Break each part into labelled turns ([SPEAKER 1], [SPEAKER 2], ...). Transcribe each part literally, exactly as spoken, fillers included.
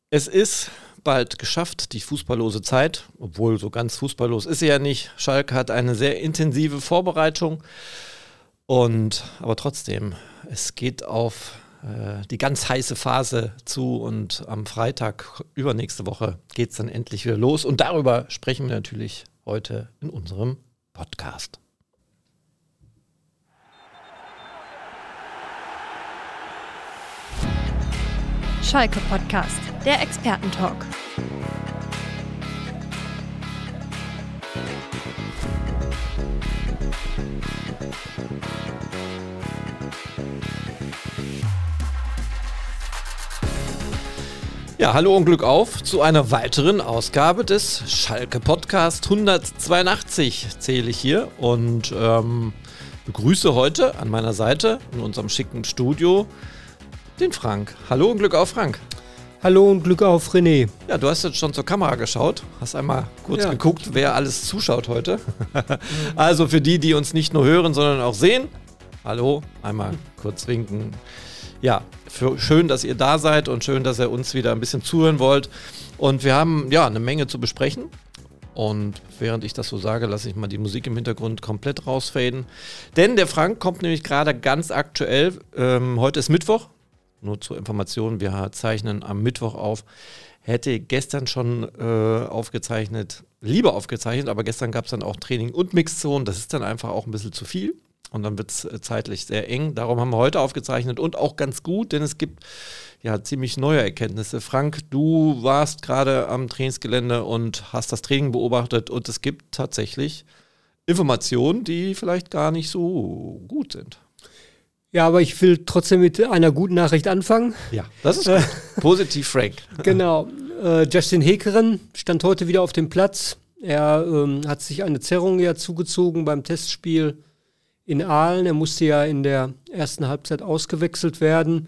[SPEAKER 1] Es ist bald geschafft, die fußballlose Zeit, obwohl so ganz fußballlos ist sie ja nicht. Schalke hat eine sehr intensive Vorbereitung und aber trotzdem, es geht auf äh, die ganz heiße Phase zu und am Freitag übernächste Woche geht es dann endlich wieder los und darüber sprechen wir natürlich heute in unserem Podcast.
[SPEAKER 2] Schalke Podcast, der Expertentalk.
[SPEAKER 1] Ja, hallo und Glück auf zu einer weiteren Ausgabe des Schalke Podcast. hundertzweiundachtzig zähle ich hier und ähm, begrüße heute an meiner Seite in unserem schicken Studio den Frank. Hallo und Glück auf, Frank.
[SPEAKER 3] Hallo und Glück auf, René.
[SPEAKER 1] Ja, du hast jetzt schon zur Kamera geschaut, hast einmal kurz ja. geguckt, wer alles zuschaut heute. Also für die, die uns nicht nur hören, sondern auch sehen. Hallo, einmal kurz winken. Ja, für, schön, dass ihr da seid und schön, dass ihr uns wieder ein bisschen zuhören wollt. Und wir haben ja eine Menge zu besprechen. Und während ich das so sage, lasse ich mal die Musik im Hintergrund komplett rausfaden. Denn der Frank kommt nämlich gerade ganz aktuell. Ähm, heute ist Mittwoch. Nur zur Information, wir zeichnen am Mittwoch auf. Hätte gestern schon äh, aufgezeichnet, lieber aufgezeichnet, aber gestern gab es dann auch Training und Mixzone. Das ist dann einfach auch ein bisschen zu viel und dann wird es äh, zeitlich sehr eng. Darum haben wir heute aufgezeichnet und auch ganz gut, denn es gibt ja ziemlich neue Erkenntnisse. Frank, du warst gerade am Trainingsgelände und hast das Training beobachtet und es gibt tatsächlich Informationen, die vielleicht gar nicht so gut sind.
[SPEAKER 3] Ja, aber ich will trotzdem mit einer guten Nachricht anfangen.
[SPEAKER 1] Ja, das ist gut. Positiv, Frank.
[SPEAKER 3] Genau. Äh, Justin Hekeren stand heute wieder auf dem Platz. Er ähm, hat sich eine Zerrung ja zugezogen beim Testspiel in Aalen. Er musste ja in der ersten Halbzeit ausgewechselt werden.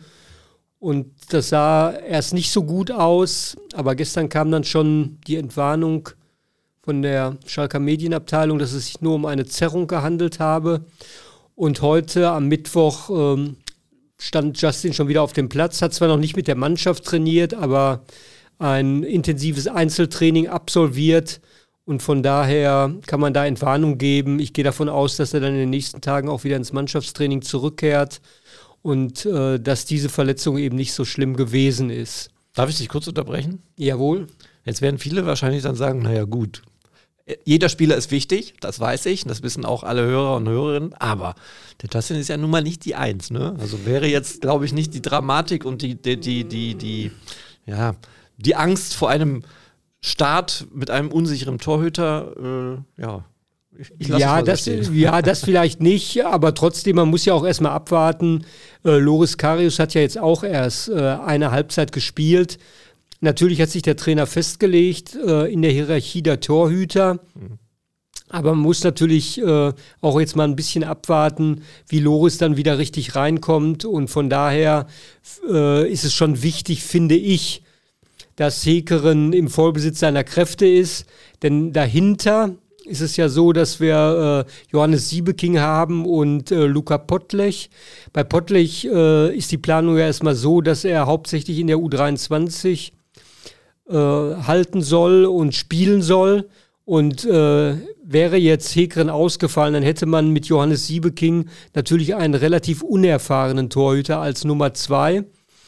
[SPEAKER 3] Und das sah erst nicht so gut aus. Aber gestern kam dann schon die Entwarnung von der Schalker Medienabteilung, dass es sich nur um eine Zerrung gehandelt habe. Und heute am Mittwoch ähm, stand Justin schon wieder auf dem Platz, hat zwar noch nicht mit der Mannschaft trainiert, aber ein intensives Einzeltraining absolviert und von daher kann man da Entwarnung geben. Ich gehe davon aus, dass er dann in den nächsten Tagen auch wieder ins Mannschaftstraining zurückkehrt und äh, dass diese Verletzung eben nicht so schlimm gewesen ist.
[SPEAKER 1] Darf ich dich kurz unterbrechen?
[SPEAKER 3] Jawohl.
[SPEAKER 1] Jetzt werden viele wahrscheinlich dann sagen, naja gut, jeder Spieler ist wichtig, das weiß ich, das wissen auch alle Hörer und Hörerinnen, aber der Justin ist ja nun mal nicht die Eins, ne? Also wäre jetzt, glaube ich, nicht die Dramatik und die, die, die, die, die, ja, die Angst vor einem Start mit einem unsicheren Torhüter, äh, ja, ich, ich lasse
[SPEAKER 3] ja,
[SPEAKER 1] es mal so
[SPEAKER 3] das,
[SPEAKER 1] stehen.
[SPEAKER 3] ja, das vielleicht nicht, aber trotzdem, man muss ja auch erstmal abwarten. Äh, Loris Karius hat ja jetzt auch erst äh, eine Halbzeit gespielt. Natürlich hat sich der Trainer festgelegt äh, in der Hierarchie der Torhüter. Mhm. Aber man muss natürlich äh, auch jetzt mal ein bisschen abwarten, wie Loris dann wieder richtig reinkommt. Und von daher äh, ist es schon wichtig, finde ich, dass Hekeren im Vollbesitz seiner Kräfte ist. Denn dahinter ist es ja so, dass wir äh, Johannes Siebeking haben und äh, Luka Pottlech. Bei Pottlech äh, ist die Planung ja erstmal so, dass er hauptsächlich in der U dreiundzwanzig Äh, halten soll und spielen soll. Und äh, wäre jetzt Hekeren ausgefallen, dann hätte man mit Johannes Siebeking natürlich einen relativ unerfahrenen Torhüter als Nummer zwei.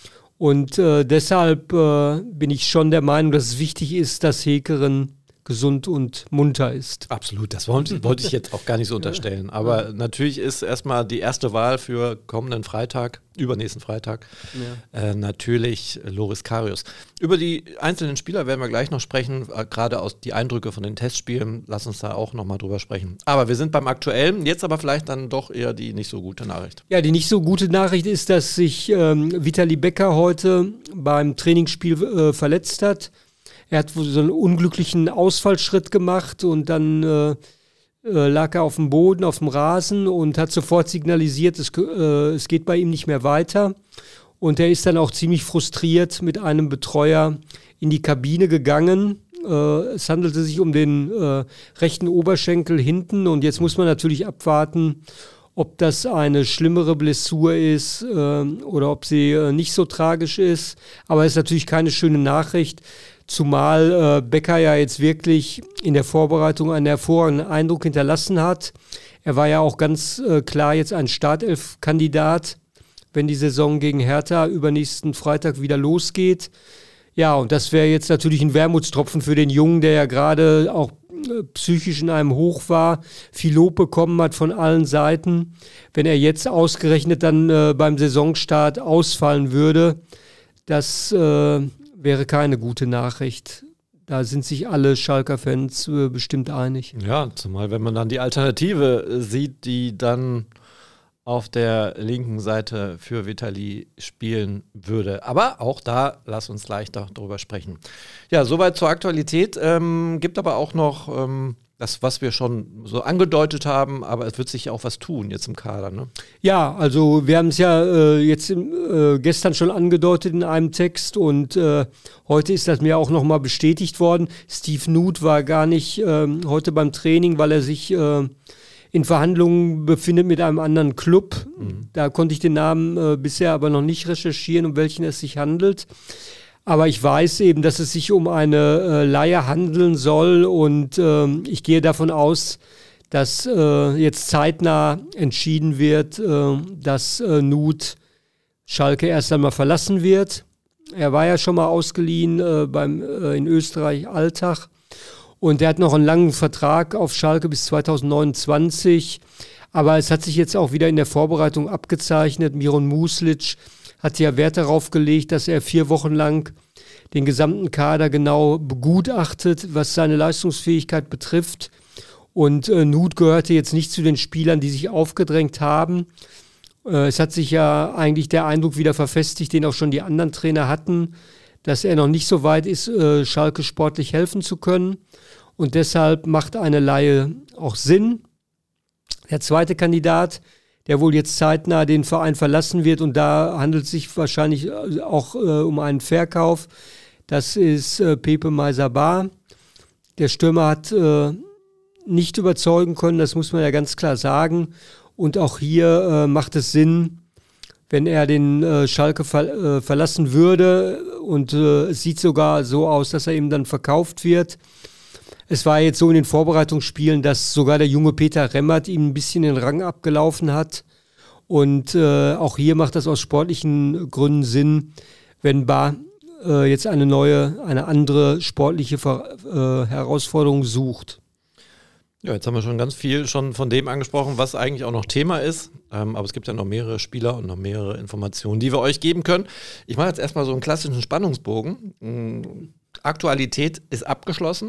[SPEAKER 3] Und äh, deshalb äh, bin ich schon der Meinung, dass es wichtig ist, dass Hekeren gesund und munter ist.
[SPEAKER 1] Absolut, das wollte, wollte ich jetzt auch gar nicht so unterstellen. Aber natürlich ist erstmal die erste Wahl für kommenden Freitag, übernächsten Freitag, ja. äh, natürlich Loris Karius. Über die einzelnen Spieler werden wir gleich noch sprechen, äh, gerade aus die Eindrücke von den Testspielen. Lass uns da auch nochmal drüber sprechen. Aber wir sind beim Aktuellen, jetzt aber vielleicht dann doch eher die nicht so gute Nachricht.
[SPEAKER 3] Ja, die nicht so gute Nachricht ist, dass sich ähm, Vitali Becker heute beim Trainingsspiel äh, verletzt hat. Er hat so einen unglücklichen Ausfallschritt gemacht und dann äh, äh, lag er auf dem Boden, auf dem Rasen und hat sofort signalisiert, es, äh, es geht bei ihm nicht mehr weiter. Und er ist dann auch ziemlich frustriert mit einem Betreuer in die Kabine gegangen. Äh, es handelte sich um den äh, rechten Oberschenkel hinten und jetzt muss man natürlich abwarten, ob das eine schlimmere Blessur ist äh, oder ob sie äh, nicht so tragisch ist. Aber es ist natürlich keine schöne Nachricht, zumal äh, Becker ja jetzt wirklich in der Vorbereitung einen hervorragenden Eindruck hinterlassen hat. Er war ja auch ganz äh, klar jetzt ein Startelf-Kandidat, wenn die Saison gegen Hertha übernächsten Freitag wieder losgeht. Ja, und das wäre jetzt natürlich ein Wermutstropfen für den Jungen, der ja gerade auch äh, psychisch in einem Hoch war, viel Lob bekommen hat von allen Seiten. Wenn er jetzt ausgerechnet dann äh, beim Saisonstart ausfallen würde, das äh, wäre keine gute Nachricht. Da sind sich alle Schalker-Fans äh, bestimmt einig.
[SPEAKER 1] Ja, zumal wenn man dann die Alternative äh, sieht, die dann auf der linken Seite für Vitali spielen würde. Aber auch da, lass uns gleich darüber sprechen. Ja, soweit zur Aktualität. Ähm, gibt aber auch noch ähm, das, was wir schon so angedeutet haben, aber es wird sich ja auch was tun jetzt im Kader, ne?
[SPEAKER 3] Ja, also wir haben es ja äh, jetzt äh, gestern schon angedeutet in einem Text und äh, heute ist das mir auch nochmal bestätigt worden. Steve Nuth war gar nicht äh, heute beim Training, weil er sich äh, in Verhandlungen befindet mit einem anderen Club. Mhm. Da konnte ich den Namen äh, bisher aber noch nicht recherchieren, um welchen es sich handelt. Aber ich weiß eben, dass es sich um eine äh, Leihe handeln soll und äh, ich gehe davon aus, dass äh, jetzt zeitnah entschieden wird, äh, dass äh, Nuth Schalke erst einmal verlassen wird. Er war ja schon mal ausgeliehen äh, beim, äh, in Österreich Altach. Und er hat noch einen langen Vertrag auf Schalke bis zweitausendneunundzwanzig. Aber es hat sich jetzt auch wieder in der Vorbereitung abgezeichnet. Miron Muslic hat ja Wert darauf gelegt, dass er vier Wochen lang den gesamten Kader genau begutachtet, was seine Leistungsfähigkeit betrifft. Und äh, Nuth gehörte jetzt nicht zu den Spielern, die sich aufgedrängt haben. Äh, es hat sich ja eigentlich der Eindruck wieder verfestigt, den auch schon die anderen Trainer hatten, dass er noch nicht so weit ist, äh, Schalke sportlich helfen zu können. Und deshalb macht eine Leihe auch Sinn. Der zweite Kandidat, der wohl jetzt zeitnah den Verein verlassen wird, und da handelt es sich wahrscheinlich auch äh, um einen Verkauf, das ist äh, Pepe Maisabar. Der Stürmer hat äh, nicht überzeugen können, das muss man ja ganz klar sagen. Und auch hier äh, macht es Sinn, wenn er den äh, Schalke ver- äh, verlassen würde, und äh, es sieht sogar so aus, dass er eben dann verkauft wird. Es war jetzt so in den Vorbereitungsspielen, dass sogar der junge Peter Remmert ihm ein bisschen den Rang abgelaufen hat. Und äh, auch hier macht das aus sportlichen Gründen Sinn, wenn Bar äh, jetzt eine neue, eine andere sportliche Ver- äh, Herausforderung sucht.
[SPEAKER 1] Ja, jetzt haben wir schon ganz viel schon von dem angesprochen, was eigentlich auch noch Thema ist. Ähm, aber es gibt ja noch mehrere Spieler und noch mehrere Informationen, die wir euch geben können. Ich mache jetzt erstmal so einen klassischen Spannungsbogen. Ähm, Aktualität ist abgeschlossen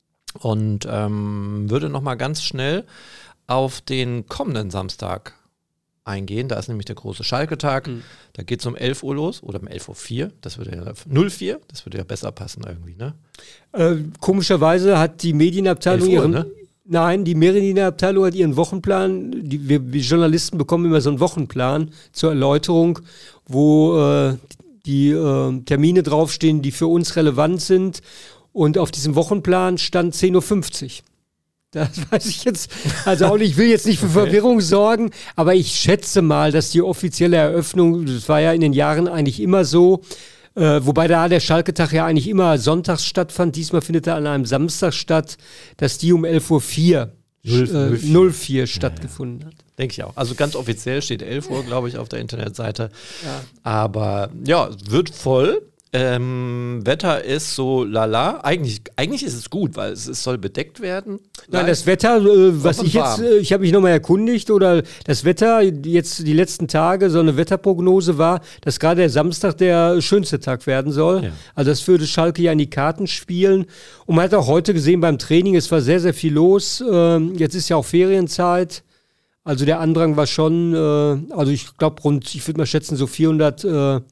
[SPEAKER 1] und ähm, würde nochmal ganz schnell auf den kommenden Samstag eingehen. Da ist nämlich der große Schalke-Tag. Mhm. Da geht es um elf Uhr los oder um elf Uhr vier. Das würde ja null vier. Das würde ja besser passen irgendwie, ne?
[SPEAKER 3] Äh, komischerweise hat die Medienabteilung
[SPEAKER 1] elf Uhr,
[SPEAKER 3] ihren...
[SPEAKER 1] ne?
[SPEAKER 3] Nein, die Medienabteilung hat ihren Wochenplan. Die, wir, wir Journalisten bekommen immer so einen Wochenplan zur Erläuterung, wo äh, die äh, Termine draufstehen, die für uns relevant sind. Und auf diesem Wochenplan stand zehn Uhr fünfzig. Das weiß ich jetzt, also auch nicht, ich will jetzt nicht für Verwirrung sorgen, aber ich schätze mal, dass die offizielle Eröffnung, das war ja in den Jahren eigentlich immer so, Äh, wobei da der Schalke-Tag ja eigentlich immer sonntags stattfand. Diesmal findet er an einem Samstag statt, dass die um elf Uhr vier null vier stattgefunden hat.
[SPEAKER 1] Denke ich auch. Also ganz offiziell steht elf Uhr, glaube ich, auf der Internetseite.
[SPEAKER 3] Ja.
[SPEAKER 1] Aber ja, wird voll. Ähm, Wetter ist so lala. Eigentlich, eigentlich ist es gut, weil es, es soll bedeckt werden.
[SPEAKER 3] Nein, das Wetter, äh, was ich jetzt,
[SPEAKER 1] warm.
[SPEAKER 3] äh, ich habe mich nochmal erkundigt, oder das Wetter jetzt die letzten Tage, so eine Wetterprognose war, dass gerade der Samstag der schönste Tag werden soll.
[SPEAKER 1] Ja.
[SPEAKER 3] Also das würde Schalke ja in die Karten spielen. Und man hat auch heute gesehen beim Training, es war sehr, sehr viel los. Ähm, jetzt ist ja auch Ferienzeit. Also der Andrang war schon, äh, also ich glaube rund, ich würde mal schätzen, so vierhundert äh,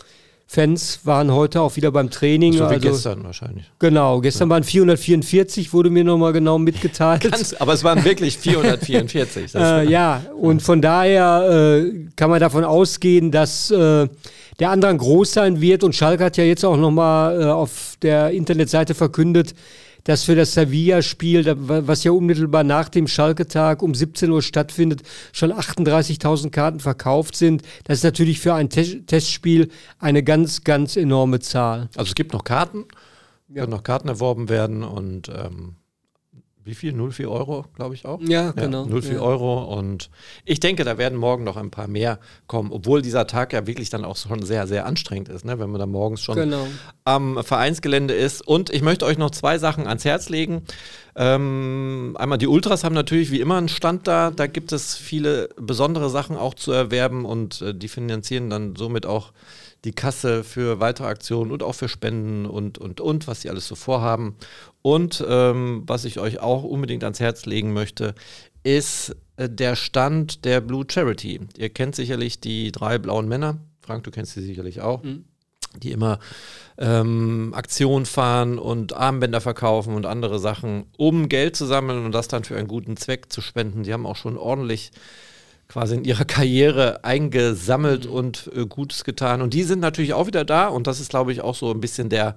[SPEAKER 3] Fans waren heute auch wieder beim Training.
[SPEAKER 1] So wie
[SPEAKER 3] also,
[SPEAKER 1] gestern wahrscheinlich.
[SPEAKER 3] Genau, gestern ja. waren vierhundertvierundvierzig, wurde mir nochmal genau mitgeteilt.
[SPEAKER 1] Ganz, aber es waren wirklich vierhundertvierundvierzig.
[SPEAKER 3] äh, ja, und von daher äh, kann man davon ausgehen, dass äh, der Andrang groß sein wird. Und Schalke hat ja jetzt auch nochmal äh, auf der Internetseite verkündet, dass für das Sevilla-Spiel, da- was ja unmittelbar nach dem Schalke-Tag um siebzehn Uhr stattfindet, schon achtunddreißigtausend Karten verkauft sind. Das ist natürlich für ein Te- Testspiel eine ganz, ganz enorme Zahl.
[SPEAKER 1] Also es gibt noch Karten,
[SPEAKER 3] Ja.
[SPEAKER 1] können noch Karten erworben werden und ähm, wie viel? null Komma vier Euro, glaube ich auch.
[SPEAKER 3] Ja, genau.
[SPEAKER 1] null Komma vier
[SPEAKER 3] Ja.
[SPEAKER 1] Euro und ich denke, da werden morgen noch ein paar mehr kommen, obwohl dieser Tag ja wirklich dann auch schon sehr, sehr anstrengend ist, ne? Wenn man da morgens schon
[SPEAKER 3] Genau.
[SPEAKER 1] am Vereinsgelände ist. Und ich möchte euch noch zwei Sachen ans Herz legen. Ähm, einmal die Ultras haben natürlich wie immer einen Stand da. Da gibt es viele besondere Sachen auch zu erwerben und äh, die finanzieren dann somit auch die Kasse für weitere Aktionen und auch für Spenden und, und, und, was sie alles so vorhaben. Und ähm, was ich euch auch unbedingt ans Herz legen möchte, ist äh, der Stand der Blue Charity. Ihr kennt sicherlich die drei blauen Männer. Frank, du kennst sie sicherlich auch.
[SPEAKER 3] Mhm.
[SPEAKER 1] Die immer ähm, Aktionen fahren und Armbänder verkaufen und andere Sachen, um Geld zu sammeln und das dann für einen guten Zweck zu spenden. Die haben auch schon ordentlich quasi in ihrer Karriere eingesammelt
[SPEAKER 3] Mhm.
[SPEAKER 1] und äh, Gutes getan. Und die sind natürlich auch wieder da und das ist, glaube ich, auch so ein bisschen der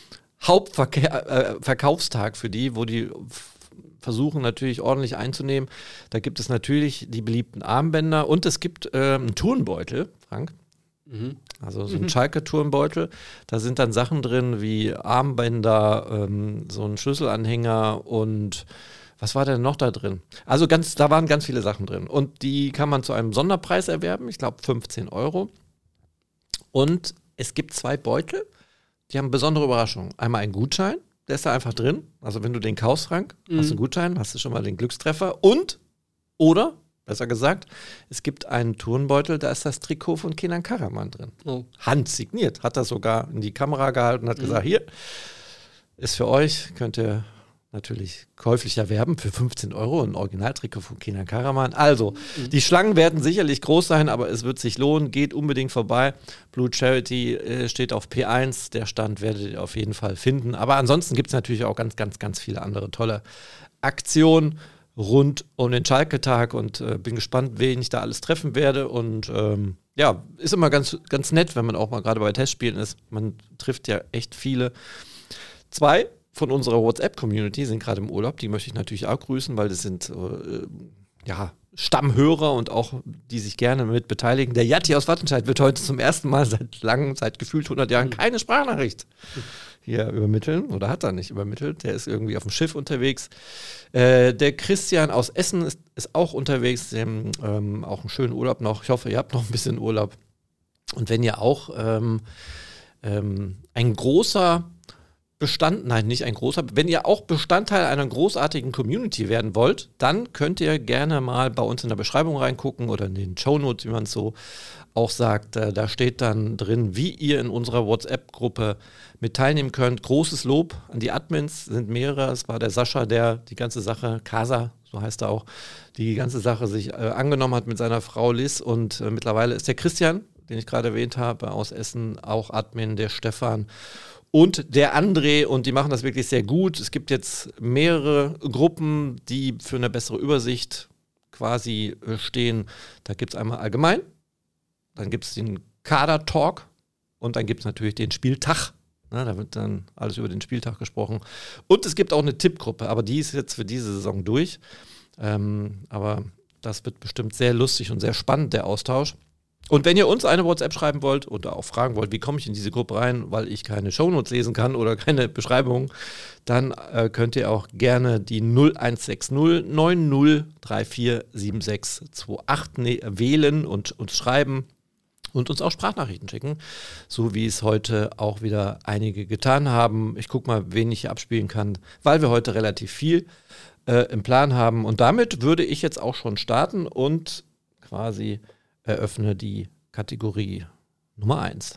[SPEAKER 1] Hauptverkaufstag für die, wo die f- versuchen natürlich ordentlich einzunehmen. Da gibt es natürlich die beliebten Armbänder und es gibt ähm, einen Turnbeutel, Frank.
[SPEAKER 3] Mhm.
[SPEAKER 1] Also so ein Schalke-Turnbeutel. Da sind dann Sachen drin wie Armbänder, ähm, so ein Schlüsselanhänger und was war denn noch da drin? Also ganz, da waren ganz viele Sachen drin. Und die kann man zu einem Sonderpreis erwerben, ich glaube fünfzehn Euro. Und es gibt zwei Beutel, die haben besondere Überraschungen. Einmal ein Gutschein, der ist da einfach drin. Also wenn du den kaufst, Frank,
[SPEAKER 3] Mhm.
[SPEAKER 1] hast du einen Gutschein, hast du schon mal den Glückstreffer. Und, oder, besser gesagt, es gibt einen Turnbeutel, da ist das Trikot von Kenan Karaman drin.
[SPEAKER 3] Oh.
[SPEAKER 1] Handsigniert, hat das sogar in die Kamera gehalten und hat gesagt, hier, ist für euch, könnt ihr natürlich käuflich erwerben für fünfzehn Euro, ein Originaltrikot von Kenan Karaman. Also, die Schlangen werden sicherlich groß sein, aber es wird sich lohnen, geht unbedingt vorbei. Blue Charity äh, steht auf P eins, der Stand werdet ihr auf jeden Fall finden. Aber ansonsten gibt es natürlich auch ganz, ganz, ganz viele andere tolle Aktionen rund um den Schalke-Tag und äh, bin gespannt, wen ich da alles treffen werde und ähm, ja, ist immer ganz, ganz nett, wenn man auch mal gerade bei Testspielen ist. Man trifft ja echt viele. Zwei von unserer WhatsApp-Community sind gerade im Urlaub, die möchte ich natürlich auch grüßen, weil das sind äh, ja, Stammhörer und auch die sich gerne mit beteiligen. Der Jatti aus Wattenscheid wird heute zum ersten Mal seit langem, seit gefühlt hundert Jahren keine Sprachnachricht hier übermitteln oder hat er nicht übermittelt. Der ist irgendwie auf dem Schiff unterwegs. Äh, der Christian aus Essen ist, ist auch unterwegs, dem ähm, auch einen schönen Urlaub noch. Ich hoffe, ihr habt noch ein bisschen Urlaub. Und wenn ihr auch ähm, ähm, ein großer Bestand, nein, nicht ein großer, wenn ihr auch Bestandteil einer großartigen Community werden wollt, dann könnt ihr gerne mal bei uns in der Beschreibung reingucken oder in den Shownotes, wie man es so auch sagt. Äh, da steht dann drin, wie ihr in unserer WhatsApp-Gruppe mit teilnehmen könnt. Großes Lob an die Admins, sind mehrere. Es war der Sascha, der die ganze Sache, Casa, so heißt er auch, die ganze Sache sich äh, angenommen hat mit seiner Frau Liz und äh, mittlerweile ist der Christian, den ich gerade erwähnt habe, aus Essen, auch Admin, der Stefan und der André, und die machen das wirklich sehr gut. Es gibt jetzt mehrere Gruppen, die für eine bessere Übersicht quasi äh, stehen. Da gibt es einmal allgemein, dann gibt es den Kader-Talk und dann gibt es natürlich den Spieltag. Na, da wird dann alles über den Spieltag gesprochen. Und es gibt auch eine Tippgruppe, aber die ist jetzt für diese Saison durch. Ähm, aber das wird bestimmt sehr lustig und sehr spannend, der Austausch. Und wenn ihr uns eine WhatsApp schreiben wollt oder auch fragen wollt, wie komme ich in diese Gruppe rein, weil ich keine Shownotes lesen kann oder keine Beschreibung, dann äh, könnt ihr auch gerne die null eins sechs null neun null drei vier sieben sechs zwei acht ne- wählen und uns schreiben und uns auch Sprachnachrichten schicken, so wie es heute auch wieder einige getan haben. Ich gucke mal, wen ich hier abspielen kann, weil wir heute relativ viel äh, im Plan haben. Und damit würde ich jetzt auch schon starten und quasi eröffne die Kategorie Nummer eins.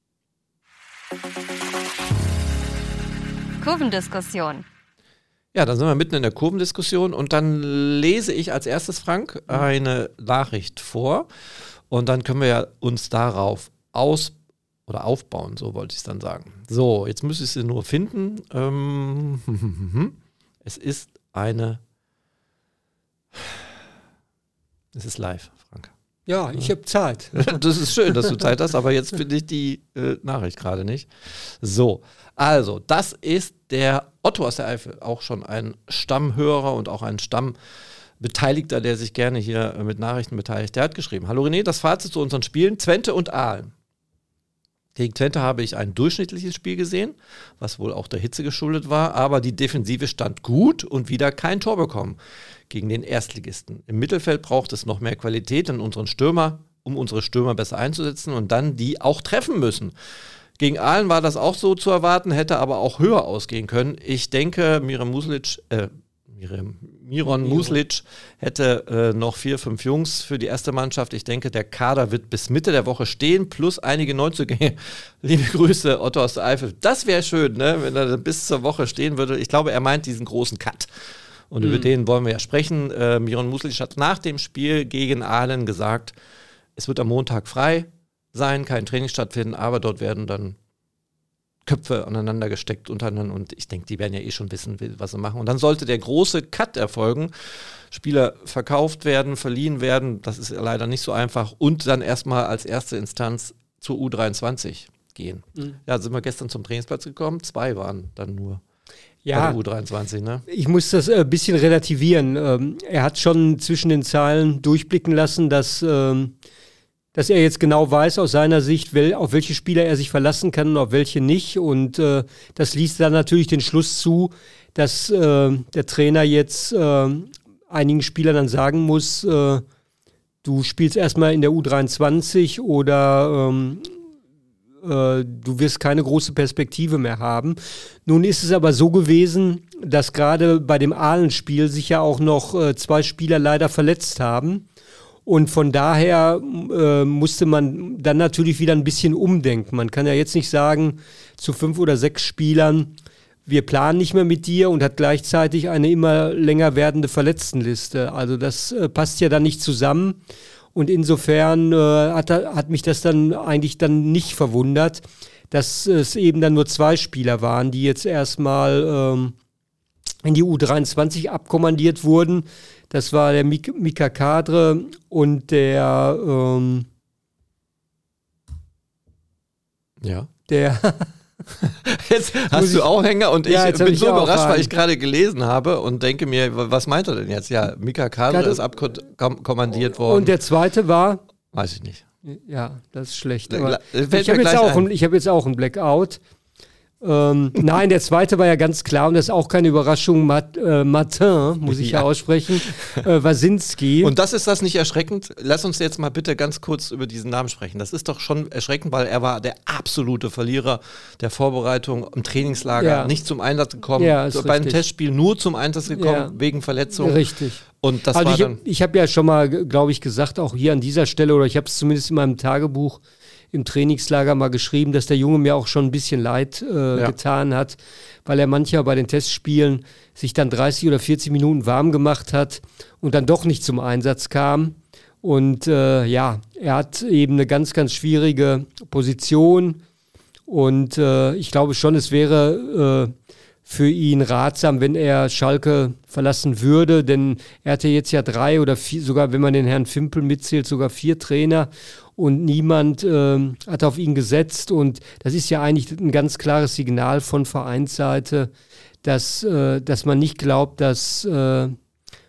[SPEAKER 2] Kurvendiskussion.
[SPEAKER 1] Ja, dann sind wir mitten in der Kurvendiskussion und dann lese ich als erstes, Frank, eine Nachricht vor und dann können wir ja uns darauf aus- oder aufbauen, so wollte ich es dann sagen. So, jetzt müsste ich sie nur finden. Ähm, es ist eine... Es ist live, Frank.
[SPEAKER 3] Ja, ich habe Zeit.
[SPEAKER 1] Das ist schön, dass du Zeit hast, aber jetzt finde ich die äh, Nachricht gerade nicht. So, also, das ist der Otto aus der Eifel, auch schon ein Stammhörer und auch ein Stammbeteiligter, der sich gerne hier äh, mit Nachrichten beteiligt. Der hat geschrieben: Hallo René, das Fazit zu unseren Spielen: Twente und Aalen. Gegen Twente habe ich ein durchschnittliches Spiel gesehen, was wohl auch der Hitze geschuldet war, aber die Defensive stand gut und wieder kein Tor bekommen gegen den Erstligisten. Im Mittelfeld braucht es noch mehr Qualität in unseren Stürmer, um unsere Stürmer besser einzusetzen und dann die auch treffen müssen. Gegen Aalen war das auch so zu erwarten, hätte aber auch höher ausgehen können. Ich denke, Miran Muslic, äh, Miran, Miron Muslic hätte äh, noch vier, fünf Jungs für die erste Mannschaft. Ich denke, der Kader wird bis Mitte der Woche stehen, plus einige Neuzugänge. Liebe Grüße, Otto aus der Eifel. Das wäre schön, ne, wenn er bis zur Woche stehen würde. Ich glaube, er meint diesen großen Cut. Und mhm. über den wollen wir ja sprechen. Äh, Miron Muslic hat nach dem Spiel gegen Aalen gesagt, es wird am Montag frei sein, kein Training stattfinden, aber dort werden dann Köpfe aneinander gesteckt untereinander und ich denke, die werden ja eh schon wissen, was sie machen. Und dann sollte der große Cut erfolgen, Spieler verkauft werden, verliehen werden, das ist ja leider nicht so einfach und dann erstmal als erste Instanz zur U dreiundzwanzig gehen. Mhm. Ja, sind wir gestern zum Trainingsplatz gekommen, zwei waren dann nur.
[SPEAKER 3] Ja,
[SPEAKER 1] U dreiundzwanzig, ne?
[SPEAKER 3] Ich muss das ein äh, bisschen relativieren. Ähm, er hat schon zwischen den Zeilen durchblicken lassen, dass, ähm, dass er jetzt genau weiß aus seiner Sicht, wel, auf welche Spieler er sich verlassen kann und auf welche nicht. Und äh, das ließ dann natürlich den Schluss zu, dass äh, der Trainer jetzt äh, einigen Spielern dann sagen muss, äh, du spielst erstmal in der U dreiundzwanzig oder ähm, du wirst keine große Perspektive mehr haben. Nun ist es aber so gewesen, dass gerade bei dem Aalen-Spiel sich ja auch noch äh, zwei Spieler leider verletzt haben. Und von daher äh, musste man dann natürlich wieder ein bisschen umdenken. Man kann ja jetzt nicht sagen, zu fünf oder sechs Spielern, wir planen nicht mehr mit dir und hat gleichzeitig eine immer länger werdende Verletztenliste. Also das äh, passt ja dann nicht zusammen. Und insofern äh, hat, hat mich das dann eigentlich dann nicht verwundert, dass es eben dann nur zwei Spieler waren, die jetzt erstmal ähm, in die U dreiundzwanzig abkommandiert wurden. Das war der Mik- Mika Kadre und der ähm,
[SPEAKER 1] ja.
[SPEAKER 3] Der
[SPEAKER 1] Jetzt hast du auch Hänger und ich
[SPEAKER 3] ja,
[SPEAKER 1] bin
[SPEAKER 3] ich
[SPEAKER 1] so überrascht,
[SPEAKER 3] rein.
[SPEAKER 1] weil ich gerade gelesen habe und denke mir, was meint er denn jetzt? Ja, Mika Kadre ist abkommandiert worden.
[SPEAKER 3] Und der zweite war?
[SPEAKER 1] Weiß ich nicht.
[SPEAKER 3] Ja, das ist schlecht.
[SPEAKER 1] Aber
[SPEAKER 3] ich habe jetzt, hab jetzt auch einen Blackout. Ähm, nein, der zweite war ja ganz klar und das ist auch keine Überraschung. Mat, äh, Martin, muss ich ja, ja aussprechen, äh, Wasinski.
[SPEAKER 1] Und das ist das nicht erschreckend? Lass uns jetzt mal bitte ganz kurz über diesen Namen sprechen. Das ist doch schon erschreckend, weil er war der absolute Verlierer der Vorbereitung im Trainingslager, ja. nicht zum Einsatz gekommen,
[SPEAKER 3] ja,
[SPEAKER 1] so, beim Testspiel nur zum Einsatz gekommen, ja. wegen Verletzung.
[SPEAKER 3] Richtig.
[SPEAKER 1] Und das
[SPEAKER 3] also
[SPEAKER 1] war
[SPEAKER 3] ich,
[SPEAKER 1] dann
[SPEAKER 3] ich habe ja schon mal, glaube ich, gesagt, auch hier an dieser Stelle, oder ich habe es zumindest in meinem Tagebuch im Trainingslager mal geschrieben, dass der Junge mir auch schon ein bisschen leid äh, ja. getan hat, weil er manchmal bei den Testspielen sich dann dreißig oder vierzig Minuten warm gemacht hat und dann doch nicht zum Einsatz kam. Und äh, ja, er hat eben eine ganz, ganz schwierige Position und äh, ich glaube schon, es wäre äh, für ihn ratsam, wenn er Schalke verlassen würde, denn er hatte jetzt ja drei oder vier, sogar wenn man den Herrn Fimpel mitzählt, sogar vier Trainer und niemand äh, hat auf ihn gesetzt und das ist ja eigentlich ein ganz klares Signal von Vereinsseite, dass, äh, dass man nicht glaubt, dass äh, äh,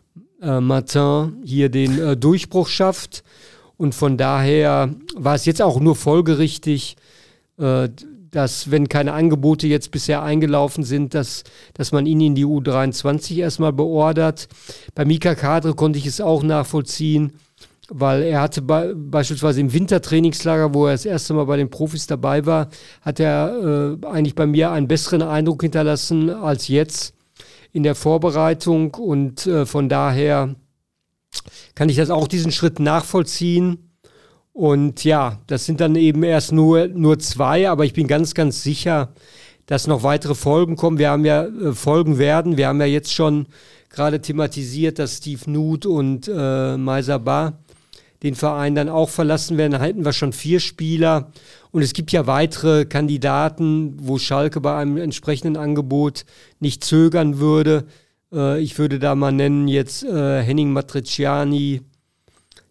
[SPEAKER 3] Martin hier den äh, Durchbruch schafft und von daher war es jetzt auch nur folgerichtig, äh, dass, wenn keine Angebote jetzt bisher eingelaufen sind, dass, dass man ihn in die U dreiundzwanzig erstmal beordert. Bei Mika Kadre konnte ich es auch nachvollziehen, weil er hatte be- beispielsweise im Wintertrainingslager, wo er das erste Mal bei den Profis dabei war, hat er äh, eigentlich bei mir einen besseren Eindruck hinterlassen als jetzt in der Vorbereitung und äh, von daher kann ich das auch diesen Schritt nachvollziehen. Und ja, das sind dann eben erst nur, nur zwei, aber ich bin ganz, ganz sicher, dass noch weitere Folgen kommen. Wir haben ja äh, Folgen werden. Wir haben ja jetzt schon gerade thematisiert, dass Steve Nuth und äh, Maisaba den Verein dann auch verlassen werden. Da hätten wir schon vier Spieler. Und es gibt ja weitere Kandidaten, wo Schalke bei einem entsprechenden Angebot nicht zögern würde. Äh, ich würde da mal nennen jetzt äh, Henning Matriciani,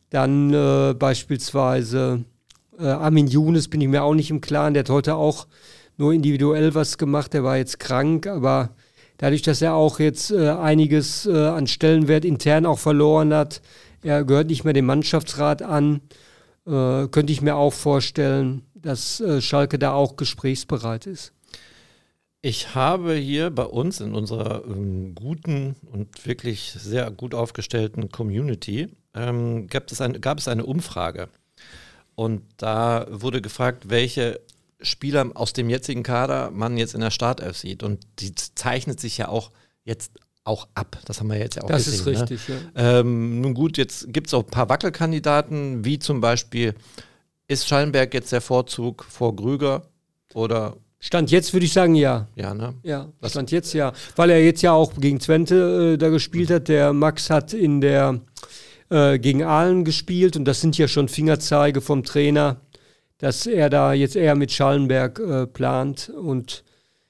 [SPEAKER 3] Dann äh, beispielsweise äh, Armin Younes bin ich mir auch nicht im Klaren. Der hat heute auch nur individuell was gemacht. Der war jetzt krank, aber dadurch, dass er auch jetzt äh, einiges äh, an Stellenwert intern auch verloren hat, er gehört nicht mehr dem Mannschaftsrat an, äh, könnte ich mir auch vorstellen, dass äh, Schalke da auch gesprächsbereit ist.
[SPEAKER 1] Ich habe hier bei uns in unserer ähm, guten und wirklich sehr gut aufgestellten Community ähm, gab es eine, gab es eine Umfrage. Und da wurde gefragt, welche Spieler aus dem jetzigen Kader man jetzt in der Startelf sieht. Und die zeichnet sich ja auch jetzt auch ab. Das haben wir jetzt ja auch
[SPEAKER 3] das
[SPEAKER 1] gesehen.
[SPEAKER 3] Das ist richtig,
[SPEAKER 1] ne?
[SPEAKER 3] ja.
[SPEAKER 1] Ähm, nun gut, jetzt gibt es auch ein paar Wackelkandidaten, wie zum Beispiel, ist Schallenberg jetzt der Vorzug vor Grüger oder...
[SPEAKER 3] Stand jetzt würde ich sagen, ja.
[SPEAKER 1] Ja, ne?
[SPEAKER 3] Ja, Stand jetzt ja. Weil er jetzt ja auch gegen Twente äh, da gespielt hat. Der Max hat in der äh, gegen Aalen gespielt und das sind ja schon Fingerzeige vom Trainer, dass er da jetzt eher mit Schallenberg äh, plant. Und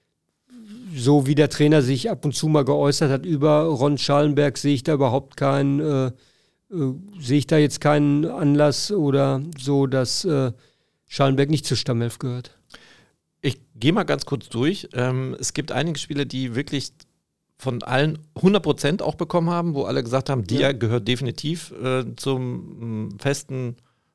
[SPEAKER 3] so wie der Trainer sich ab und zu mal geäußert hat über Ron Schallenberg, sehe ich da überhaupt keinen, äh, äh, sehe ich da jetzt keinen Anlass oder so, dass äh, Schallenberg nicht zur Stammelf gehört.
[SPEAKER 1] Ich gehe mal ganz kurz durch. Ähm, es gibt einige Spieler, die wirklich von allen hundert Prozent auch bekommen haben, wo alle gesagt haben, der ja. gehört definitiv äh, zum äh, festen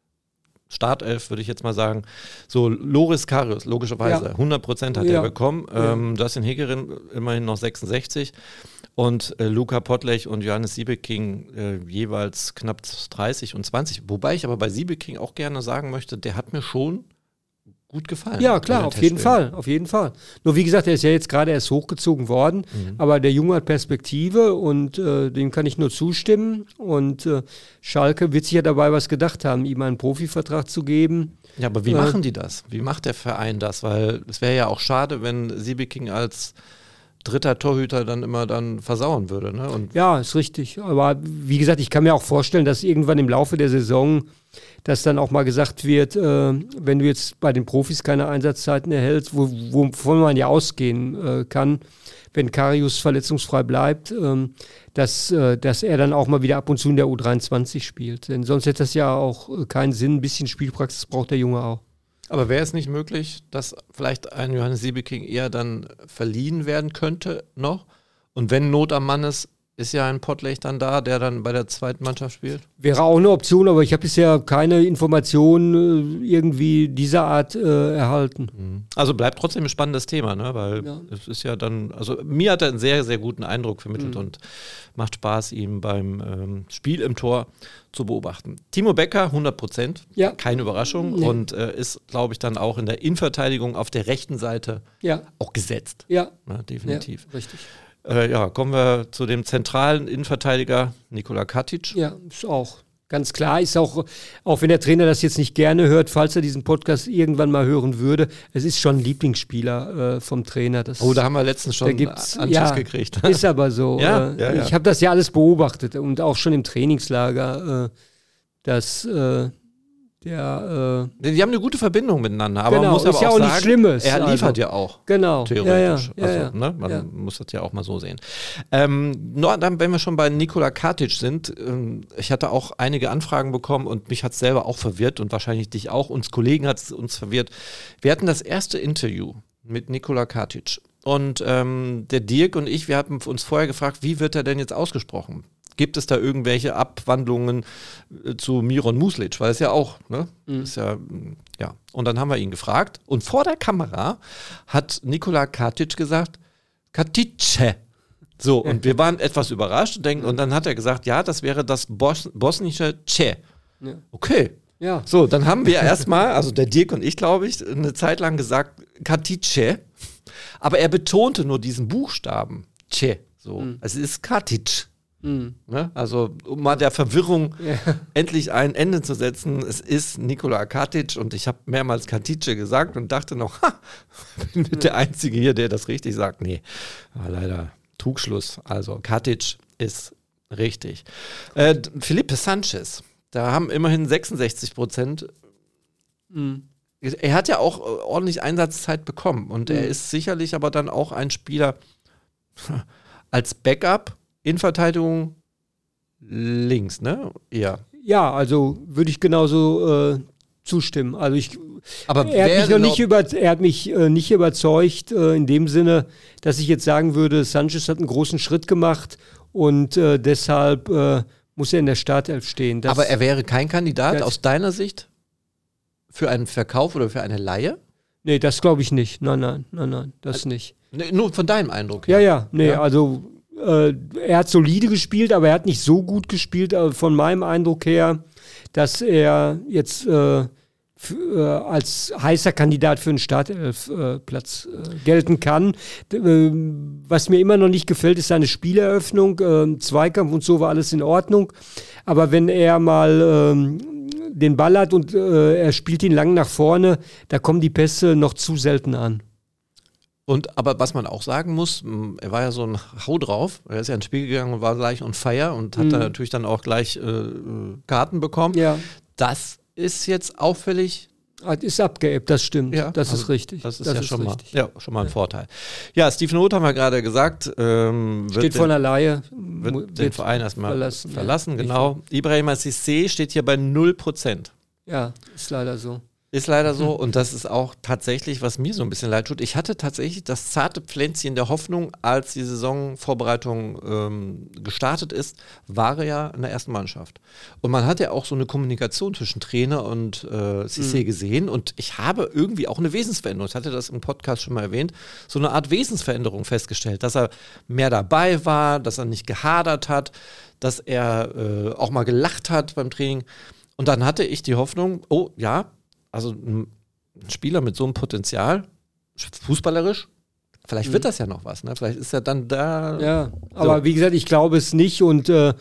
[SPEAKER 1] Startelf, würde ich jetzt mal sagen. So, Loris Karius, logischerweise, ja. hundert Prozent hat ja. er bekommen. Ähm, ja. Dustin Hegerin immerhin noch sechsundsechzig und äh, Luca Pottlech und Johannes Siebeking äh, jeweils knapp dreißig und zwanzig. Wobei ich aber bei Siebeking auch gerne sagen möchte, der hat mir schon gut gefallen.
[SPEAKER 3] Ja, klar, auf jeden Fall, auf jeden Fall. Nur wie gesagt, er ist ja jetzt gerade erst hochgezogen worden, mhm. aber der Junge hat Perspektive und äh, dem kann ich nur zustimmen und äh, Schalke wird sich ja dabei was gedacht haben, ihm einen Profivertrag zu geben.
[SPEAKER 1] Ja, aber wie äh, machen die das? Wie macht der Verein das? Weil es wäre ja auch schade, wenn Siebeking als dritter Torhüter dann immer dann versauen würde. Ne? Und
[SPEAKER 3] ja, ist richtig. Aber wie gesagt, ich kann mir auch vorstellen, dass irgendwann im Laufe der Saison, dass dann auch mal gesagt wird, äh, wenn du jetzt bei den Profis keine Einsatzzeiten erhältst, wo, wovon man ja ausgehen äh, kann, wenn Karius verletzungsfrei bleibt, äh, dass, äh, dass er dann auch mal wieder ab und zu in der U dreiundzwanzig spielt. Denn sonst hätte das ja auch keinen Sinn. Ein bisschen Spielpraxis braucht der Junge auch.
[SPEAKER 1] Aber wäre es nicht möglich, dass vielleicht ein Johannes Siebeking eher dann verliehen werden könnte noch? Und wenn Not am Mann ist, ist ja ein Pottlech dann da, der dann bei der zweiten Mannschaft spielt? Wäre
[SPEAKER 3] auch eine Option, aber ich habe bisher keine Informationen äh, irgendwie dieser Art äh, erhalten.
[SPEAKER 1] Also bleibt trotzdem ein spannendes Thema, ne? Weil ja. es ist ja dann, also mir hat er einen sehr, sehr guten Eindruck vermittelt mhm. und macht Spaß, ihn beim ähm, Spiel im Tor zu beobachten. Timo Becker, hundert Prozent, ja. keine Überraschung nee. und äh, ist, glaube ich, dann auch in der Innenverteidigung auf der rechten Seite ja. auch gesetzt.
[SPEAKER 3] Ja,
[SPEAKER 1] ja definitiv.
[SPEAKER 3] Ja, richtig.
[SPEAKER 1] Äh, ja, kommen wir zu dem zentralen Innenverteidiger Nikola Katic.
[SPEAKER 3] Ja, ist auch ganz klar. Ist auch, auch wenn der Trainer das jetzt nicht gerne hört, falls er diesen Podcast irgendwann mal hören würde, es ist schon ein Lieblingsspieler äh, vom Trainer. Das,
[SPEAKER 1] oh, da haben wir letztens schon Anschiss
[SPEAKER 3] ja,
[SPEAKER 1] gekriegt.
[SPEAKER 3] Ist aber so.
[SPEAKER 1] ja,
[SPEAKER 3] äh,
[SPEAKER 1] ja, ja.
[SPEAKER 3] Ich habe das ja alles beobachtet und auch schon im Trainingslager, äh, dass äh, der... Äh,
[SPEAKER 1] die haben eine gute Verbindung miteinander, aber
[SPEAKER 3] genau,
[SPEAKER 1] man muss aber
[SPEAKER 3] ist ja
[SPEAKER 1] auch
[SPEAKER 3] auch
[SPEAKER 1] sagen,
[SPEAKER 3] nichts Schlimmes.
[SPEAKER 1] Er liefert
[SPEAKER 3] also,
[SPEAKER 1] ja auch.
[SPEAKER 3] Genau.
[SPEAKER 1] Theoretisch.
[SPEAKER 3] Ja, ja,
[SPEAKER 1] also,
[SPEAKER 3] ja,
[SPEAKER 1] ne, man
[SPEAKER 3] ja.
[SPEAKER 1] muss das ja auch mal so sehen. Ähm, nur dann, wenn wir schon bei Nikola Katic sind, ähm, ich hatte auch einige Anfragen bekommen und mich hat es selber auch verwirrt und wahrscheinlich dich auch, uns Kollegen hat es uns verwirrt. Wir hatten das erste Interview mit Nikola Katic und ähm, der Dirk und ich, wir hatten uns vorher gefragt, wie wird er denn jetzt ausgesprochen? Gibt es da irgendwelche Abwandlungen äh, zu Miron Muslic? Weil es ja auch, ne? Mhm. Ist ja, ja. Und dann haben wir ihn gefragt. Und vor der Kamera hat Nikola Katic gesagt, Katice. So, und wir waren etwas überrascht und, denken, und dann hat er gesagt, ja, das wäre das Bos- bosnische Che. Ja. Okay.
[SPEAKER 3] Ja.
[SPEAKER 1] So, dann haben wir erstmal, also der Dirk und ich, glaube ich, eine Zeit lang gesagt, Katice. Aber er betonte nur diesen Buchstaben. Che. So. Mhm. Also es ist Katic. Mhm. Ne? Also, um mal der Verwirrung ja. endlich ein Ende zu setzen, es ist Nikola Katic und ich habe mehrmals Katice gesagt und dachte noch, ha, bin mit der Einzige hier, der das richtig sagt. Nee, war leider Trugschluss. Also, Katic ist richtig. Äh, Felipe Sanchez, da haben immerhin sechsundsechzig Prozent. Mhm. Er hat ja auch ordentlich Einsatzzeit bekommen und mhm. er ist sicherlich aber dann auch ein Spieler als Backup in Verteidigung links, ne? Ja.
[SPEAKER 3] Ja, also würde ich genauso äh, zustimmen. Also ich,
[SPEAKER 1] Aber
[SPEAKER 3] er hat mich noch nicht über, er hat mich äh, nicht überzeugt äh, in dem Sinne, dass ich jetzt sagen würde, Sanchez hat einen großen Schritt gemacht und äh, deshalb äh, muss er in der Startelf stehen. Das,
[SPEAKER 1] aber er wäre kein Kandidat
[SPEAKER 3] das,
[SPEAKER 1] aus deiner Sicht für einen Verkauf oder für eine Leihe?
[SPEAKER 3] Nee, das glaube ich nicht. Nein, nein, nein, nein, das also, nicht.
[SPEAKER 1] Nee, nur von deinem Eindruck
[SPEAKER 3] her. Ja, ja, nee,
[SPEAKER 1] ja?
[SPEAKER 3] also äh, er hat solide gespielt, aber er hat nicht so gut gespielt, äh, von meinem Eindruck her, dass er jetzt äh, für, äh, als heißer Kandidat für einen Startelf-Platz äh, äh, gelten kann. D- äh, was mir immer noch nicht gefällt, ist seine Spieleröffnung. Äh, Zweikampf und so war alles in Ordnung. Aber wenn er mal äh, den Ball hat und äh, er spielt ihn lang nach vorne, da kommen die Pässe noch zu selten an.
[SPEAKER 1] Und aber was man auch sagen muss, er war ja so ein Hau drauf, er ist ja ins Spiel gegangen und war gleich on fire und hat mhm. da natürlich dann auch gleich äh, Karten bekommen.
[SPEAKER 3] Ja.
[SPEAKER 1] Das ist jetzt auffällig.
[SPEAKER 3] Das ist abgeebbt, das stimmt.
[SPEAKER 1] Ja,
[SPEAKER 3] das
[SPEAKER 1] also
[SPEAKER 3] ist richtig.
[SPEAKER 1] Das ist
[SPEAKER 3] das
[SPEAKER 1] ja
[SPEAKER 3] ist
[SPEAKER 1] schon,
[SPEAKER 3] richtig.
[SPEAKER 1] Mal, ja schon mal ein ja. Vorteil. Ja, Stephen Roth haben wir gerade gesagt. Ähm,
[SPEAKER 3] steht vor einer Leihe.
[SPEAKER 1] Wird, wird den Verein erstmal verlassen. verlassen
[SPEAKER 3] ja.
[SPEAKER 1] Genau. Ibrahima Cissé steht hier bei null Prozent.
[SPEAKER 3] Ja, ist leider so.
[SPEAKER 1] Ist leider so und das ist auch tatsächlich, was mir so ein bisschen leid tut. Ich hatte tatsächlich das zarte Pflänzchen der Hoffnung, als die Saisonvorbereitung ähm, gestartet ist, war er ja in der ersten Mannschaft. Und man hat ja auch so eine Kommunikation zwischen Trainer und äh, Cissé mhm. gesehen und ich habe irgendwie auch eine Wesensveränderung, ich hatte das im Podcast schon mal erwähnt, so eine Art Wesensveränderung festgestellt, dass er mehr dabei war, dass er nicht gehadert hat, dass er äh, auch mal gelacht hat beim Training. Und dann hatte ich die Hoffnung, oh ja, also ein Spieler mit so einem Potenzial, fußballerisch, vielleicht mhm. wird das ja noch was, ne? Vielleicht ist er dann da.
[SPEAKER 3] Ja, so. Aber wie gesagt, ich glaube es nicht und äh,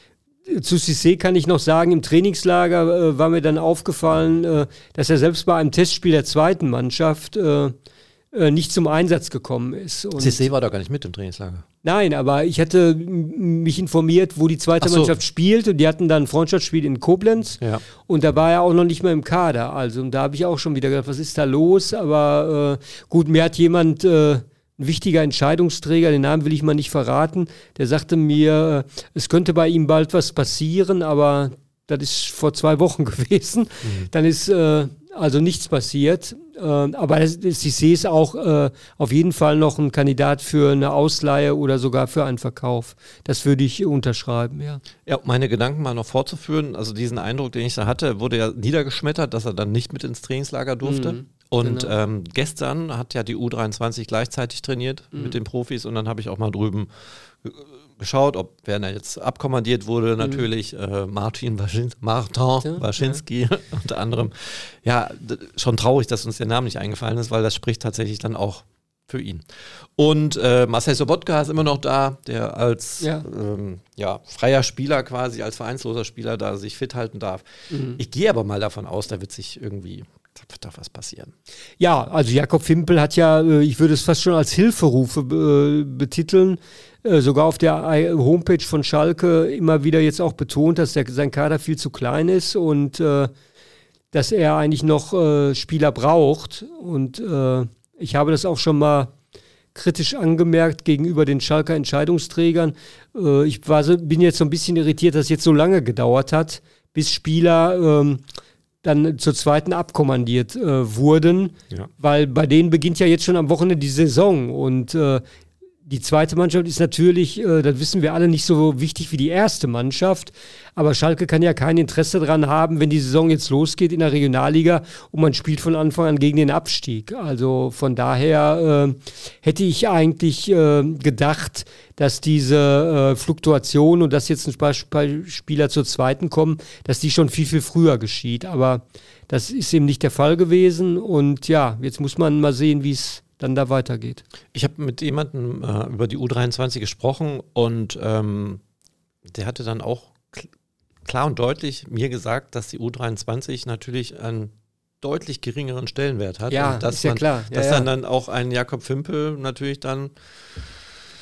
[SPEAKER 3] zu Cissé kann ich noch sagen, im Trainingslager äh, war mir dann aufgefallen, äh, dass er selbst bei einem Testspiel der zweiten Mannschaft äh, äh, nicht zum Einsatz gekommen ist. Und
[SPEAKER 1] Cissé war doch gar nicht mit im Trainingslager.
[SPEAKER 3] Nein, aber ich hatte m- mich informiert, wo die zweite
[SPEAKER 1] so.
[SPEAKER 3] Mannschaft spielt und die hatten dann ein Freundschaftsspiel in Koblenz
[SPEAKER 1] ja.
[SPEAKER 3] und da war er auch noch nicht mehr im Kader. Also und da habe ich auch schon wieder gedacht, was ist da los? Aber äh, gut, mir hat jemand, äh, ein wichtiger Entscheidungsträger, den Namen will ich mal nicht verraten, der sagte mir, äh, es könnte bei ihm bald was passieren, aber das ist vor zwei Wochen gewesen. Mhm. Dann ist äh, also nichts passiert. Äh, aber Cissé ist auch äh, auf jeden Fall noch ein Kandidat für eine Ausleihe oder sogar für einen Verkauf. Das würde ich unterschreiben, ja.
[SPEAKER 1] Ja, um meine Gedanken mal noch fortzuführen, also diesen Eindruck, den ich da hatte, wurde ja niedergeschmettert, dass er dann nicht mit ins Trainingslager durfte. Mhm. Und genau. ähm, gestern hat ja die U dreiundzwanzig gleichzeitig trainiert mhm. mit den Profis und dann habe ich auch mal drüben äh, geschaut, ob wer da jetzt abkommandiert wurde, mhm. natürlich äh, Martin Waschin- Martin Waschinski ja. unter anderem. Ja, d- schon traurig, dass uns der Name nicht eingefallen ist, weil das spricht tatsächlich dann auch für ihn. Und äh, Marcel Sobotka ist immer noch da, der als ja. Ähm, ja, freier Spieler quasi, als vereinsloser Spieler da sich fit halten darf. Mhm. Ich gehe aber mal davon aus, da wird sich irgendwie wird da was passieren.
[SPEAKER 3] Ja, also Jakob Fimpel hat ja, ich würde es fast schon als Hilferufe äh, betiteln, äh, sogar auf der Homepage von Schalke immer wieder jetzt auch betont, dass der, sein Kader viel zu klein ist und äh, dass er eigentlich noch äh, Spieler braucht. Und äh, ich habe das auch schon mal kritisch angemerkt gegenüber den Schalker Entscheidungsträgern. Äh, ich war so, bin jetzt so ein bisschen irritiert, dass es jetzt so lange gedauert hat, bis Spieler ähm, dann zur zweiten abkommandiert äh, wurden, ja. weil bei denen beginnt ja jetzt schon am Wochenende die Saison und äh, die zweite Mannschaft ist natürlich, äh, das wissen wir alle, nicht so wichtig wie die erste Mannschaft, aber Schalke kann ja kein Interesse daran haben, wenn die Saison jetzt losgeht in der Regionalliga und man spielt von Anfang an gegen den Abstieg. Also von daher äh, hätte ich eigentlich äh, gedacht, dass diese äh, Fluktuation und dass jetzt ein paar Spieler zur zweiten kommen, dass die schon viel, viel früher geschieht. Aber das ist eben nicht der Fall gewesen und ja, jetzt muss man mal sehen, wie es dann da weitergeht.
[SPEAKER 1] Ich habe mit jemandem äh, über die U dreiundzwanzig gesprochen und ähm, der hatte dann auch kl- klar und deutlich mir gesagt, dass die U dreiundzwanzig natürlich einen deutlich geringeren Stellenwert hat.
[SPEAKER 3] Ja,
[SPEAKER 1] und dass
[SPEAKER 3] ist ja
[SPEAKER 1] man,
[SPEAKER 3] klar. Ja,
[SPEAKER 1] dass
[SPEAKER 3] ja.
[SPEAKER 1] dann, dann auch ein Jakob Fimpel natürlich dann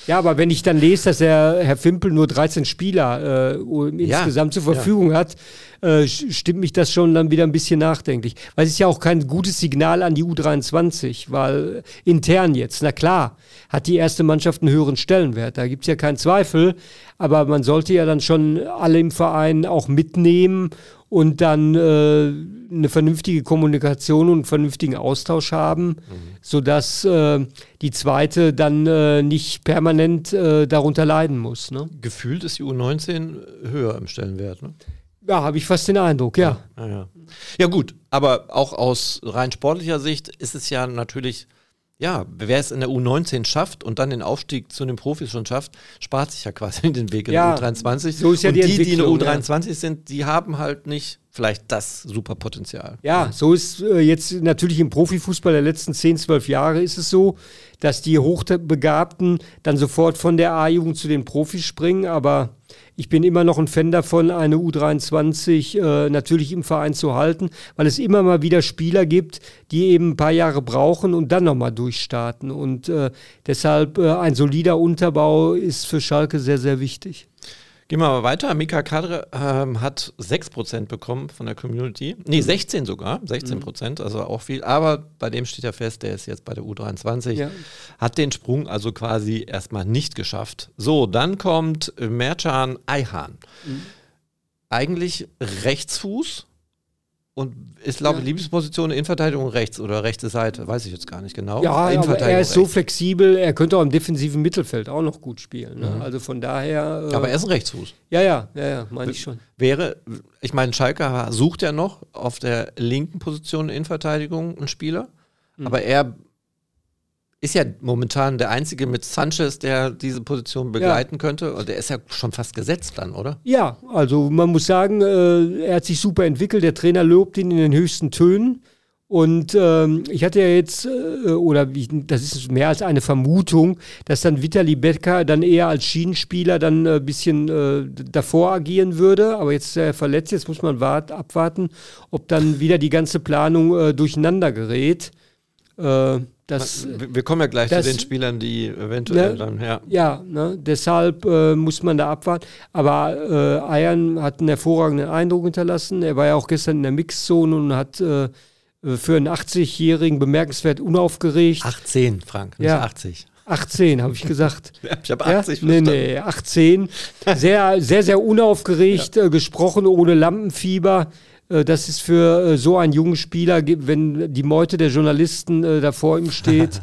[SPEAKER 3] Ja, aber wenn ich dann lese, dass der Herr Fimpel nur dreizehn Spieler äh, insgesamt
[SPEAKER 1] ja,
[SPEAKER 3] zur Verfügung ja. hat, äh, stimmt mich das schon dann wieder ein bisschen nachdenklich. Weil es ist ja auch kein gutes Signal an die U dreiundzwanzig, weil intern jetzt, na klar, hat die erste Mannschaft einen höheren Stellenwert, da gibt es ja keinen Zweifel, aber man sollte ja dann schon alle im Verein auch mitnehmen und dann äh, eine vernünftige Kommunikation und einen vernünftigen Austausch haben, mhm. sodass äh, die zweite dann äh, nicht permanent äh, darunter leiden muss. Ne?
[SPEAKER 1] Gefühlt ist die U neunzehn höher im Stellenwert, ne?
[SPEAKER 3] Ja, habe ich fast den Eindruck, ja.
[SPEAKER 1] Ja, ja. Ja gut, aber auch aus rein sportlicher Sicht ist es ja natürlich, ja, wer es in der U neunzehn schafft und dann den Aufstieg zu den Profis schon schafft, spart sich ja quasi den Weg in
[SPEAKER 3] ja,
[SPEAKER 1] der U dreiundzwanzig.
[SPEAKER 3] So ist ja
[SPEAKER 1] und
[SPEAKER 3] die,
[SPEAKER 1] die, die in der U dreiundzwanzig
[SPEAKER 3] ja.
[SPEAKER 1] sind, die haben halt nicht vielleicht das super Potenzial.
[SPEAKER 3] Ja, so ist äh, jetzt natürlich im Profifußball der letzten zehn, zwölf Jahre ist es so, dass die Hochbegabten dann sofort von der A-Jugend zu den Profis springen, aber ich bin immer noch ein Fan davon, eine U dreiundzwanzig äh, natürlich im Verein zu halten, weil es immer mal wieder Spieler gibt, die eben ein paar Jahre brauchen und dann nochmal durchstarten. Und äh, deshalb äh, ein solider Unterbau ist für Schalke sehr, sehr wichtig.
[SPEAKER 1] Gehen wir mal weiter. Mika Kadre ähm, hat sechs Prozent bekommen von der Community. Nee, sechzehn sogar. sechzehn Prozent, also auch viel. Aber bei dem steht ja fest, der ist jetzt bei der U dreiundzwanzig. Ja. Hat den Sprung also quasi erstmal nicht geschafft. So, dann kommt Mercan Ayhan. Mhm. Eigentlich Rechtsfuß und ist, glaube ich, ja. Lieblingsposition Innenverteidigung rechts oder rechte Seite. Weiß ich jetzt gar nicht genau.
[SPEAKER 3] Ja, aber er ist rechts. So flexibel, er könnte auch im defensiven Mittelfeld auch noch gut spielen. Ne? Mhm. Also von daher... Äh,
[SPEAKER 1] aber er ist ein Rechtsfuß.
[SPEAKER 3] Ja, ja, ja, ja meine ich schon.
[SPEAKER 1] Wäre, ich meine, Schalke sucht ja noch auf der linken Position Innenverteidigung einen Spieler, mhm. aber er ist ja momentan der Einzige mit Sanchez, der diese Position begleiten ja. könnte. Und der ist ja schon fast gesetzt dann, oder?
[SPEAKER 3] Ja, also man muss sagen, äh, er hat sich super entwickelt. Der Trainer lobt ihn in den höchsten Tönen. Und ähm, ich hatte ja jetzt, äh, oder ich, das ist mehr als eine Vermutung, dass dann Vitali Becker dann eher als Schienenspieler dann ein äh, bisschen äh, davor agieren würde. Aber jetzt ist er verletzt, jetzt muss man wart, abwarten, ob dann wieder die ganze Planung äh, durcheinander gerät. Äh, Das,
[SPEAKER 1] wir kommen ja gleich das, zu den Spielern, die eventuell
[SPEAKER 3] ne,
[SPEAKER 1] dann, ja.
[SPEAKER 3] Ja, ne, deshalb äh, muss man da abwarten. Aber äh, Ayhan hat einen hervorragenden Eindruck hinterlassen. Er war ja auch gestern in der Mixzone und hat äh, für einen achtzigjährigen bemerkenswert unaufgeregt.
[SPEAKER 1] achtzehn, Frank, nicht
[SPEAKER 3] ja,
[SPEAKER 1] achtzig.
[SPEAKER 3] achtzehn, habe ich gesagt.
[SPEAKER 1] Ja, ich habe achtzig
[SPEAKER 3] ja? Nee, nee, achtzehn. Sehr, sehr, sehr unaufgeregt ja. äh, gesprochen, ohne Lampenfieber. Das ist für so einen jungen Spieler, wenn die Meute der Journalisten äh, da vor ihm steht,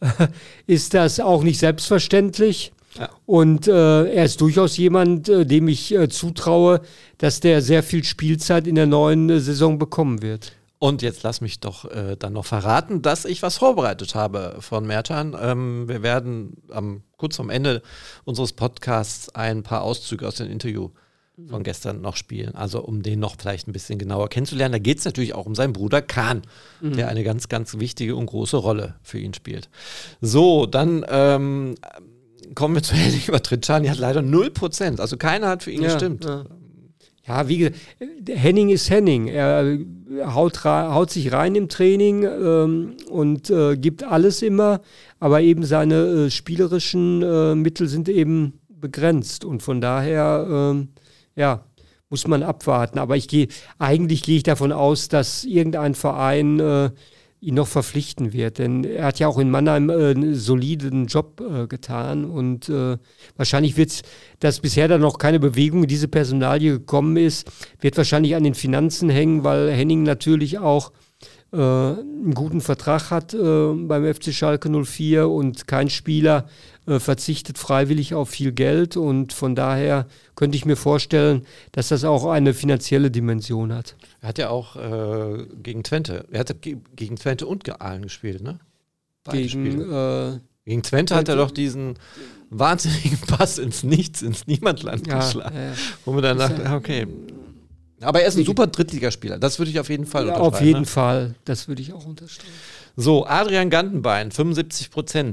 [SPEAKER 3] ist das auch nicht selbstverständlich. Ja. Und äh, er ist durchaus jemand, äh, dem ich äh, zutraue, dass der sehr viel Spielzeit in der neuen äh, Saison bekommen wird.
[SPEAKER 1] Und jetzt lass mich doch äh, dann noch verraten, dass ich was vorbereitet habe von Mercan. Ähm, wir werden ähm, kurz vorm Ende unseres Podcasts ein paar Auszüge aus dem Interview von gestern noch spielen, also um den noch vielleicht ein bisschen genauer kennenzulernen. Da geht es natürlich auch um seinen Bruder Kahn, mhm. der eine ganz, ganz wichtige und große Rolle für ihn spielt. So, dann ähm, kommen wir zu Henning Tritschan. Die hat leider null Prozent, also keiner hat für ihn ja, gestimmt.
[SPEAKER 3] Ja. Ja, wie gesagt, Henning ist Henning. Er haut, haut sich rein im Training ähm, und äh, gibt alles immer, aber eben seine äh, spielerischen äh, Mittel sind eben begrenzt und von daher äh, ja, muss man abwarten. Aber ich gehe, eigentlich gehe ich davon aus, dass irgendein Verein äh, ihn noch verpflichten wird. Denn er hat ja auch in Mannheim äh, einen soliden Job äh, getan. Und äh, wahrscheinlich wird es, dass bisher da noch keine Bewegung in diese Personalie gekommen ist, wird wahrscheinlich an den Finanzen hängen, weil Henning natürlich auch äh, einen guten Vertrag hat äh, beim F C Schalke null vier und kein Spieler äh, verzichtet freiwillig auf viel Geld und von daher könnte ich mir vorstellen, dass das auch eine finanzielle Dimension hat.
[SPEAKER 1] Er hat ja auch äh, gegen Twente, er hat ge- gegen Twente und Aalen gespielt, ne? Beide
[SPEAKER 3] gegen, äh,
[SPEAKER 1] gegen Twente hat er doch diesen wahnsinnigen Pass ins Nichts, ins Niemandsland
[SPEAKER 3] ja,
[SPEAKER 1] geschlagen,
[SPEAKER 3] äh,
[SPEAKER 1] wo man dann dachte, okay. Aber er ist ein super Drittligaspieler, das würde ich auf jeden Fall
[SPEAKER 3] ja,
[SPEAKER 1] unterschreiben.
[SPEAKER 3] Auf jeden
[SPEAKER 1] ne?
[SPEAKER 3] Fall, das würde ich auch unterstreichen.
[SPEAKER 1] So, Adrian Gantenbein, fünfundsiebzig Prozent.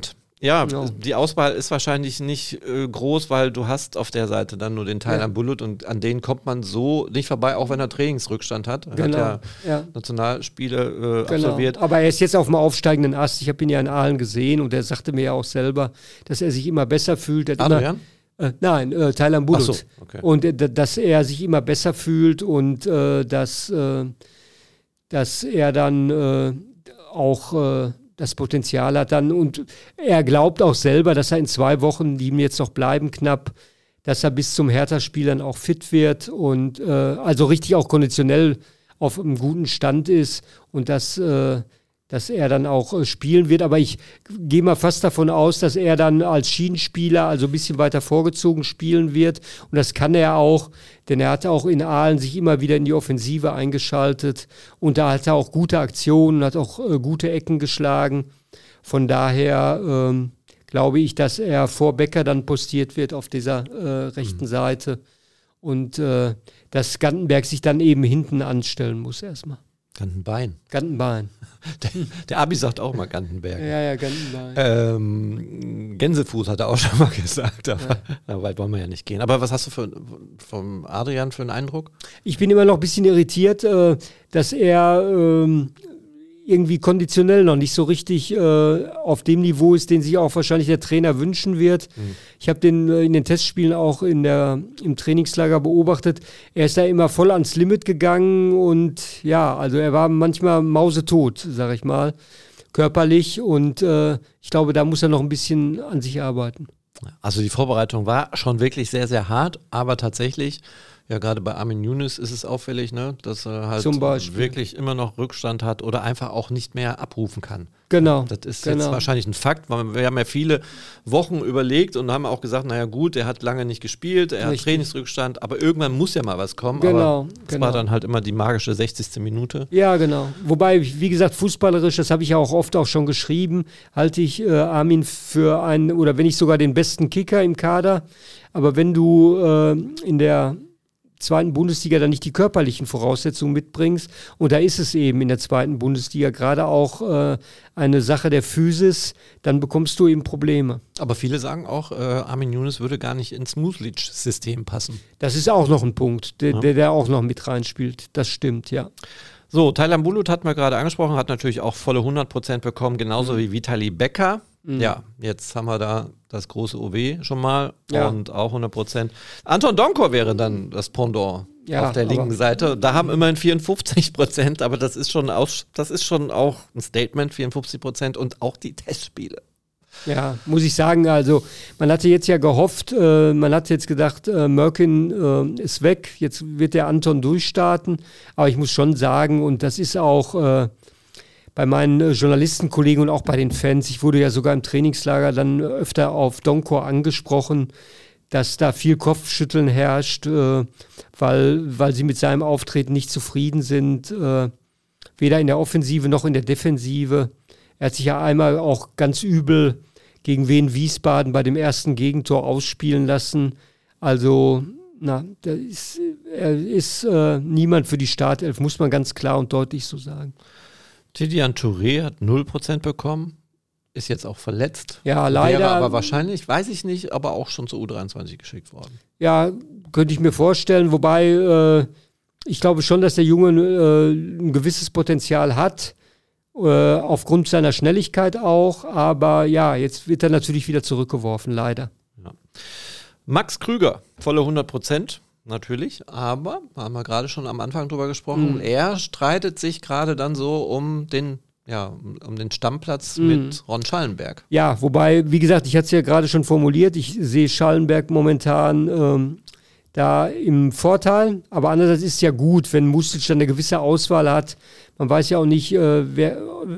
[SPEAKER 1] Ja,
[SPEAKER 3] Ja.
[SPEAKER 1] die Auswahl ist wahrscheinlich nicht äh, groß, weil du hast auf der Seite dann nur den Taylan
[SPEAKER 3] Ja.
[SPEAKER 1] Bulut und an denen kommt man so nicht vorbei, auch wenn er Trainingsrückstand hat. Er
[SPEAKER 3] Genau,
[SPEAKER 1] hat ja,
[SPEAKER 3] ja.
[SPEAKER 1] Nationalspiele äh,
[SPEAKER 3] Genau.
[SPEAKER 1] absolviert.
[SPEAKER 3] Aber er ist jetzt auf dem aufsteigenden Ast. Ich habe ihn ja in Aalen gesehen und er sagte mir ja auch selber, dass er sich immer besser fühlt. Er hat
[SPEAKER 1] Adrian?
[SPEAKER 3] Immer, äh, nein, äh, Taylan Bulut.
[SPEAKER 1] Ach so, okay.
[SPEAKER 3] Und äh, d- dass er sich immer besser fühlt und äh, dass, äh, dass er dann äh, auch äh, das Potenzial hat dann. Und er glaubt auch selber, dass er in zwei Wochen, die ihm jetzt noch bleiben knapp, dass er bis zum Hertha-Spiel dann auch fit wird und äh, also richtig auch konditionell auf einem guten Stand ist und dass, äh, dass er dann auch äh, spielen wird. Aber ich gehe mal fast davon aus, dass er dann als Schienenspieler, also ein bisschen weiter vorgezogen spielen wird. Und das kann er auch, denn er hat auch in Aalen sich immer wieder in die Offensive eingeschaltet. Und da hat er auch gute Aktionen, hat auch äh, gute Ecken geschlagen. Von daher ähm, glaube ich, dass er vor Becker dann postiert wird auf dieser äh, rechten mhm. Seite. Und äh, dass Gantenberg sich dann eben hinten anstellen muss erstmal.
[SPEAKER 1] Gantenbein.
[SPEAKER 3] Gantenbein.
[SPEAKER 1] Der, der Abi sagt auch mal Gantenberg.
[SPEAKER 3] Ja, ja, Gantenbein.
[SPEAKER 1] Ähm, Gänsefuß hat er auch schon mal gesagt, aber
[SPEAKER 3] Ja.
[SPEAKER 1] na, weit wollen wir ja nicht gehen. Aber was hast du für, vom Adrian für einen Eindruck?
[SPEAKER 3] Ich bin immer noch ein bisschen irritiert, äh, dass er ähm, irgendwie konditionell noch nicht so richtig äh, auf dem Niveau ist, den sich auch wahrscheinlich der Trainer wünschen wird. Mhm. Ich habe den äh, in den Testspielen auch in der, im Trainingslager beobachtet. Er ist da immer voll ans Limit gegangen und ja, also er war manchmal mausetot, sage ich mal, körperlich und äh, ich glaube, da muss er noch ein bisschen an sich arbeiten.
[SPEAKER 1] Also die Vorbereitung war schon wirklich sehr, sehr hart, aber tatsächlich, ja gerade bei Armin Younes ist es auffällig, ne, dass er halt
[SPEAKER 3] Zum Beispiel.
[SPEAKER 1] wirklich immer noch Rückstand hat oder einfach auch nicht mehr abrufen kann.
[SPEAKER 3] Genau.
[SPEAKER 1] Das ist
[SPEAKER 3] genau.
[SPEAKER 1] jetzt wahrscheinlich ein Fakt, weil wir haben ja viele Wochen überlegt und haben auch gesagt, naja gut, er hat lange nicht gespielt, er
[SPEAKER 3] Richtig.
[SPEAKER 1] hat Trainingsrückstand, aber irgendwann muss ja mal was kommen.
[SPEAKER 3] Genau,
[SPEAKER 1] aber es
[SPEAKER 3] genau.
[SPEAKER 1] war dann halt immer die magische sechzigste Minute.
[SPEAKER 3] Ja, genau. Wobei, wie gesagt, fußballerisch, das habe ich ja auch oft auch schon geschrieben, halte ich äh, Armin für einen, oder wenn nicht sogar den besten Kicker im Kader. Aber wenn du äh, in der zweiten Bundesliga dann nicht die körperlichen Voraussetzungen mitbringst, und da ist es eben in der zweiten Bundesliga gerade auch äh, eine Sache der Physis, dann bekommst du eben Probleme.
[SPEAKER 1] Aber viele sagen auch, äh, Armin Younes würde gar nicht ins Muslic-System passen.
[SPEAKER 3] Das ist auch noch ein Punkt, der,
[SPEAKER 1] Ja.
[SPEAKER 3] der, der auch noch mit reinspielt. Das stimmt, ja.
[SPEAKER 1] So, Taylan Bulut hatten wir gerade angesprochen, hat natürlich auch volle hundert Prozent bekommen, genauso mhm. wie Vitali Becker. Mhm. Ja, jetzt haben wir da das große O W schon mal
[SPEAKER 3] Ja.
[SPEAKER 1] und auch hundert Prozent. Anton Donkor wäre dann das Pendant
[SPEAKER 3] Ja,
[SPEAKER 1] auf der linken
[SPEAKER 3] aber-
[SPEAKER 1] Seite. Da haben immerhin vierundfünfzig Prozent, aber das ist schon aus, das ist schon auch ein Statement, vierundfünfzig Prozent und auch die Testspiele.
[SPEAKER 3] Ja, muss ich sagen, also man hatte jetzt ja gehofft, äh, man hat jetzt gedacht, äh, Mörkin äh, ist weg, jetzt wird der Anton durchstarten, aber ich muss schon sagen, und das ist auch äh, bei meinen äh, Journalistenkollegen und auch bei den Fans, ich wurde ja sogar im Trainingslager dann öfter auf Donkor angesprochen, dass da viel Kopfschütteln herrscht, äh, weil, weil sie mit seinem Auftreten nicht zufrieden sind, äh, weder in der Offensive noch in der Defensive. Er hat sich ja einmal auch ganz übel gegen Wien Wiesbaden bei dem ersten Gegentor ausspielen lassen. Also, na, da ist, er ist äh, niemand für die Startelf, muss man ganz klar und deutlich so sagen.
[SPEAKER 1] Tidiane Touré hat null Prozent bekommen, ist jetzt auch verletzt.
[SPEAKER 3] Ja, leider.
[SPEAKER 1] Wäre aber wahrscheinlich, weiß ich nicht, aber auch schon zur U dreiundzwanzig geschickt worden.
[SPEAKER 3] Ja, könnte ich mir vorstellen, wobei äh, ich glaube schon, dass der Junge äh, ein gewisses Potenzial hat. Äh, aufgrund seiner Schnelligkeit auch, aber ja, jetzt wird er natürlich wieder zurückgeworfen, leider.
[SPEAKER 1] Ja. Max Krüger, volle hundert Prozent, natürlich, aber, haben wir gerade schon am Anfang drüber gesprochen,
[SPEAKER 3] Mhm.
[SPEAKER 1] er streitet sich gerade dann so um den, ja, um, um den Stammplatz
[SPEAKER 3] Mhm.
[SPEAKER 1] mit Ron Schallenberg.
[SPEAKER 3] Ja, wobei, wie gesagt, ich hatte es ja gerade schon formuliert, ich sehe Schallenberg momentan ähm, da im Vorteil, aber andererseits ist es ja gut, wenn Mustic dann eine gewisse Auswahl hat. Man weiß ja auch nicht, äh, wer,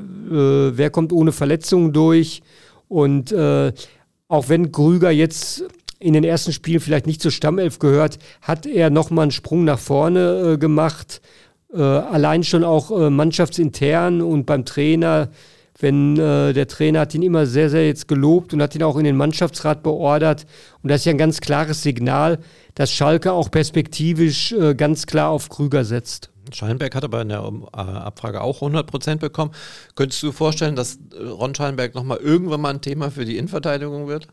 [SPEAKER 3] äh, wer kommt ohne Verletzungen durch. Und äh, auch wenn Krüger jetzt in den ersten Spielen vielleicht nicht zur Stammelf gehört, hat er nochmal einen Sprung nach vorne äh, gemacht. Äh, allein schon auch äh, mannschaftsintern und beim Trainer. Wenn äh, der Trainer hat ihn immer sehr, sehr jetzt gelobt und hat ihn auch in den Mannschaftsrat beordert. Und das ist ja ein ganz klares Signal, dass Schalke auch perspektivisch äh, ganz klar auf Krüger setzt.
[SPEAKER 1] Schallenberg hat aber in der äh, Abfrage auch hundert Prozent bekommen. Könntest du dir vorstellen, dass Ron Schallenberg nochmal irgendwann mal ein Thema für die Innenverteidigung wird?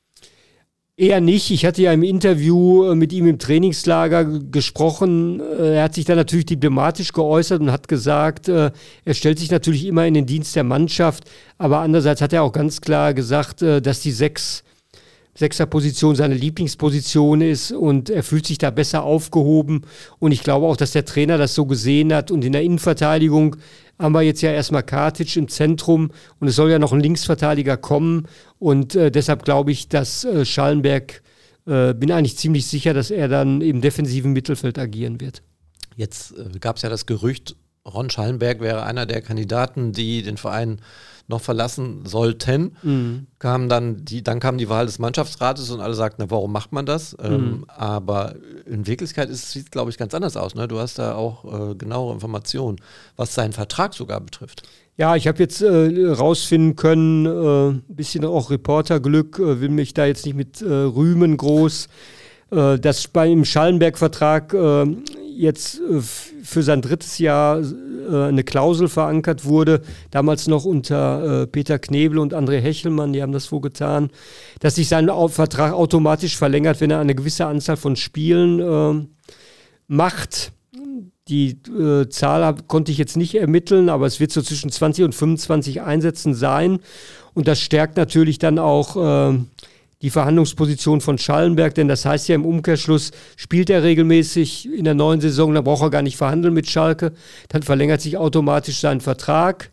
[SPEAKER 3] Eher nicht. Ich hatte ja im Interview mit ihm im Trainingslager gesprochen. Er hat sich da natürlich diplomatisch geäußert und hat gesagt, er stellt sich natürlich immer in den Dienst der Mannschaft. Aber andererseits hat er auch ganz klar gesagt, dass die Sechs, Sechserposition seine Lieblingsposition ist und er fühlt sich da besser aufgehoben. Und ich glaube auch, dass der Trainer das so gesehen hat. Und in der Innenverteidigung haben wir jetzt ja erstmal Kartic im Zentrum und es soll ja noch ein Linksverteidiger kommen und äh, deshalb glaube ich, dass äh, Schallenberg, äh, bin eigentlich ziemlich sicher, dass er dann im defensiven Mittelfeld agieren wird.
[SPEAKER 1] Jetzt äh, gab es ja das Gerücht, Ron Schallenberg wäre einer der Kandidaten, die den Verein noch verlassen sollten. Mhm. Kam dann, die, dann kam die Wahl des Mannschaftsrates und alle sagten, na, warum macht man das? Mhm. Ähm, aber in Wirklichkeit sieht es, glaube ich, ganz anders aus. Ne? Du hast da auch äh, genauere Informationen, was seinen Vertrag sogar betrifft. Ja, ich habe jetzt äh, rausfinden können, ein äh, bisschen auch Reporterglück, äh, will mich da jetzt nicht mit äh, rühmen groß, äh, dass beim Schallenberg-Vertrag äh, jetzt äh, für sein drittes Jahr äh, eine Klausel verankert wurde, damals noch unter äh, Peter Knebel und André Hechelmann, die haben das wohl getan, dass sich sein Au- Vertrag automatisch verlängert, wenn er eine gewisse Anzahl von Spielen äh, macht. Die äh, Zahl hab, konnte ich jetzt nicht ermitteln, aber es wird so zwischen zwanzig und fünfundzwanzig Einsätzen sein und das stärkt natürlich dann auch äh, die Verhandlungsposition von Schallenberg, denn das heißt ja im Umkehrschluss, spielt er regelmäßig in der neuen Saison, dann braucht er gar nicht verhandeln mit Schalke, dann verlängert sich automatisch sein Vertrag.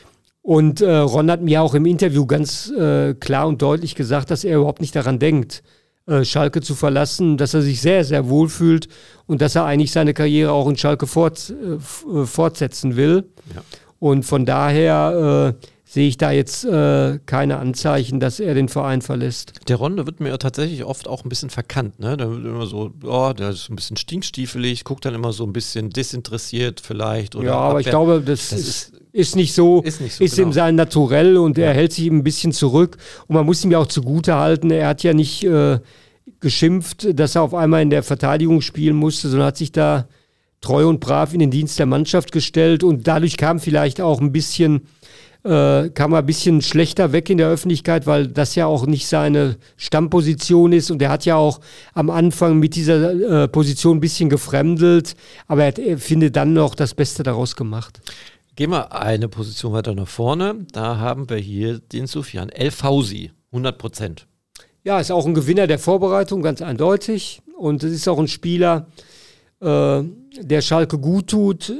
[SPEAKER 1] Und äh, Ron hat mir auch im Interview ganz äh, klar und deutlich gesagt, dass er überhaupt nicht daran denkt, äh, Schalke zu verlassen, dass er sich sehr, sehr wohl fühlt und dass er eigentlich seine Karriere auch in Schalke fort, äh, f- äh, fortsetzen will. Ja. Und von daher äh, sehe ich da jetzt äh, keine Anzeichen, dass er den Verein verlässt. Der Ron wird mir tatsächlich oft auch ein bisschen verkannt, ne? Der wird immer so, oh, der ist ein bisschen stinkstiefelig, guckt dann immer so ein bisschen desinteressiert vielleicht. Oder ja, aber abwehr. Ich glaube, das, das ist, ist, ist nicht so, ist, nicht so, ist genau. ihm sein Naturell und ja. er hält sich ein bisschen zurück. Und man muss ihm ja auch zugute halten, er hat ja nicht äh, geschimpft, dass er auf einmal in der Verteidigung spielen musste, sondern hat sich da treu und brav in den Dienst der Mannschaft gestellt und dadurch kam vielleicht auch ein bisschen Äh, kam er ein bisschen schlechter weg in der Öffentlichkeit, weil das ja auch nicht seine Stammposition ist und er hat ja auch am Anfang mit dieser äh, Position ein bisschen gefremdelt, aber er, hat, er findet dann noch das Beste daraus gemacht. Gehen wir eine Position weiter nach vorne, da haben wir hier den Soufiane El Fauzi, hundert Prozent. Ja, ist auch ein Gewinner der Vorbereitung, ganz eindeutig und es ist auch ein Spieler, äh, der Schalke gut tut.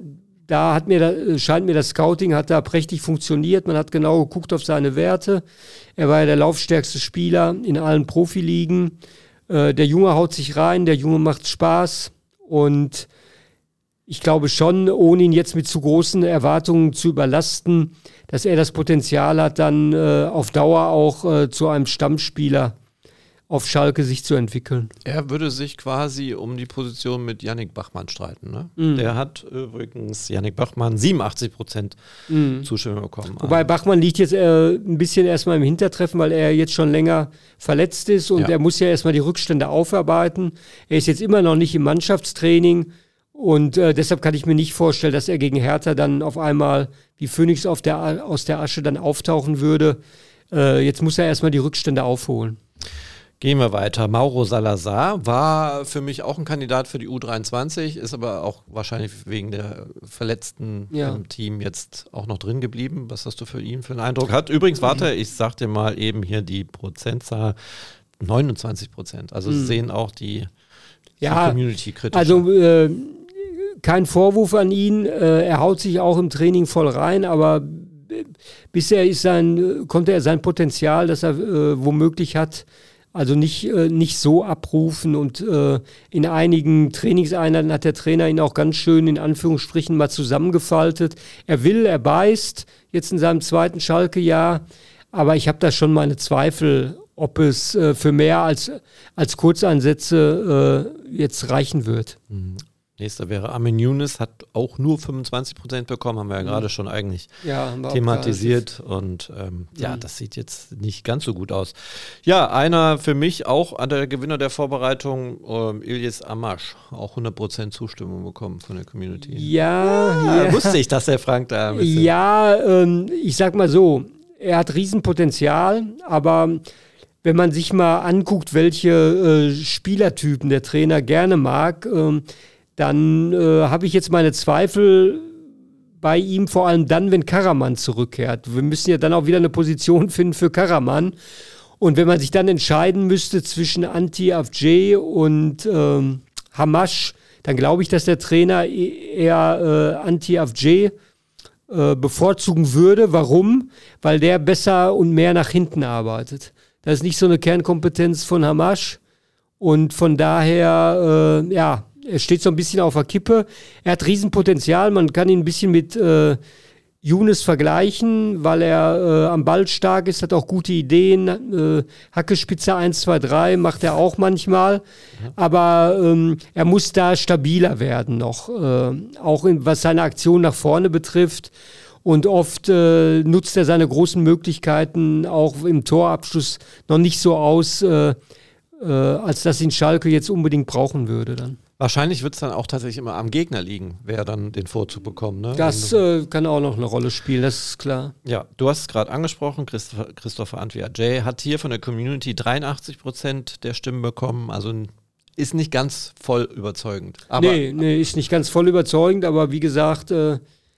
[SPEAKER 1] Da hat mir da, scheint mir das Scouting hat da prächtig funktioniert. Man hat genau geguckt auf seine Werte. Er war ja der laufstärkste Spieler in allen Profiligen. Äh, der Junge haut sich rein, der Junge macht Spaß. Und ich glaube schon, ohne ihn jetzt mit zu großen Erwartungen zu überlasten, dass er das Potenzial hat, dann äh, auf Dauer auch äh, zu einem Stammspieler auf Schalke sich zu entwickeln. Er würde sich quasi um die Position mit Yannick Bachmann streiten. Ne? Mhm. Der hat übrigens, Yannick Bachmann, siebenundachtzig Prozent mhm. Zustimmung bekommen. Wobei Bachmann liegt jetzt äh, ein bisschen erstmal im Hintertreffen, weil er jetzt schon länger verletzt ist und ja. er muss ja erstmal die Rückstände aufarbeiten. Er ist jetzt immer noch nicht im Mannschaftstraining und äh, deshalb kann ich mir nicht vorstellen, dass er gegen Hertha dann auf einmal wie Phönix auf der, aus der Asche dann auftauchen würde. Äh, jetzt muss er erstmal die Rückstände aufholen. Gehen wir weiter. Mauro Salazar war für mich auch ein Kandidat für die U dreiundzwanzig, ist aber auch wahrscheinlich wegen der Verletzten ja. im Team jetzt auch noch drin geblieben. Was hast du für ihn für einen Eindruck? Hat übrigens, warte, ich sag dir mal eben hier die Prozentzahl, neunundzwanzig Prozent. Also mhm. sehen auch die, die ja, Community kritisch. Also äh, kein Vorwurf an ihn. Äh, er haut sich auch im Training voll rein, aber bisher ist sein, konnte er sein Potenzial, das er äh, womöglich hat, also nicht, äh, nicht so abrufen und äh, in einigen Trainingseinheiten hat der Trainer ihn auch ganz schön in Anführungsstrichen mal zusammengefaltet. Er will, er beißt, jetzt in seinem zweiten Schalke-Jahr, aber ich habe da schon meine Zweifel, ob es äh, für mehr als, als Kurzeinsätze äh, jetzt reichen wird. Nächster wäre Amin Younes, hat auch nur fünfundzwanzig Prozent bekommen, haben wir ja mhm. gerade schon eigentlich
[SPEAKER 3] ja,
[SPEAKER 1] thematisiert. Und ähm, ja, mhm. das sieht jetzt nicht ganz so gut aus. Ja, einer für mich auch an der Gewinner der Vorbereitung, ähm, Ilyes Amash, auch hundert Prozent Zustimmung bekommen von der Community.
[SPEAKER 3] Ja,
[SPEAKER 1] ah,
[SPEAKER 3] ja.
[SPEAKER 1] Wusste ich, dass der Frank da ein bisschen...
[SPEAKER 3] Ja, ähm, ich sag mal so, er hat Riesenpotenzial, aber... Wenn man sich mal anguckt, welche äh, Spielertypen der Trainer gerne mag, ähm, dann äh, habe ich jetzt meine Zweifel bei ihm, vor allem dann, wenn Karaman zurückkehrt. Wir müssen ja dann auch wieder eine Position finden für Karaman. Und wenn man sich dann entscheiden müsste zwischen Anti Avcı und ähm, Hamash, dann glaube ich, dass der Trainer eher äh, Anti Avcı äh, bevorzugen würde. Warum? Weil der besser und mehr nach hinten arbeitet. Das ist nicht so eine Kernkompetenz von Hamash. Und von daher, äh, ja, er steht so ein bisschen auf der Kippe. Er hat Riesenpotenzial. Man kann ihn ein bisschen mit äh, Younes vergleichen, weil er äh, am Ball stark ist, hat auch gute Ideen. Äh, Hackespitze eins, zwei, drei macht er auch manchmal. Mhm. Aber ähm, er muss da stabiler werden noch. Äh, auch in, was seine Aktion nach vorne betrifft. Und oft äh, nutzt er seine großen Möglichkeiten auch im Torabschluss noch nicht so aus, äh, äh, als dass ihn Schalke jetzt unbedingt brauchen würde dann.
[SPEAKER 1] Wahrscheinlich wird es dann auch tatsächlich immer am Gegner liegen, wer dann den Vorzug bekommt. Ne?
[SPEAKER 3] Das äh, kann auch noch eine Rolle spielen, das ist klar.
[SPEAKER 1] Ja, du hast es gerade angesprochen, Christopher, Christopher Antwi Ajay hat hier von der Community dreiundachtzig Prozent der Stimmen bekommen, also ist nicht ganz voll überzeugend. Aber
[SPEAKER 3] nee, nee, ist nicht ganz voll überzeugend, aber wie gesagt, äh,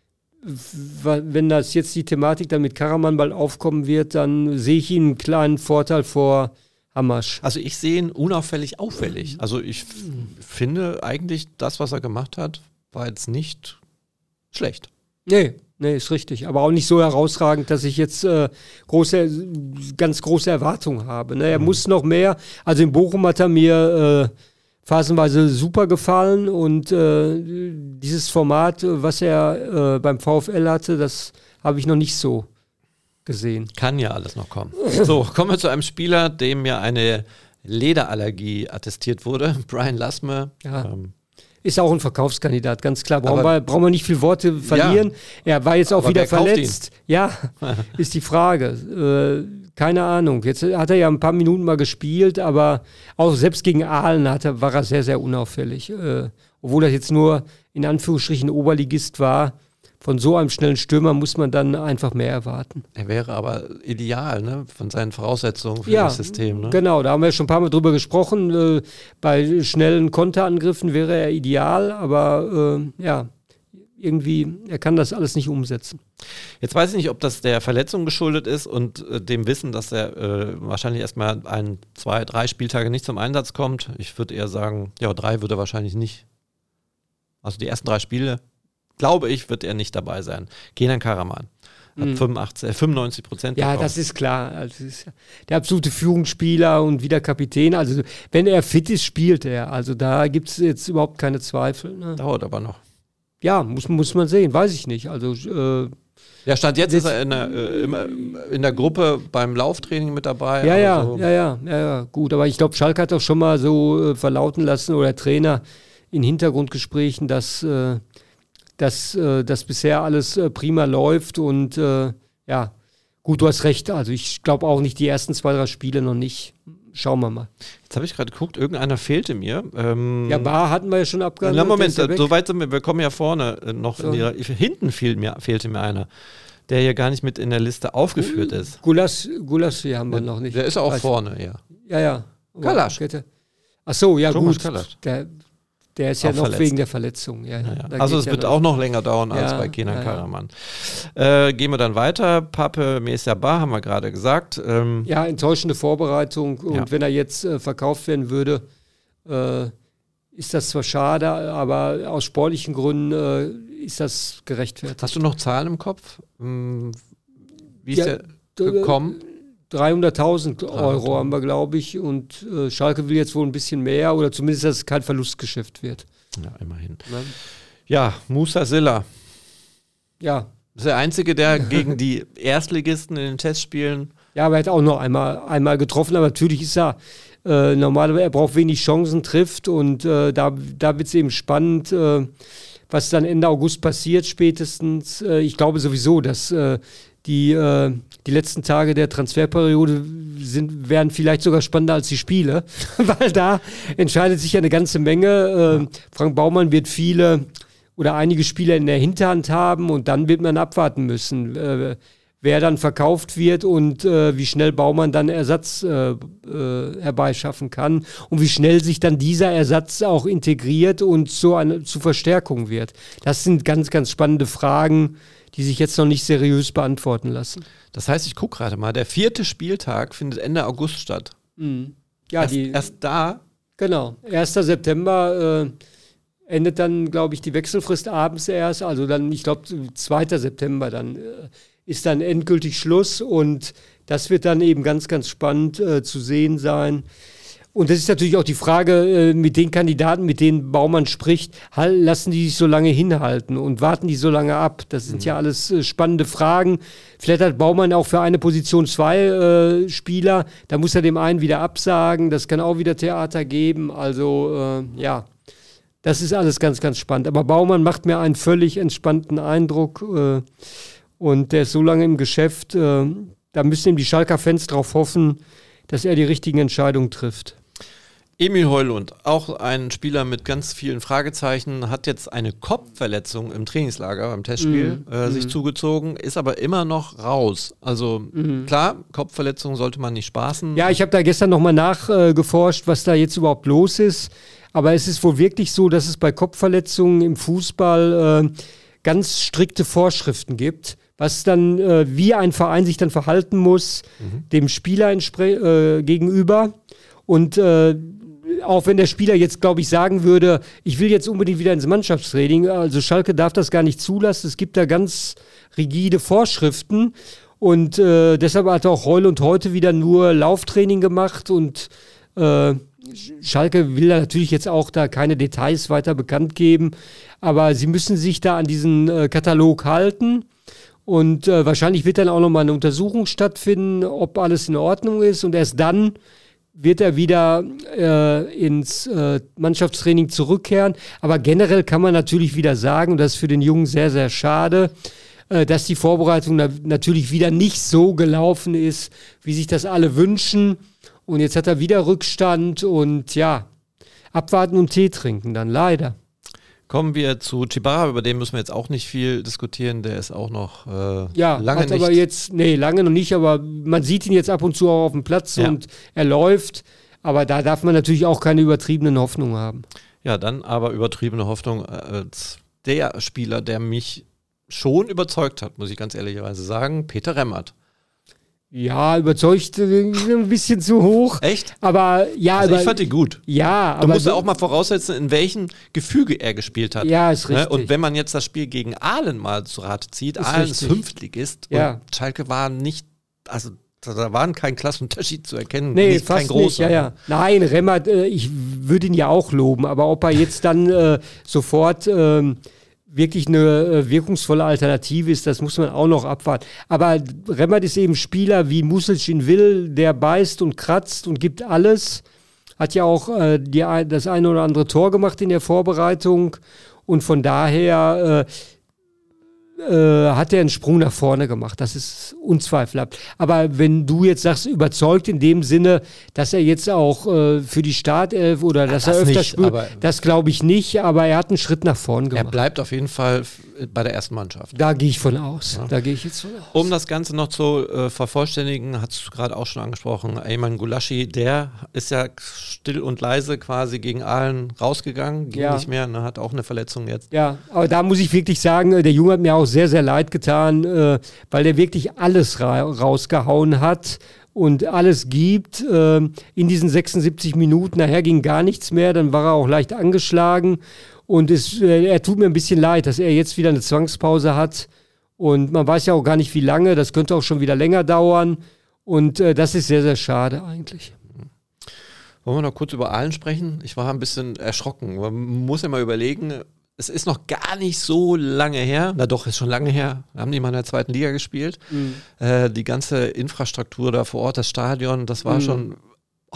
[SPEAKER 3] wenn das jetzt die Thematik dann mit Karaman bald aufkommen wird, dann sehe ich ihn einen kleinen Vorteil vor Hamash.
[SPEAKER 1] Also ich sehe ihn unauffällig auffällig. Also ich f- finde eigentlich, das, was er gemacht hat, war jetzt nicht schlecht.
[SPEAKER 3] Nee, nee, ist richtig. Aber auch nicht so herausragend, dass ich jetzt äh, große, ganz große Erwartungen habe. Ne? Er mhm. muss noch mehr. Also in Bochum hat er mir äh, phasenweise super gefallen und äh, dieses Format, was er äh, beim VfL hatte, das habe ich noch nicht so gesehen.
[SPEAKER 1] Kann ja alles noch kommen. So, kommen wir zu einem Spieler, dem ja eine Lederallergie attestiert wurde, Brian Lasme.
[SPEAKER 3] Ja.
[SPEAKER 1] Ähm,
[SPEAKER 3] Ist auch ein Verkaufskandidat, ganz klar. Brauchen, wir, brauchen wir nicht viel Worte verlieren. Ja, er war jetzt auch
[SPEAKER 1] aber
[SPEAKER 3] wieder verletzt. Ja, ist die Frage. Äh, keine Ahnung. Jetzt hat er ja ein paar Minuten mal gespielt, aber auch selbst gegen Aalen hat er, war er sehr, sehr unauffällig. Äh, obwohl er jetzt nur in Anführungsstrichen Oberligist war. Von so einem schnellen Stürmer muss man dann einfach mehr erwarten.
[SPEAKER 1] Er wäre aber ideal, ne? Von seinen Voraussetzungen für
[SPEAKER 3] ja,
[SPEAKER 1] das System. Ne?
[SPEAKER 3] Genau, da haben wir schon ein paar Mal drüber gesprochen. Äh, bei schnellen Konterangriffen wäre er ideal, aber äh, ja, irgendwie, er kann das alles nicht umsetzen.
[SPEAKER 1] Jetzt weiß ich nicht, ob das der Verletzung geschuldet ist und äh, dem Wissen, dass er äh, wahrscheinlich erstmal ein, zwei, drei Spieltage nicht zum Einsatz kommt. Ich würde eher sagen, ja, drei würde er wahrscheinlich nicht. Also die ersten drei Spiele, glaube ich, wird er nicht dabei sein. Kenan Karaman hat mhm. fünfundachtzig, äh, fünfundneunzig Prozent
[SPEAKER 3] Ja,
[SPEAKER 1] bekommen.
[SPEAKER 3] das ist klar. Also das ist der absolute Führungsspieler und wieder Kapitän. Also wenn er fit ist, spielt er. Also da gibt es jetzt überhaupt keine Zweifel. Ne?
[SPEAKER 1] Dauert aber noch.
[SPEAKER 3] Ja, muss, muss man sehen. Weiß ich nicht. Also äh,
[SPEAKER 1] ja, Stand jetzt ist er in der, äh, immer in der Gruppe beim Lauftraining mit dabei.
[SPEAKER 3] Ja, ja,
[SPEAKER 1] so.
[SPEAKER 3] ja, ja, ja, ja, gut. Aber ich glaube, Schalke hat doch schon mal so äh, verlauten lassen oder Trainer in Hintergrundgesprächen, dass äh, dass äh, das bisher alles äh, prima läuft und äh, ja, gut, du hast recht. Also ich glaube auch nicht die ersten zwei, drei Spiele noch nicht. Schauen wir mal.
[SPEAKER 1] Jetzt habe ich gerade geguckt, irgendeiner fehlte mir. Ähm,
[SPEAKER 3] ja, Bar hatten wir ja schon abgehandelt.
[SPEAKER 1] Na Moment, ja so weit sind wir, wir kommen ja vorne äh, noch.
[SPEAKER 3] So.
[SPEAKER 1] In die, hinten fehl mir, fehlte mir einer, der hier gar nicht mit in der Liste aufgeführt
[SPEAKER 3] uh,
[SPEAKER 1] ist.
[SPEAKER 3] Gulas, Gulas hier haben wir der, noch nicht.
[SPEAKER 1] Der ist auch
[SPEAKER 3] Weiß
[SPEAKER 1] vorne, ja.
[SPEAKER 3] Ja, ja.
[SPEAKER 1] Kalasch.
[SPEAKER 3] Ach so, ja
[SPEAKER 1] Thomas
[SPEAKER 3] gut.
[SPEAKER 1] Kalasch.
[SPEAKER 3] Der, der ist ja
[SPEAKER 1] auch
[SPEAKER 3] noch
[SPEAKER 1] verletzt.
[SPEAKER 3] wegen der Verletzung. Ja,
[SPEAKER 1] ja,
[SPEAKER 3] ja.
[SPEAKER 1] Also es
[SPEAKER 3] ja
[SPEAKER 1] wird
[SPEAKER 3] noch.
[SPEAKER 1] auch noch länger dauern als
[SPEAKER 3] ja,
[SPEAKER 1] bei Kenan
[SPEAKER 3] ja,
[SPEAKER 1] Karaman. Ja. Äh, gehen wir dann weiter. Pape Mesiaba haben wir gerade gesagt. Ähm,
[SPEAKER 3] ja, enttäuschende Vorbereitung. Und
[SPEAKER 1] ja.
[SPEAKER 3] wenn er jetzt äh, verkauft werden würde, äh, ist das zwar schade, aber aus sportlichen Gründen äh, ist das gerechtfertigt.
[SPEAKER 1] Hast du noch Zahlen im Kopf? Hm, wie ist
[SPEAKER 3] Ja,
[SPEAKER 1] der gekommen?
[SPEAKER 3] dreihunderttausend Euro haben wir, glaube ich. Und äh, Schalke will jetzt wohl ein bisschen mehr oder zumindest, dass es kein Verlustgeschäft wird.
[SPEAKER 1] Ja, immerhin.
[SPEAKER 3] Ja,
[SPEAKER 1] Ja, Musa Silla.
[SPEAKER 3] ja.
[SPEAKER 1] Das ist der Einzige, der gegen die Erstligisten in den Testspielen.
[SPEAKER 3] Ja, aber er hat auch noch einmal, einmal getroffen. Aber natürlich ist er Äh, normalerweise, er braucht wenig Chancen, trifft und äh, da, da wird es eben spannend, äh, was dann Ende August passiert spätestens. Äh, ich glaube sowieso, dass äh, die, äh, die letzten Tage der Transferperiode sind, werden vielleicht sogar spannender als die Spiele, weil da entscheidet sich ja eine ganze Menge. Äh, Frank Baumann wird viele oder einige Spieler in der Hinterhand haben und dann wird man abwarten müssen, äh, wer dann verkauft wird und äh, wie schnell Baumann dann Ersatz äh, äh, herbeischaffen kann und wie schnell sich dann dieser Ersatz auch integriert und so eine, zu Verstärkung wird. Das sind ganz, ganz spannende Fragen, die sich jetzt noch nicht seriös beantworten lassen.
[SPEAKER 1] Das heißt, ich gucke gerade mal, der vierte Spieltag findet Ende August statt.
[SPEAKER 3] Mhm. Ja,
[SPEAKER 1] erst,
[SPEAKER 3] die,
[SPEAKER 1] erst da?
[SPEAKER 3] Genau, erster September äh, endet dann, glaube ich, die Wechselfrist abends erst, also dann, ich glaube, zweiter September dann äh, ist dann endgültig Schluss und das wird dann eben ganz, ganz spannend äh, zu sehen sein. Und das ist natürlich auch die Frage äh, mit den Kandidaten, mit denen Baumann spricht, halt, lassen die sich so lange hinhalten und warten die so lange ab? Das sind mhm. ja alles äh, spannende Fragen. Vielleicht hat Baumann auch für eine Position zwei äh, Spieler, da muss er dem einen wieder absagen, das kann auch wieder Theater geben. Also äh, ja, das ist alles ganz, ganz spannend. Aber Baumann macht mir einen völlig entspannten Eindruck, äh, und der ist so lange im Geschäft, äh, da müssen ihm die Schalker Fans drauf hoffen, dass er die richtigen Entscheidungen trifft.
[SPEAKER 1] Emil Heulund, auch ein Spieler mit ganz vielen Fragezeichen, hat jetzt eine Kopfverletzung im Trainingslager beim Testspiel mm, äh, sich mm. zugezogen, ist aber immer noch raus. Also mm. klar, Kopfverletzung sollte man nicht spaßen.
[SPEAKER 3] Ja, ich habe da gestern nochmal nachgeforscht, äh, was da jetzt überhaupt los ist. Aber es ist wohl wirklich so, dass es bei Kopfverletzungen im Fußball äh, ganz strikte Vorschriften gibt, was dann, äh, wie ein Verein sich dann verhalten muss, mhm. dem Spieler äh, gegenüber. Und äh, auch wenn der Spieler jetzt, glaube ich, sagen würde, ich will jetzt unbedingt wieder ins Mannschaftstraining, also Schalke darf das gar nicht zulassen. Es gibt da ganz rigide Vorschriften. Und äh, deshalb hat auch Heulund heute wieder nur Lauftraining gemacht und äh, Schalke will da natürlich jetzt auch da keine Details weiter bekannt geben, aber sie müssen sich da an diesen äh, Katalog halten. Und äh, wahrscheinlich wird dann auch nochmal eine Untersuchung stattfinden, ob alles in Ordnung ist. Und erst dann wird er wieder äh, ins äh, Mannschaftstraining zurückkehren. Aber generell kann man natürlich wieder sagen, und das ist für den Jungen sehr, sehr schade, äh, dass die Vorbereitung na- natürlich wieder nicht so gelaufen ist, wie sich das alle wünschen. Und jetzt hat er wieder Rückstand und ja, abwarten und Tee trinken dann, leider.
[SPEAKER 1] Kommen wir zu Tchibara, über den müssen wir jetzt auch nicht viel diskutieren, der ist auch noch äh,
[SPEAKER 3] ja,
[SPEAKER 1] lange
[SPEAKER 3] hat
[SPEAKER 1] nicht.
[SPEAKER 3] aber jetzt, nee, lange noch nicht, aber man sieht ihn jetzt ab und zu auch auf dem Platz
[SPEAKER 1] ja.
[SPEAKER 3] und er läuft, aber da darf man natürlich auch keine übertriebenen Hoffnungen haben.
[SPEAKER 1] Ja, dann aber übertriebene Hoffnung als der Spieler, der mich schon überzeugt hat, muss ich ganz ehrlicherweise sagen, Peter Remmert.
[SPEAKER 3] Ja, überzeugt ein bisschen zu hoch.
[SPEAKER 1] Echt?
[SPEAKER 3] Aber ja,
[SPEAKER 1] also
[SPEAKER 3] aber,
[SPEAKER 1] ich fand ihn gut.
[SPEAKER 3] Ja,
[SPEAKER 1] aber.
[SPEAKER 3] aber
[SPEAKER 1] Du musst
[SPEAKER 3] so,
[SPEAKER 1] ja auch mal voraussetzen, in welchem Gefüge er gespielt hat.
[SPEAKER 3] Ja, ist richtig.
[SPEAKER 1] Und wenn man jetzt das Spiel gegen Aalen mal zu Rate zieht,
[SPEAKER 3] ist
[SPEAKER 1] Aalen ist
[SPEAKER 3] richtig.
[SPEAKER 1] Fünftligist
[SPEAKER 3] Ja.
[SPEAKER 1] und Schalke war nicht, also da war kein Klassenunterschied zu erkennen.
[SPEAKER 3] Nee,
[SPEAKER 1] nicht,
[SPEAKER 3] fast
[SPEAKER 1] kein großer.
[SPEAKER 3] nicht. Ja, ja. Nein, Remmert, äh, ich würde ihn ja auch loben, aber ob er jetzt dann äh, sofort ähm, wirklich eine äh, wirkungsvolle Alternative ist, das muss man auch noch abwarten. Aber Remmert ist eben Spieler, wie Music ihn will, der beißt und kratzt und gibt alles. Hat ja auch äh, die, das eine oder andere Tor gemacht in der Vorbereitung und von daher äh, äh, hat er einen Sprung nach vorne gemacht. Das ist unzweifelhaft. Aber wenn du jetzt sagst, überzeugt in dem Sinne, dass er jetzt auch äh, für die Startelf oder dass
[SPEAKER 1] das
[SPEAKER 3] er öfter
[SPEAKER 1] nicht,
[SPEAKER 3] spielt, das glaube ich nicht, aber er hat einen Schritt nach vorn gemacht.
[SPEAKER 1] Er bleibt auf jeden Fall f- bei der ersten Mannschaft.
[SPEAKER 3] Da gehe ich von aus.
[SPEAKER 1] Ja.
[SPEAKER 3] Da gehe ich jetzt von aus.
[SPEAKER 1] Um das Ganze noch zu äh, vervollständigen, hast du gerade auch schon angesprochen, Ayman Gulaschi, der ist ja still und leise quasi gegen Aalen rausgegangen, ging
[SPEAKER 3] Ja.
[SPEAKER 1] nicht mehr, ne, hat auch eine Verletzung jetzt.
[SPEAKER 3] Ja, aber da muss ich wirklich sagen, äh, der Junge hat mir auch sehr, sehr leid getan, äh, weil der wirklich alles ra- rausgehauen hat und alles gibt äh, in diesen sechsundsiebzig Minuten. Nachher ging gar nichts mehr, dann war er auch leicht angeschlagen und es, äh, er tut mir ein bisschen leid, dass er jetzt wieder eine Zwangspause hat und man weiß ja auch gar nicht, wie lange, das könnte auch schon wieder länger dauern und äh, das ist sehr, sehr schade eigentlich.
[SPEAKER 1] Wollen wir noch kurz über Aalen sprechen? Ich war ein bisschen erschrocken. Man muss ja mal überlegen, es ist noch gar nicht so lange her. Na doch, ist schon lange her. Wir haben die mal in der zweiten Liga gespielt. Mhm. Äh, die ganze Infrastruktur da vor Ort, das Stadion, das war mhm. schon, oh,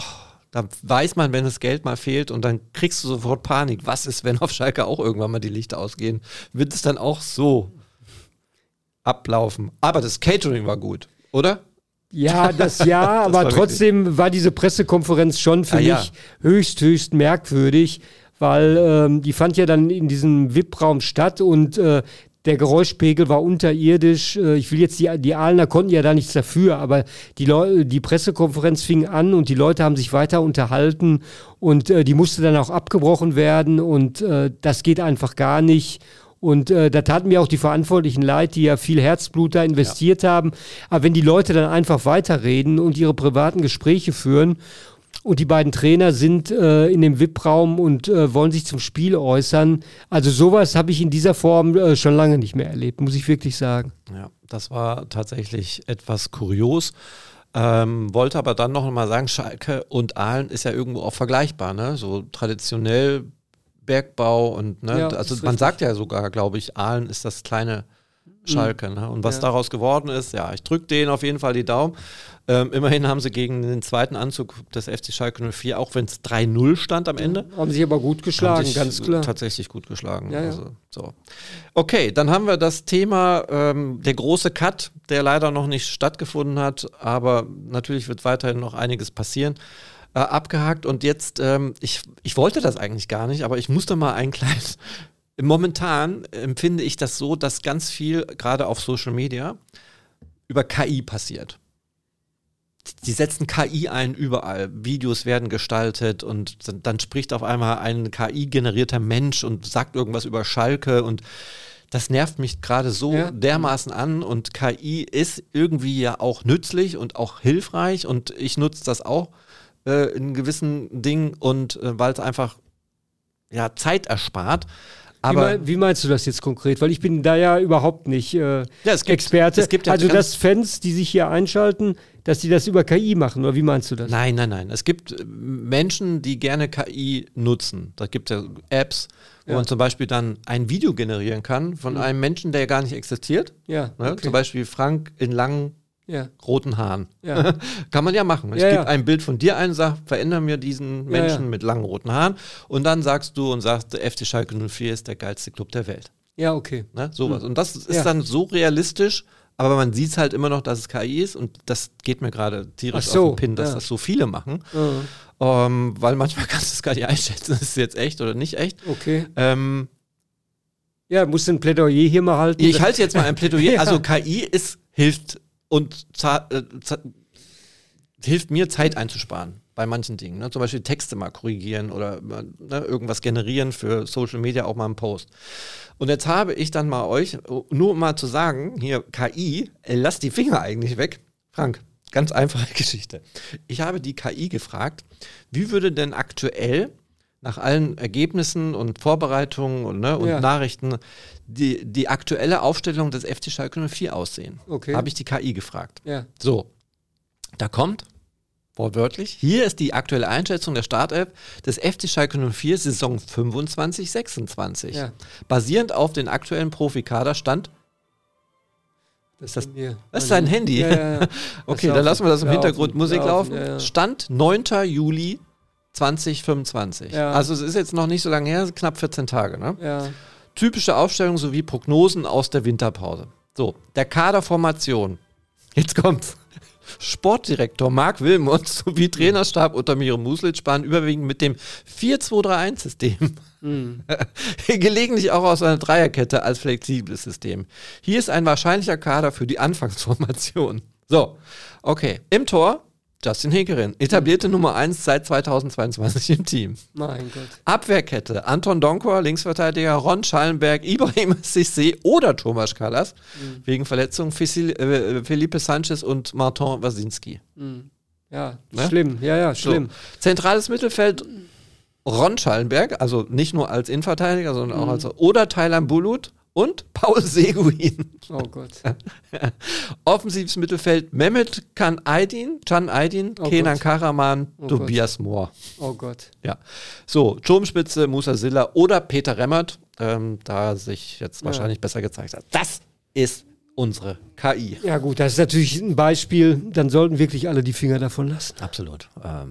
[SPEAKER 1] Da weiß man, wenn das Geld mal fehlt und dann kriegst du sofort Panik. Was ist, wenn auf Schalke auch irgendwann mal die Lichter ausgehen? Wird es dann auch so ablaufen? Aber das Catering war gut, oder?
[SPEAKER 3] Ja, das ja, das aber war trotzdem wirklich. War diese Pressekonferenz schon für ah, mich ja. höchst, höchst merkwürdig, weil ähm, die fand ja dann in diesem V I P-Raum statt und äh, der Geräuschpegel war unterirdisch. Ich will jetzt, die, die Ahlener konnten ja da nichts dafür, aber die, Leu- die Pressekonferenz fing an und die Leute haben sich weiter unterhalten und äh, die musste dann auch abgebrochen werden und äh, das geht einfach gar nicht. Und äh, da taten mir auch die Verantwortlichen leid, die ja viel Herzblut da investiert ja. haben. Aber wenn die Leute dann einfach weiterreden und ihre privaten Gespräche führen und die beiden Trainer sind äh, in dem V I P-Raum und äh, wollen sich zum Spiel äußern. Also sowas habe ich in dieser Form äh, schon lange nicht mehr erlebt, muss ich wirklich sagen.
[SPEAKER 1] Ja, das war tatsächlich etwas kurios. Ähm, wollte aber dann noch mal sagen, Schalke und Aalen ist ja irgendwo auch vergleichbar, ne? So traditionell Bergbau und ne?
[SPEAKER 3] Ja,
[SPEAKER 1] also man richtig. Sagt ja sogar, glaube ich, Aalen ist das kleine Schalke. Ne? Und was ja. daraus geworden ist, ja, ich drücke denen auf jeden Fall die Daumen. Ähm, immerhin haben sie gegen den zweiten Anzug des F C Schalke null vier, auch wenn es drei null stand am Ende.
[SPEAKER 3] Ja, haben sich aber gut geschlagen, ganz klar.
[SPEAKER 1] Tatsächlich gut geschlagen.
[SPEAKER 3] Ja, ja.
[SPEAKER 1] Also, so. Okay, dann haben wir das Thema, ähm, der große Cut, der leider noch nicht stattgefunden hat, aber natürlich wird weiterhin noch einiges passieren. Äh, abgehakt und jetzt, ähm, ich, ich wollte das eigentlich gar nicht, aber ich musste mal ein kleines. Momentan empfinde ich das so, dass ganz viel, gerade auf Social Media, über K I passiert. Die setzen K I ein überall. Videos werden gestaltet und dann spricht auf einmal ein K I-generierter Mensch und sagt irgendwas über Schalke und das nervt mich gerade so ja. dermaßen an und K I ist irgendwie ja auch nützlich und auch hilfreich und ich nutze das auch äh, in gewissen Dingen und äh, weil es einfach ja, Zeit erspart. Aber
[SPEAKER 3] wie, wie meinst du das jetzt konkret? Weil ich bin da ja überhaupt nicht äh, ja, es gibt, Experte.
[SPEAKER 1] Es gibt ja
[SPEAKER 3] also dass Fans, die sich hier einschalten, dass die das über K I machen, oder wie meinst du das?
[SPEAKER 1] Nein, nein, nein. Es gibt Menschen, die gerne K I nutzen. Da gibt es ja Apps, wo ja. man zum Beispiel dann ein Video generieren kann von mhm. einem Menschen, der gar nicht existiert.
[SPEAKER 3] Ja,
[SPEAKER 1] ne?
[SPEAKER 3] Okay.
[SPEAKER 1] Zum Beispiel Frank in langen
[SPEAKER 3] ja.
[SPEAKER 1] roten Haaren.
[SPEAKER 3] Ja.
[SPEAKER 1] Kann man ja machen. Ich
[SPEAKER 3] ja,
[SPEAKER 1] gebe
[SPEAKER 3] ja.
[SPEAKER 1] ein Bild von dir ein, sag, veränder mir diesen Menschen
[SPEAKER 3] ja, ja.
[SPEAKER 1] mit langen roten Haaren und dann sagst du und sagst, der F C Schalke null vier ist der geilste Club der Welt.
[SPEAKER 3] Ja, okay.
[SPEAKER 1] Ne? Sowas.
[SPEAKER 3] Mhm.
[SPEAKER 1] Und das ist
[SPEAKER 3] ja.
[SPEAKER 1] dann so realistisch, aber man sieht halt immer noch, dass es K I ist und das geht mir gerade tierisch
[SPEAKER 3] so,
[SPEAKER 1] auf den Pin, dass
[SPEAKER 3] ja.
[SPEAKER 1] das so viele machen.
[SPEAKER 3] Mhm.
[SPEAKER 1] Um, weil manchmal kannst du es gar nicht einschätzen, ist es jetzt echt oder nicht echt.
[SPEAKER 3] Okay.
[SPEAKER 1] Ähm,
[SPEAKER 3] ja, musst du ein Plädoyer hier mal halten.
[SPEAKER 1] Ich halte jetzt mal ein Plädoyer. ja. Also K I ist, hilft und äh, hilft mir, Zeit einzusparen bei manchen Dingen. Ne? Zum Beispiel Texte mal korrigieren oder ne, irgendwas generieren für Social Media, auch mal einen Post. Und jetzt habe ich dann mal euch, nur um mal zu sagen, hier K I, äh, lasst die Finger eigentlich weg. Frank, ganz einfache Geschichte. Ich habe die K I gefragt, wie würde denn aktuell nach allen Ergebnissen und Vorbereitungen und, ne, und
[SPEAKER 3] ja.
[SPEAKER 1] Nachrichten die, die aktuelle Aufstellung des F C Schalke null vier aussehen.
[SPEAKER 3] Okay.
[SPEAKER 1] Habe ich die K I gefragt.
[SPEAKER 3] Ja.
[SPEAKER 1] So, da kommt, wortwörtlich, hier ist die aktuelle Einschätzung der Startelf des F C Schalke null vier Saison fünfundzwanzig sechsundzwanzig.
[SPEAKER 3] Ja.
[SPEAKER 1] Basierend auf den aktuellen Profikader stand.
[SPEAKER 3] Das,
[SPEAKER 1] das,
[SPEAKER 3] das,
[SPEAKER 1] das ist dein Handy?
[SPEAKER 3] Ja, ja, ja.
[SPEAKER 1] Okay, dann lassen wir das im
[SPEAKER 3] laufen,
[SPEAKER 1] Hintergrund Musik laufen.
[SPEAKER 3] laufen. Ja, ja.
[SPEAKER 1] Stand neunter Juli zweitausendfünfundzwanzig.
[SPEAKER 3] Ja.
[SPEAKER 1] Also es ist jetzt noch nicht so lange her, knapp vierzehn Tage. Ne?
[SPEAKER 3] Ja.
[SPEAKER 1] Typische Aufstellung sowie Prognosen aus der Winterpause. So, der Kaderformation. Jetzt kommt's. Sportdirektor Marc Wilmots sowie Trainerstab unter Miro Muslic sparen überwiegend mit dem vier zwei drei eins System. Mhm. Gelegentlich auch aus einer Dreierkette als flexibles System. Hier ist ein wahrscheinlicher Kader für die Anfangsformation. So, okay. Im Tor Justin Hekerin, etablierte mhm. Nummer eins seit zweitausendzweiundzwanzig im Team.
[SPEAKER 3] Mein Gott.
[SPEAKER 1] Abwehrkette, Anton Donkor, Linksverteidiger, Ron Schallenberg, Ibrahim Cissé oder Thomas Kallas, mhm. wegen Verletzung Felipe Sanchez und Martin Wasinski.
[SPEAKER 3] Mhm. Ja,
[SPEAKER 1] ne?
[SPEAKER 3] schlimm, ja, ja, schlimm.
[SPEAKER 1] So. Zentrales Mittelfeld, Ron Schallenberg, also nicht nur als Innenverteidiger, sondern auch mhm. als, oder Taylan Bulut und Paul Seguin.
[SPEAKER 3] Oh Gott.
[SPEAKER 1] Offensives Mittelfeld, Mehmet Can Aydin, Can Aydin, oh Kenan Gott. Karaman, oh Tobias Gott. Mohr.
[SPEAKER 3] Oh Gott.
[SPEAKER 1] Ja. So, Turmspitze, Musa Silla oder Peter Remmert, ähm, da sich jetzt ja. wahrscheinlich besser gezeigt hat. Das ist unsere K I.
[SPEAKER 3] Ja gut, das ist natürlich ein Beispiel, dann sollten wirklich alle die Finger davon lassen.
[SPEAKER 1] Absolut. Ähm,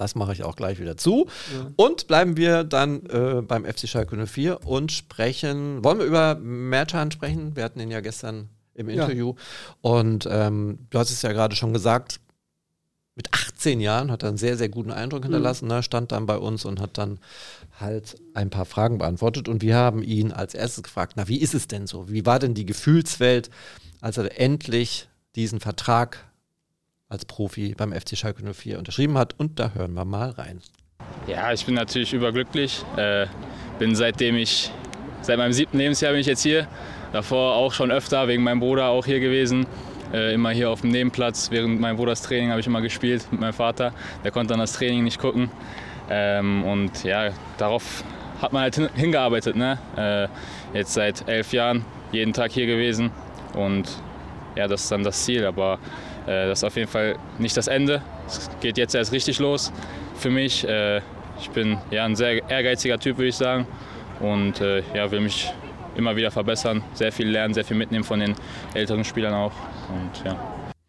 [SPEAKER 1] das mache ich auch gleich wieder zu.
[SPEAKER 3] Ja.
[SPEAKER 1] Und bleiben wir dann äh, beim F C Schalke null vier und sprechen, wollen wir über Mercan sprechen? Wir hatten ihn ja gestern im Interview. Ja. Und ähm, du hast es ja gerade schon gesagt, mit achtzehn Jahren hat er einen sehr, sehr guten Eindruck hinterlassen, mhm. ne? Stand dann bei uns und hat dann halt ein paar Fragen beantwortet. Und wir haben ihn als erstes gefragt, na, wie ist es denn so? Wie war denn die Gefühlswelt, als er endlich diesen Vertrag als Profi beim F C Schalke null vier unterschrieben hat? Und da hören wir mal rein.
[SPEAKER 4] Ja, ich bin natürlich überglücklich. Äh, bin seitdem ich, seit meinem siebten Lebensjahr bin ich jetzt hier. Davor auch schon öfter, wegen meinem Bruder auch hier gewesen. Äh, immer hier auf dem Nebenplatz. Während meinem Bruders Training habe ich immer gespielt mit meinem Vater. Der konnte dann das Training nicht gucken. Ähm, und ja, darauf hat man halt hin, hingearbeitet. Ne? Äh, jetzt seit elf Jahren, jeden Tag hier gewesen. Und ja, das ist dann das Ziel. Aber äh, das ist auf jeden Fall nicht das Ende. Es geht jetzt erst richtig los für mich. Äh, ich bin ja ein sehr ehrgeiziger Typ, würde ich sagen. Und äh, ja, will mich immer wieder verbessern, sehr viel lernen, sehr viel mitnehmen von den älteren Spielern auch. Und ja.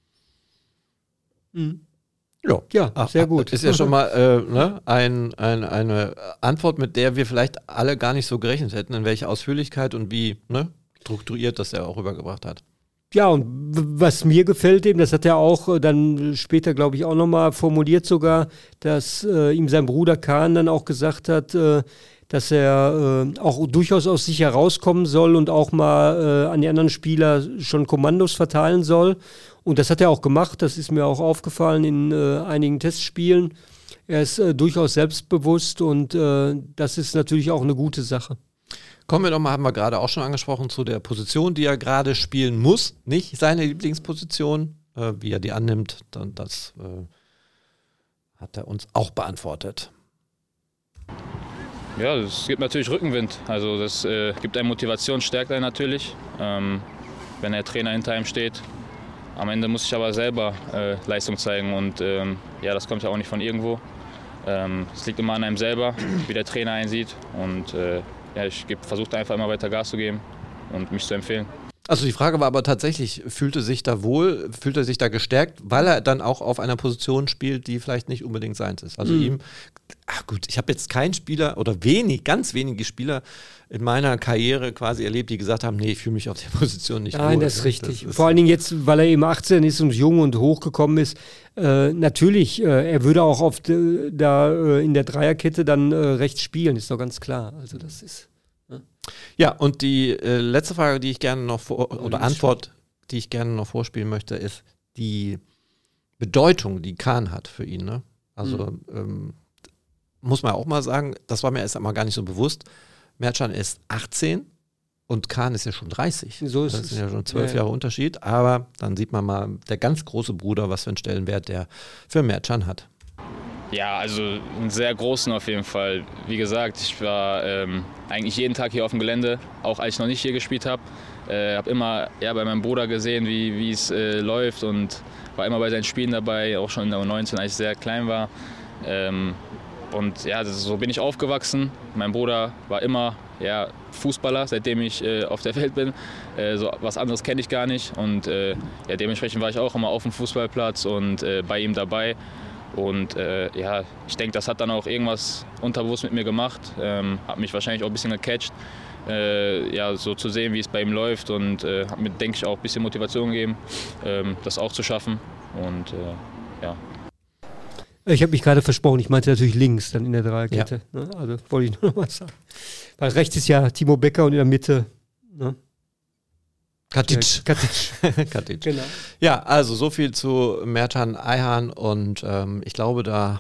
[SPEAKER 3] Mhm. Ja, ja Ach, sehr gut.
[SPEAKER 1] Ist ja schon mal äh, ne, ein, ein, eine Antwort, mit der wir vielleicht alle gar nicht so gerechnet hätten, in welcher Ausführlichkeit und wie ne, strukturiert das er auch rübergebracht hat.
[SPEAKER 3] Ja, und was mir gefällt eben, das hat er auch dann später, glaube ich, auch nochmal formuliert sogar, dass äh, ihm sein Bruder Kahn dann auch gesagt hat, äh, dass er äh, auch durchaus aus sich herauskommen soll und auch mal äh, an die anderen Spieler schon Kommandos verteilen soll. Und das hat er auch gemacht, das ist mir auch aufgefallen in äh, einigen Testspielen. Er ist äh, durchaus selbstbewusst und äh, das ist natürlich auch eine gute Sache.
[SPEAKER 1] Kommen wir doch mal, haben wir gerade auch schon angesprochen, zu der Position, die er gerade spielen muss. Nicht seine Lieblingsposition, äh, wie er die annimmt, dann das äh, hat er uns auch beantwortet.
[SPEAKER 4] Ja, es gibt natürlich Rückenwind. Also das äh, gibt einem Motivation, stärkt einen natürlich, ähm, wenn der Trainer hinter einem steht. Am Ende muss ich aber selber äh, Leistung zeigen und ähm, ja, das kommt ja auch nicht von irgendwo. Ähm, es liegt immer an einem selber, wie der Trainer einen sieht. Und äh, ja, ich versuche einfach immer weiter Gas zu geben und mich zu empfehlen.
[SPEAKER 1] Also die Frage war aber tatsächlich, fühlt er sich da wohl, fühlt er sich da gestärkt, weil er dann auch auf einer Position spielt, die vielleicht nicht unbedingt seins ist. Also mhm. ihm, ach gut, ich habe jetzt keinen Spieler oder wenig, ganz wenige Spieler in meiner Karriere quasi erlebt, die gesagt haben, nee, ich fühle mich auf der Position nicht wohl.
[SPEAKER 3] Nein, das ist richtig. Das ist Vor allen Dingen jetzt, weil er eben achtzehn ist und jung und hochgekommen ist, äh, natürlich, äh, er würde auch auf de, da äh, in der Dreierkette dann äh, rechts spielen, ist doch ganz klar. Also das ist...
[SPEAKER 1] Ja, und die äh, letzte Frage, die ich gerne noch vor, oder Antwort, die ich gerne noch vorspielen möchte, ist die Bedeutung, die Kahn hat für ihn. Ne? Also mhm. ähm, muss man auch mal sagen, das war mir erst einmal gar nicht so bewusst. Mercan ist achtzehn und Kahn ist ja schon dreißig.
[SPEAKER 3] So ist
[SPEAKER 1] das
[SPEAKER 3] es.
[SPEAKER 1] sind ja schon zwölf
[SPEAKER 3] ja, ja.
[SPEAKER 1] Jahre Unterschied, aber dann sieht man mal, der ganz große Bruder, was für einen Stellenwert der für Mercan hat.
[SPEAKER 4] Ja, also einen sehr großen auf jeden Fall. Wie gesagt, ich war ähm, eigentlich jeden Tag hier auf dem Gelände, auch als ich noch nicht hier gespielt habe. Äh, habe immer ja, bei meinem Bruder gesehen, wie es äh, läuft und war immer bei seinen Spielen dabei, auch schon in der U neunzehn, als ich sehr klein war. Ähm, und ja, das, so bin ich aufgewachsen. Mein Bruder war immer ja, Fußballer, seitdem ich äh, auf der Welt bin. Äh, so was anderes kenne ich gar nicht. Und äh, ja, dementsprechend war ich auch immer auf dem Fußballplatz und äh, bei ihm dabei. Und äh, ja, ich denke, das hat dann auch irgendwas unterbewusst mit mir gemacht. Ähm, hat mich wahrscheinlich auch ein bisschen gecatcht, äh, ja, so zu sehen, wie es bei ihm läuft. Und äh, hat mir, denke ich, auch ein bisschen Motivation gegeben, ähm, das auch zu schaffen. Und äh, ja.
[SPEAKER 3] Ich habe mich gerade versprochen, ich meinte natürlich links dann in der Dreierkette. Ja. Ne? Also wollte ich nur noch mal sagen. Weil rechts ist ja Timo Becker und in der Mitte. Ne?
[SPEAKER 1] Katic.
[SPEAKER 3] Katic.
[SPEAKER 1] Katic.
[SPEAKER 3] Genau.
[SPEAKER 1] Ja, also so viel zu Mertan Ayhan und ähm, ich glaube, da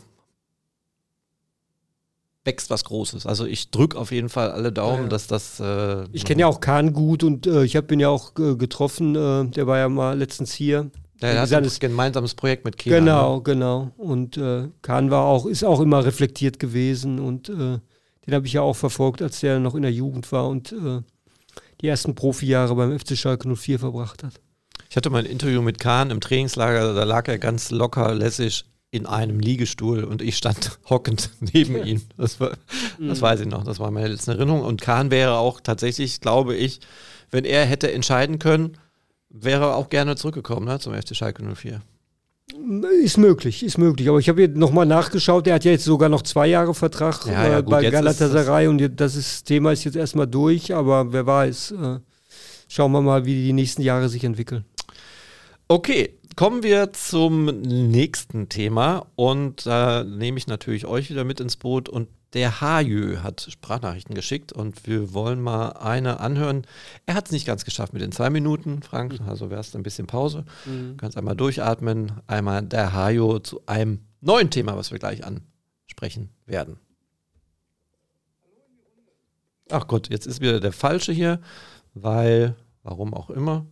[SPEAKER 1] wächst was Großes. Also ich drücke auf jeden Fall alle Daumen, ja, ja. dass das... Äh,
[SPEAKER 3] ich kenne ja auch Kahn gut und äh, ich habe ihn ja auch äh, getroffen. Äh, der war ja mal letztens hier.
[SPEAKER 1] Ja, er hat ein gemeinsames Projekt mit Kenan.
[SPEAKER 3] Genau, ne? genau. Und äh, Kahn war auch, ist auch immer reflektiert gewesen und äh, den habe ich ja auch verfolgt, als der noch in der Jugend war und äh, die ersten Profijahre beim F C Schalke null vier verbracht hat.
[SPEAKER 1] Ich hatte mal ein Interview mit Kahn im Trainingslager, da lag er ganz locker, lässig in einem Liegestuhl und ich stand hockend neben ihm. Das, war, das weiß ich noch, das war meine letzte Erinnerung. Und Kahn wäre auch tatsächlich, glaube ich, wenn er hätte entscheiden können, wäre er auch gerne zurückgekommen, ne, zum F C Schalke null vier.
[SPEAKER 3] Ist möglich, ist möglich. Aber ich habe jetzt nochmal nachgeschaut, der hat ja jetzt sogar noch zwei Jahre Vertrag
[SPEAKER 1] ja, ja,
[SPEAKER 3] äh,
[SPEAKER 1] gut,
[SPEAKER 3] bei
[SPEAKER 1] jetzt
[SPEAKER 3] Galatasaray und das ist, Thema ist jetzt erstmal durch, aber wer weiß. Äh, schauen wir mal, wie die nächsten Jahre sich entwickeln.
[SPEAKER 1] Okay, kommen wir zum nächsten Thema und da äh, nehme ich natürlich euch wieder mit ins Boot und der Hajö hat Sprachnachrichten geschickt und wir wollen mal eine anhören. Er hat es nicht ganz geschafft mit den zwei Minuten, Frank, also wäre es ein bisschen Pause. Mhm. Du kannst einmal durchatmen, einmal der Hajö zu einem neuen Thema, was wir gleich ansprechen werden. Ach Gott, jetzt ist wieder der Falsche hier, weil, warum auch immer.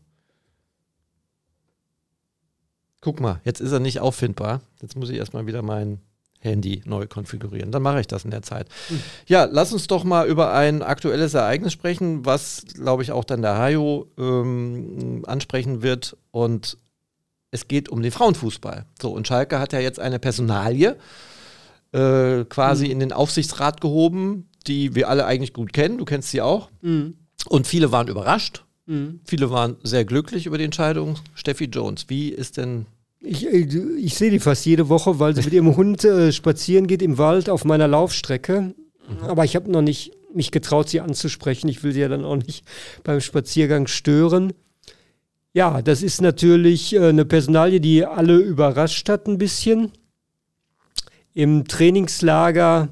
[SPEAKER 1] Guck mal, jetzt ist er nicht auffindbar. Jetzt muss ich erstmal wieder mein Handy neu konfigurieren. Dann mache ich das in der Zeit. Mhm. Ja, lass uns doch mal über ein aktuelles Ereignis sprechen, was, glaube ich, auch dann der Hajo ähm, ansprechen wird. Und es geht um den Frauenfußball. So, und Schalke hat ja jetzt eine Personalie äh, quasi mhm. in den Aufsichtsrat gehoben, die wir alle eigentlich gut kennen. Du kennst sie auch. Mhm. Und viele waren überrascht. Mhm. Viele waren sehr glücklich über die Entscheidung. Steffi Jones, wie ist denn...
[SPEAKER 3] Ich, ich sehe die fast jede Woche, weil sie mit ihrem Hund äh, spazieren geht im Wald auf meiner Laufstrecke. Mhm. Aber ich habe noch nicht mich getraut, sie anzusprechen. Ich will sie ja dann auch nicht beim Spaziergang stören. Ja, das ist natürlich äh, eine Personalie, die alle überrascht hat ein bisschen. Im Trainingslager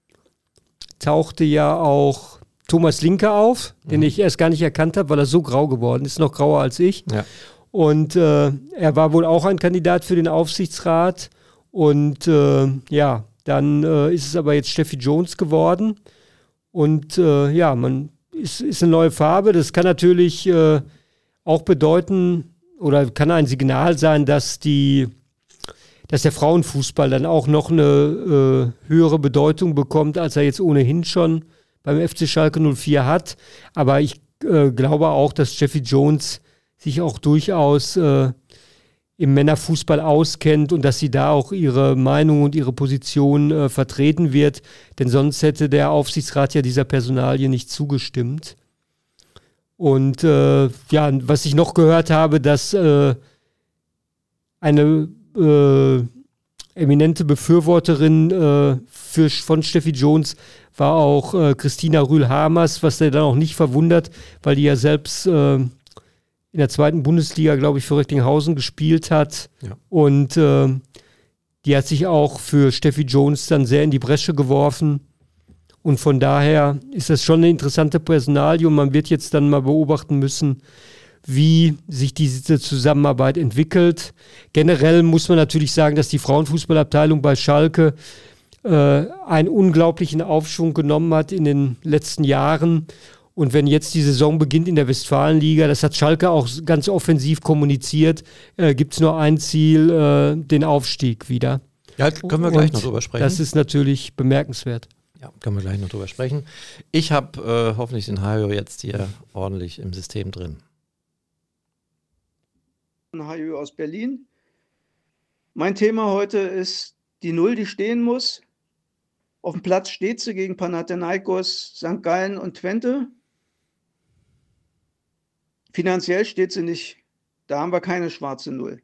[SPEAKER 3] tauchte ja auch Thomas Linke auf, mhm. den ich erst gar nicht erkannt habe, weil er so grau geworden ist, noch grauer als ich. Ja. Und äh, er war wohl auch ein Kandidat für den Aufsichtsrat. Und äh, ja, dann äh, ist es aber jetzt Steffi Jones geworden. Und äh, ja, man ist, ist eine neue Farbe. Das kann natürlich äh, auch bedeuten oder kann ein Signal sein, dass die, dass der Frauenfußball dann auch noch eine äh, höhere Bedeutung bekommt, als er jetzt ohnehin schon beim F C Schalke null vier hat. Aber ich äh, glaube auch, dass Steffi Jones sich auch durchaus äh, im Männerfußball auskennt und dass sie da auch ihre Meinung und ihre Position äh, vertreten wird. Denn sonst hätte der Aufsichtsrat ja dieser Personalie nicht zugestimmt. Und äh, ja, was ich noch gehört habe, dass äh, eine äh, eminente Befürworterin äh, für, von Steffi Jones war auch äh, Christina Rühl-Hamers, was der dann auch nicht verwundert, weil die ja selbst äh, in der zweiten Bundesliga, glaube ich, für Recklinghausen gespielt hat. Ja. Und äh, die hat sich auch für Steffi Jones dann sehr in die Bresche geworfen. Und von daher ist das schon eine interessante Personalie und man wird jetzt dann mal beobachten müssen, wie sich diese Zusammenarbeit entwickelt. Generell muss man natürlich sagen, dass die Frauenfußballabteilung bei Schalke äh, einen unglaublichen Aufschwung genommen hat in den letzten Jahren. Und wenn jetzt die Saison beginnt in der Westfalenliga, das hat Schalke auch ganz offensiv kommuniziert, äh, gibt es nur ein Ziel, äh, den Aufstieg wieder.
[SPEAKER 1] Ja, können wir gleich Und noch drüber sprechen.
[SPEAKER 3] Das ist natürlich bemerkenswert.
[SPEAKER 1] Ja, können wir gleich noch drüber sprechen. Ich habe äh, hoffentlich den Hajo jetzt hier ordentlich im System drin.
[SPEAKER 5] Hajo aus Berlin. Mein Thema heute ist die Null, die stehen muss. Auf dem Platz steht sie gegen Panathinaikos, Sankt Gallen und Twente. Finanziell steht sie nicht. Da haben wir keine schwarze Null.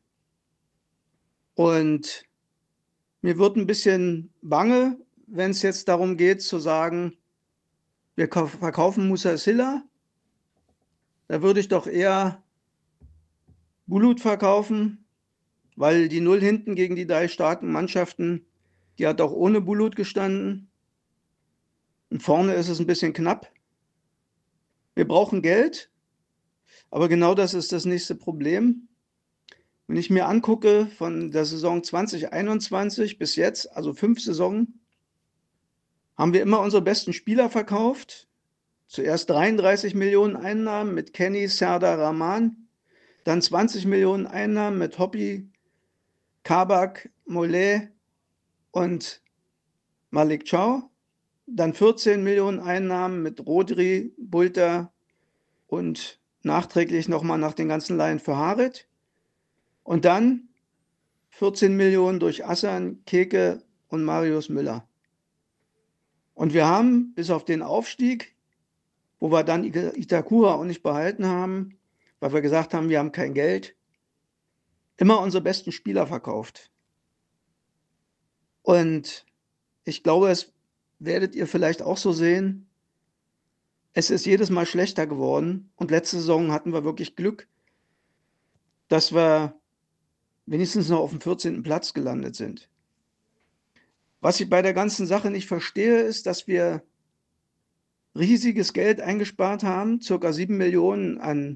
[SPEAKER 5] Und mir wird ein bisschen bange, wenn es jetzt darum geht zu sagen, wir verkaufen Musa Silla. Da würde ich doch eher Bulut verkaufen, weil die Null hinten gegen die drei starken Mannschaften, die hat auch ohne Bulut gestanden. Und vorne ist es ein bisschen knapp. Wir brauchen Geld. Aber genau das ist das nächste Problem. Wenn ich mir angucke, von der Saison zwanzig einundzwanzig bis jetzt, also fünf Saisonen, haben wir immer unsere besten Spieler verkauft. Zuerst dreiunddreißig Millionen Einnahmen mit Kenny, Serdar, Rahman. Dann zwanzig Millionen Einnahmen mit Hobby, Kabak, Mollet und Malik Chow. Dann vierzehn Millionen Einnahmen mit Rodri, Bulter und nachträglich nochmal nach den ganzen Leihen für Harit. Und dann vierzehn Millionen durch Assan, Keke und Marius Müller. Und wir haben bis auf den Aufstieg, wo wir dann Itakura auch nicht behalten haben, weil wir gesagt haben, wir haben kein Geld, immer unsere besten Spieler verkauft. Und ich glaube, das werdet ihr vielleicht auch so sehen. Es ist jedes Mal schlechter geworden. Und letzte Saison hatten wir wirklich Glück, dass wir wenigstens noch auf dem vierzehnten Platz gelandet sind. Was ich bei der ganzen Sache nicht verstehe, ist, dass wir riesiges Geld eingespart haben, circa sieben Millionen an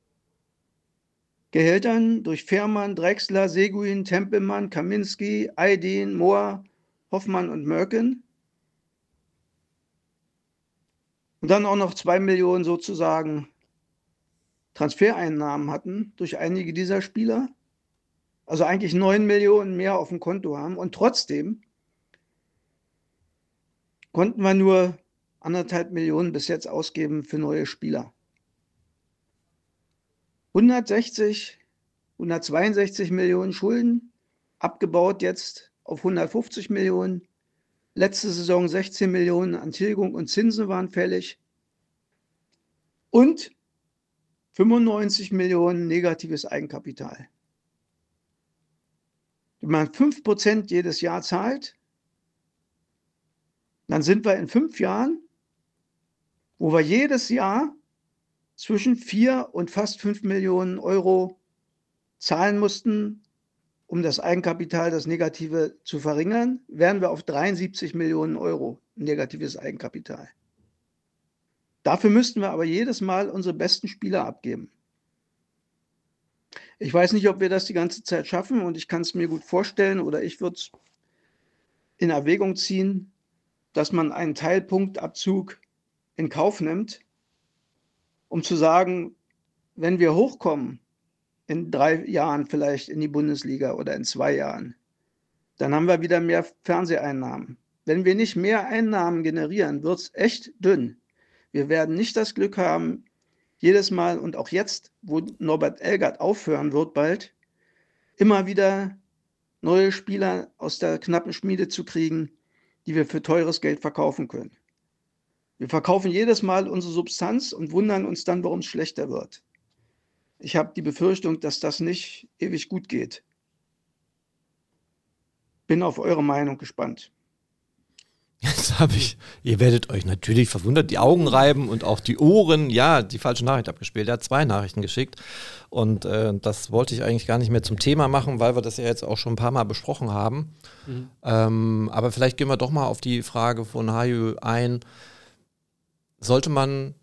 [SPEAKER 5] Gehältern durch Fährmann, Drexler, Seguin, Tempelmann, Kaminski, Aydin, Mohr, Hoffmann und Mörken. Und dann auch noch zwei Millionen sozusagen Transfereinnahmen hatten durch einige dieser Spieler. Also eigentlich neun Millionen mehr auf dem Konto haben. Und trotzdem konnten wir nur anderthalb Millionen bis jetzt ausgeben für neue Spieler. hundertsechzig, hundertzweiundsechzig Millionen Schulden, abgebaut jetzt auf hundertfünfzig Millionen. Letzte Saison sechzehn Millionen an Tilgung und Zinsen waren fällig. Und fünfundneunzig Millionen negatives Eigenkapital. Wenn man fünf Prozent jedes Jahr zahlt, dann sind wir in fünf Jahren, wo wir jedes Jahr zwischen vier und fast fünf Millionen Euro zahlen mussten, um das Eigenkapital, das Negative zu verringern, wären wir auf dreiundsiebzig Millionen Euro negatives Eigenkapital. Dafür müssten wir aber jedes Mal unsere besten Spieler abgeben. Ich weiß nicht, ob wir das die ganze Zeit schaffen und ich kann es mir gut vorstellen oder ich würde es in Erwägung ziehen, dass man einen Teilpunktabzug in Kauf nimmt, um zu sagen, wenn wir hochkommen, in drei Jahren vielleicht in die Bundesliga oder in zwei Jahren, dann haben wir wieder mehr Fernseheinnahmen. Wenn wir nicht mehr Einnahmen generieren, wird es echt dünn. Wir werden nicht das Glück haben, jedes Mal und auch jetzt, wo Norbert Elgert aufhören wird bald, immer wieder neue Spieler aus der knappen Schmiede zu kriegen, die wir für teures Geld verkaufen können. Wir verkaufen jedes Mal unsere Substanz und wundern uns dann, warum es schlechter wird. Ich habe die Befürchtung, dass das nicht ewig gut geht. Bin auf eure Meinung gespannt.
[SPEAKER 1] Jetzt habe ich, ihr werdet euch natürlich verwundert, die Augen reiben und auch die Ohren, ja, die falsche Nachricht abgespielt. Er hat zwei Nachrichten geschickt und äh, das wollte ich eigentlich gar nicht mehr zum Thema machen, weil wir das ja jetzt auch schon ein paar Mal besprochen haben. Mhm. Ähm, aber vielleicht gehen wir doch mal auf die Frage von Haju ein. Sollte man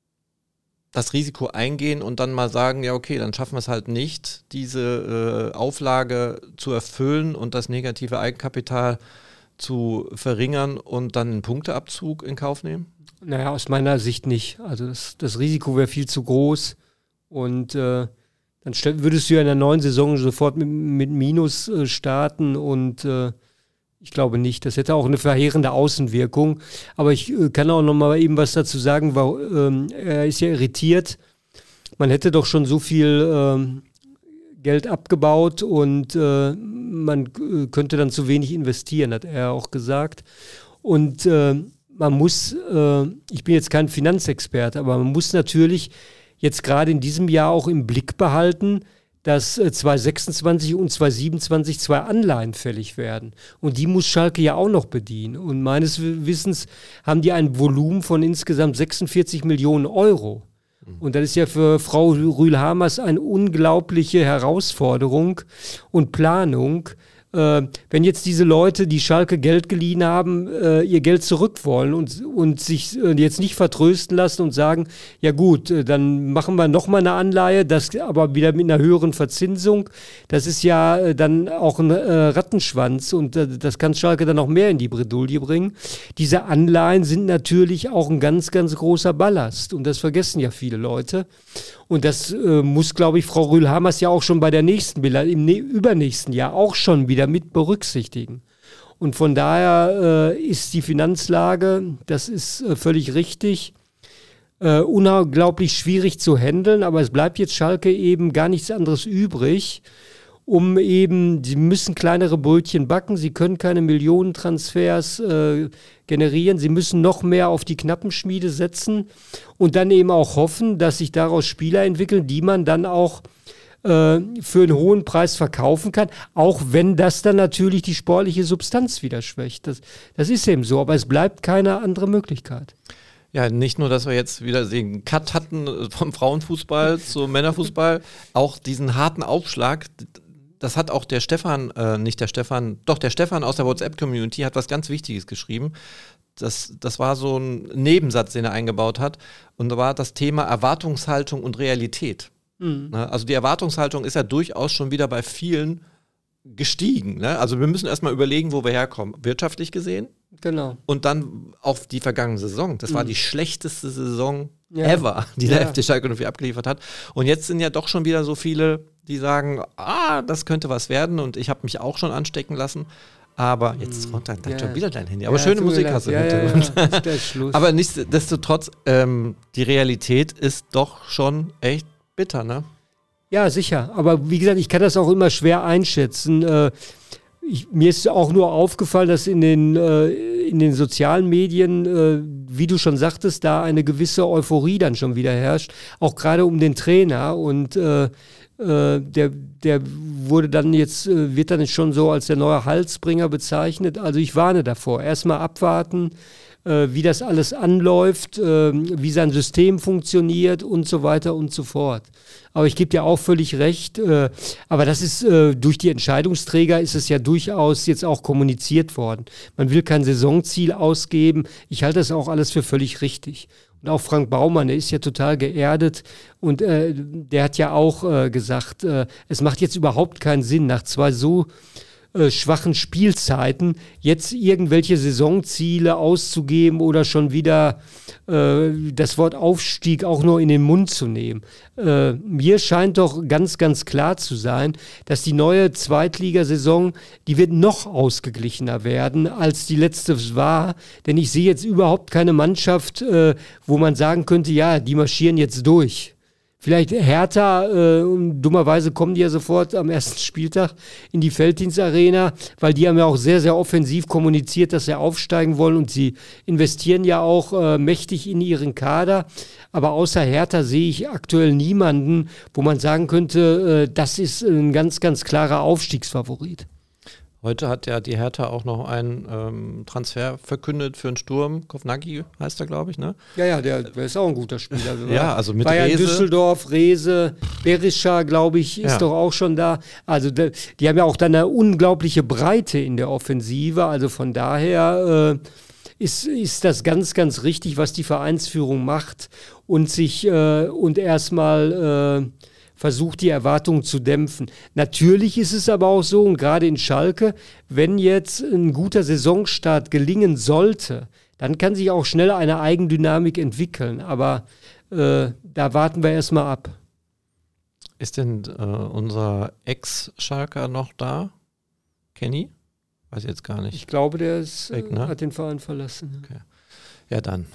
[SPEAKER 1] das Risiko eingehen und dann mal sagen, ja okay, dann schaffen wir es halt nicht, diese äh, Auflage zu erfüllen und das negative Eigenkapital zu verringern und dann einen Punkteabzug in Kauf nehmen?
[SPEAKER 3] Naja, aus meiner Sicht nicht. Also das, das Risiko wäre viel zu groß und äh, dann stell, würdest du ja in der neuen Saison sofort mit, mit Minus äh, starten und äh, ich glaube nicht. Das hätte auch eine verheerende Außenwirkung. Aber ich äh, kann auch noch mal eben was dazu sagen, weil ähm, er ist ja irritiert. Man hätte doch schon so viel ähm, Geld abgebaut und äh, man äh, könnte dann zu wenig investieren, hat er auch gesagt. Und äh, man muss, äh, ich bin jetzt kein Finanzexperte, aber man muss natürlich jetzt gerade in diesem Jahr auch im Blick behalten, dass äh, zwanzig sechsundzwanzig und zwanzig siebenundzwanzig zwei Anleihen fällig werden. Und die muss Schalke ja auch noch bedienen. Und meines Wissens haben die ein Volumen von insgesamt sechsundvierzig Millionen Euro. Und das ist ja für Frau Rühl-Hamers eine unglaubliche Herausforderung und Planung. Äh, wenn jetzt diese Leute, die Schalke Geld geliehen haben, äh, ihr Geld zurück wollen und, und sich äh, jetzt nicht vertrösten lassen und sagen, ja gut, äh, dann machen wir nochmal eine Anleihe, das aber wieder mit einer höheren Verzinsung, das ist ja äh, dann auch ein äh, Rattenschwanz und äh, das kann Schalke dann noch mehr in die Bredouille bringen. Diese Anleihen sind natürlich auch ein ganz, ganz großer Ballast und das vergessen ja viele Leute. Und das äh, muss, glaube ich, Frau Rühl-Hamers ja auch schon bei der nächsten Bilanz, im ne- übernächsten Jahr auch schon wieder mit berücksichtigen. Und von daher äh, ist die Finanzlage, das ist äh, völlig richtig, äh, unglaublich schwierig zu handeln, aber es bleibt jetzt Schalke eben gar nichts anderes übrig, um eben, sie müssen kleinere Brötchen backen, sie können keine Millionentransfers äh, generieren, sie müssen noch mehr auf die Knappenschmiede setzen und dann eben auch hoffen, dass sich daraus Spieler entwickeln, die man dann auch äh, für einen hohen Preis verkaufen kann, auch wenn das dann natürlich die sportliche Substanz wieder schwächt. Das, das ist eben so, aber es bleibt keine andere Möglichkeit.
[SPEAKER 1] Ja, nicht nur, dass wir jetzt wieder den Cut hatten vom Frauenfußball zum Männerfußball, auch diesen harten Aufschlag, das hat auch der Stefan, äh, nicht der Stefan, doch der Stefan aus der WhatsApp-Community hat was ganz Wichtiges geschrieben. Das, das war so ein Nebensatz, den er eingebaut hat. Und da war das Thema Erwartungshaltung und Realität. Mhm. Also die Erwartungshaltung ist ja durchaus schon wieder bei vielen gestiegen. Ne? Also wir müssen erstmal überlegen, wo wir herkommen. Wirtschaftlich gesehen.
[SPEAKER 3] Genau.
[SPEAKER 1] Und dann auf die vergangene Saison. Das mhm. war die schlechteste Saison
[SPEAKER 3] ja.
[SPEAKER 1] ever, die der
[SPEAKER 3] ja.
[SPEAKER 1] F C Schalke null vier abgeliefert hat. Und jetzt sind ja doch schon wieder so viele, die sagen, ah, das könnte was werden. Und ich habe mich auch schon anstecken lassen. Aber jetzt runter, dann
[SPEAKER 3] ja.
[SPEAKER 1] schon wieder dein Handy. Aber
[SPEAKER 3] ja,
[SPEAKER 1] schöne Musik hast du
[SPEAKER 3] ja,
[SPEAKER 1] ja,
[SPEAKER 3] ja, ja. Ist der Schluss.
[SPEAKER 1] Aber nichtsdestotrotz, ähm, die Realität ist doch schon echt bitter, ne?
[SPEAKER 3] Ja, sicher. Aber wie gesagt, ich kann das auch immer schwer einschätzen. Äh, ich, mir ist auch nur aufgefallen, dass in den, äh, in den sozialen Medien, äh, wie du schon sagtest, da eine gewisse Euphorie dann schon wieder herrscht. Auch gerade um den Trainer. Und äh, äh, der, der wurde dann jetzt, äh, wird dann schon so als der neue Halsbringer bezeichnet. Also ich warne davor. Erstmal abwarten, äh, wie das alles anläuft, äh, wie sein System funktioniert und so weiter und so fort. Aber ich gebe dir auch völlig recht. Äh, aber das ist, äh, durch die Entscheidungsträger ist es ja durchaus jetzt auch kommuniziert worden. Man will kein Saisonziel ausgeben. Ich halte das auch alles für völlig richtig. Und auch Frank Baumann, der ist ja total geerdet und äh, der hat ja auch äh, gesagt, äh, es macht jetzt überhaupt keinen Sinn, nach zwei so äh, schwachen Spielzeiten jetzt irgendwelche Saisonziele auszugeben oder schon wieder äh, das Wort Aufstieg auch nur in den Mund zu nehmen. Äh, mir scheint doch ganz, ganz klar zu sein, dass die neue Zweitligasaison, die wird noch ausgeglichener werden, als die letzte war. Denn ich sehe jetzt überhaupt keine Mannschaft, äh, wo man sagen könnte, ja, die marschieren jetzt durch. Vielleicht Hertha, äh, dummerweise kommen die ja sofort am ersten Spieltag in die Felddienstarena, weil die haben ja auch sehr, sehr offensiv kommuniziert, dass sie aufsteigen wollen und sie investieren ja auch äh, mächtig in ihren Kader. Aber außer Hertha sehe ich aktuell niemanden, wo man sagen könnte, äh, das ist ein ganz, ganz klarer Aufstiegsfavorit.
[SPEAKER 1] Heute hat ja die Hertha auch noch einen ähm, Transfer verkündet für einen Sturm. Kovnacki heißt er, glaube ich, ne?
[SPEAKER 3] Ja, ja, der, der ist auch ein guter Spieler.
[SPEAKER 1] Ja, also mit
[SPEAKER 3] Bayern,
[SPEAKER 1] Rehse.
[SPEAKER 3] Düsseldorf, Rehse, Berisha, glaube ich, ist
[SPEAKER 1] Ja.
[SPEAKER 3] doch auch schon da. Also de, die haben ja auch dann eine unglaubliche Breite in der Offensive. Also von daher äh, ist, ist das ganz, ganz richtig, was die Vereinsführung macht und sich äh, und erstmal äh, versucht, die Erwartungen zu dämpfen. Natürlich ist es aber auch so, und gerade in Schalke, wenn jetzt ein guter Saisonstart gelingen sollte, dann kann sich auch schnell eine Eigendynamik entwickeln. Aber äh, da warten wir erstmal ab.
[SPEAKER 1] Ist denn äh, unser Ex-Schalker noch da? Kenny? Weiß ich jetzt gar nicht.
[SPEAKER 3] Ich glaube, der ist,
[SPEAKER 1] Weg,
[SPEAKER 3] äh,
[SPEAKER 1] ne?
[SPEAKER 3] hat den Verein verlassen.
[SPEAKER 1] Okay. Ja, dann.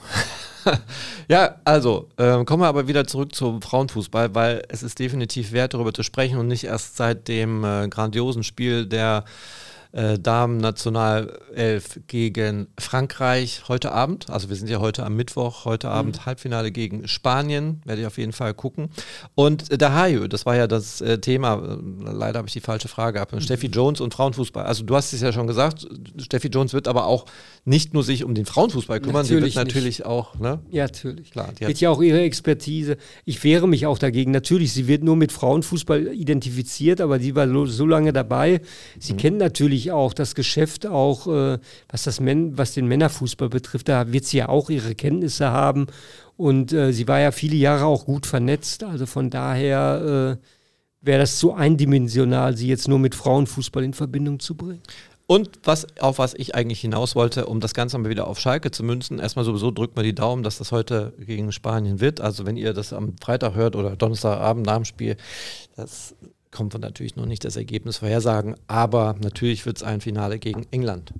[SPEAKER 1] Ja, also äh, kommen wir aber wieder zurück zum Frauenfußball, weil es ist definitiv wert, darüber zu sprechen und nicht erst seit dem äh, grandiosen Spiel der äh, Damen-Nationalelf gegen Frankreich heute Abend. Also wir sind ja heute am Mittwoch, heute mhm. Abend Halbfinale gegen Spanien, werde ich auf jeden Fall gucken. Und äh, der Hajo, das war ja das äh, Thema, leider habe ich die falsche Frage gehabt, mhm. Steffi Jones und Frauenfußball. Also du hast es ja schon gesagt, Steffi Jones wird aber auch nicht nur sich um den Frauenfußball kümmern,
[SPEAKER 3] natürlich
[SPEAKER 1] sie wird natürlich
[SPEAKER 3] nicht.
[SPEAKER 1] auch, ne?
[SPEAKER 3] Ja, natürlich.
[SPEAKER 1] Klar, die
[SPEAKER 3] Wird ja auch ihre Expertise. Ich wehre mich auch dagegen. Natürlich, sie wird nur mit Frauenfußball identifiziert, aber sie war lo- so lange dabei. Sie mhm. kennt natürlich auch das Geschäft, auch äh, was, das Män- was den Männerfußball betrifft. Da wird sie ja auch ihre Kenntnisse haben. Und äh, sie war ja viele Jahre auch gut vernetzt. Also von daher äh, wäre das zu eindimensional, sie jetzt nur mit Frauenfußball in Verbindung zu bringen.
[SPEAKER 1] Und was, auf was ich eigentlich hinaus wollte, um das Ganze mal wieder auf Schalke zu münzen, erstmal sowieso drückt mal die Daumen, dass das heute gegen Spanien wird. Also wenn ihr das am Freitag hört oder Donnerstagabend nach dem Spiel, das kommt man natürlich noch nicht das Ergebnis vorhersagen, aber natürlich wird es ein Finale gegen England.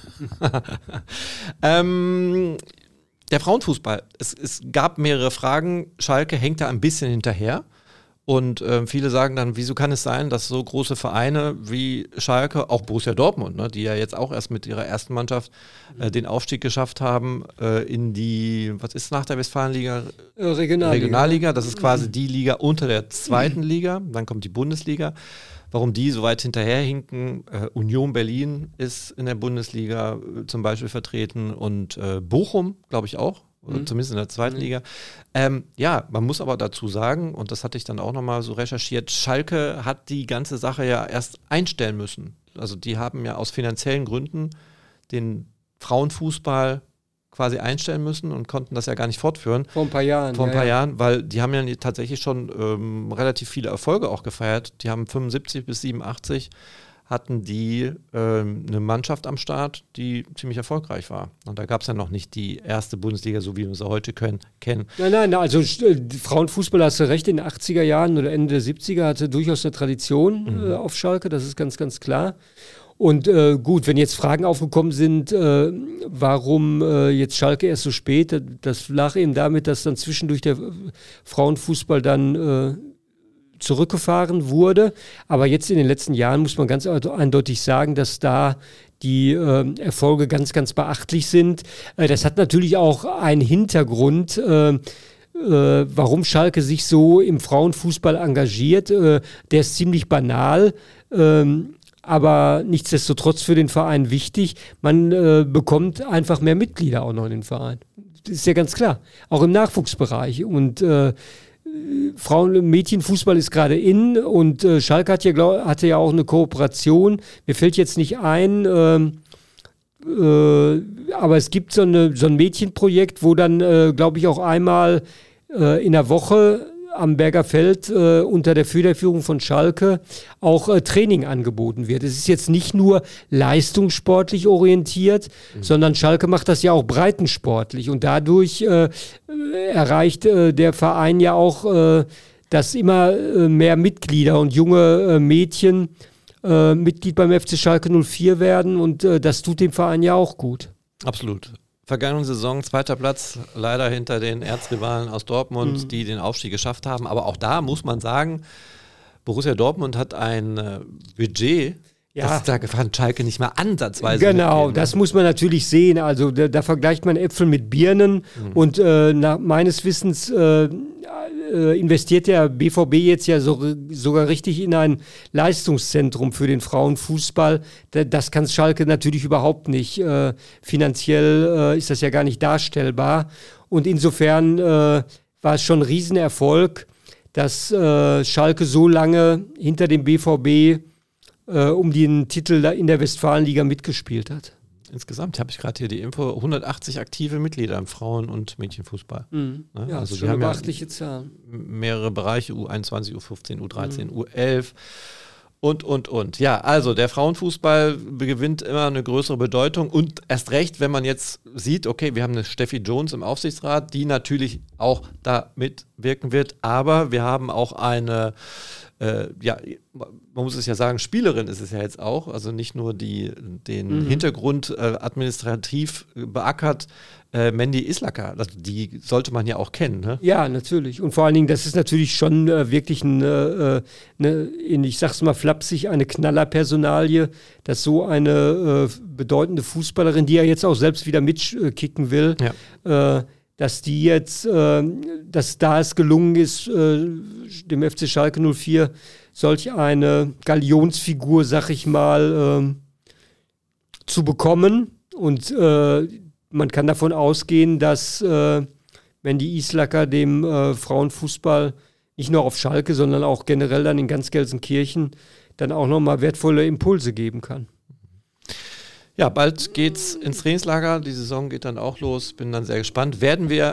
[SPEAKER 1] ähm, der Frauenfußball, es, es gab mehrere Fragen, Schalke hängt da ein bisschen hinterher. Und äh, viele sagen dann, wieso kann es sein, dass so große Vereine wie Schalke, auch Borussia Dortmund, ne, die ja jetzt auch erst mit ihrer ersten Mannschaft äh, den Aufstieg geschafft haben äh, in die, was ist nach der Westfalenliga?
[SPEAKER 3] Äh, Regionalliga.
[SPEAKER 1] Regionalliga, das ist quasi die Liga unter der zweiten Liga, dann kommt die Bundesliga. Warum die so weit hinterherhinken, äh, Union Berlin ist in der Bundesliga äh, zum Beispiel vertreten und äh, Bochum, glaube ich auch, mhm. zumindest in der zweiten mhm. Liga. Ähm, ja, man muss aber dazu sagen, und das hatte ich dann auch nochmal so recherchiert, Schalke hat die ganze Sache ja erst einstellen müssen. Also die haben ja aus finanziellen Gründen den Frauenfußball quasi einstellen müssen und konnten das ja gar nicht fortführen.
[SPEAKER 3] Vor ein paar Jahren.
[SPEAKER 1] Vor ein
[SPEAKER 3] ja,
[SPEAKER 1] paar
[SPEAKER 3] ja.
[SPEAKER 1] Jahren, weil die haben ja tatsächlich schon ähm, relativ viele Erfolge auch gefeiert. Die haben fünfundsiebzig bis siebenundachtzig hatten die ähm, eine Mannschaft am Start, die ziemlich erfolgreich war. Und da gab es ja noch nicht die erste Bundesliga, so wie wir sie heute können, kennen.
[SPEAKER 3] Nein, nein, also äh, Frauenfußball, hast du recht, in den achtziger Jahren oder Ende der siebziger hatte durchaus eine Tradition
[SPEAKER 1] Mhm.
[SPEAKER 3] äh, auf Schalke, das ist ganz, ganz klar. Und äh, gut, wenn jetzt Fragen aufgekommen sind, äh, warum äh, jetzt Schalke erst so spät, das lag eben damit, dass dann zwischendurch der Frauenfußball dann äh, zurückgefahren wurde. Aber jetzt in den letzten Jahren muss man ganz eindeutig sagen, dass da die äh, Erfolge ganz, ganz beachtlich sind. Äh, das hat natürlich auch einen Hintergrund, äh, äh, warum Schalke sich so im Frauenfußball engagiert. Äh, der ist ziemlich banal. Ähm, aber nichtsdestotrotz für den Verein wichtig. Man äh, bekommt einfach mehr Mitglieder auch noch in den Verein. Das ist ja ganz klar. Auch im Nachwuchsbereich. Und äh, Frauen- und Mädchenfußball ist gerade in und äh, Schalke hat ja, glaub, hatte ja auch eine Kooperation. Mir fällt jetzt nicht ein, ähm, äh, aber es gibt so, eine, so ein Mädchenprojekt, wo dann, äh, glaube ich, auch einmal äh, in der Woche am Berger Feld äh, unter der Federführung von Schalke auch äh, Training angeboten wird. Es ist jetzt nicht nur leistungssportlich orientiert, mhm. sondern Schalke macht das ja auch breitensportlich und dadurch äh, erreicht äh, der Verein ja auch, äh, dass immer äh, mehr Mitglieder und junge äh, Mädchen äh, Mitglied beim F C Schalke null vier werden und äh, das tut dem Verein ja auch gut.
[SPEAKER 1] Absolut. Vergangene Saison zweiter Platz, leider hinter den Erzrivalen aus Dortmund, mhm. die den Aufstieg geschafft haben. Aber auch da muss man sagen, Borussia Dortmund hat ein äh, Budget, ja. das da fand Schalke nicht mal ansatzweise.
[SPEAKER 3] Genau,
[SPEAKER 1] mitgehen,
[SPEAKER 3] das muss man natürlich sehen. Also da, da vergleicht man Äpfel mit Birnen mhm. und äh, nach meines Wissens äh, äh, investiert der B V B jetzt ja so, sogar richtig in ein Leistungszentrum für den Frauenfußball. Da, das kann Schalke natürlich überhaupt nicht. Äh, finanziell äh, ist das ja gar nicht darstellbar. Und insofern äh, war es schon ein Riesenerfolg, dass äh, Schalke so lange hinter dem B V B äh, um den Titel in der Westfalenliga mitgespielt hat.
[SPEAKER 1] Insgesamt habe ich gerade hier die Info, hundertachtzig aktive Mitglieder im Frauen- und Mädchenfußball.
[SPEAKER 3] Mhm.
[SPEAKER 1] Ne?
[SPEAKER 3] Ja,
[SPEAKER 1] also
[SPEAKER 3] schon
[SPEAKER 1] wir haben
[SPEAKER 3] eine
[SPEAKER 1] ja
[SPEAKER 3] beachtliche Zahl.
[SPEAKER 1] mehrere Bereiche, U einundzwanzig, U fünfzehn, U dreizehn, mhm. U elf und, und, und. Ja, also der Frauenfußball gewinnt immer eine größere Bedeutung und erst recht, wenn man jetzt sieht, okay, wir haben eine Steffi Jones im Aufsichtsrat, die natürlich auch da mitwirken wird, aber wir haben auch eine Äh, ja, man muss es ja sagen, Spielerin ist es ja jetzt auch, also nicht nur die, den mhm. Hintergrund äh, administrativ beackert, äh, Mandy Islacker, also die sollte man ja auch kennen, ne?
[SPEAKER 3] Ja, natürlich. Und vor allen Dingen, das ist natürlich schon äh, wirklich eine, äh, eine, ich sag's mal flapsig, eine Knallerpersonalie, dass so eine äh, bedeutende Fußballerin, die ja jetzt auch selbst wieder mitkicken will, ja. äh, dass die jetzt, äh, dass da es gelungen ist, äh, dem F C Schalke null vier solch eine Galionsfigur, sag ich mal, äh, zu bekommen. Und äh, man kann davon ausgehen, dass äh, Mandy Islacker dem äh, Frauenfußball nicht nur auf Schalke, sondern auch generell dann in ganz Gelsenkirchen dann auch nochmal wertvolle Impulse geben kann.
[SPEAKER 1] Ja, bald geht's ins Trainingslager, die Saison geht dann auch los, bin dann sehr gespannt. Werden wir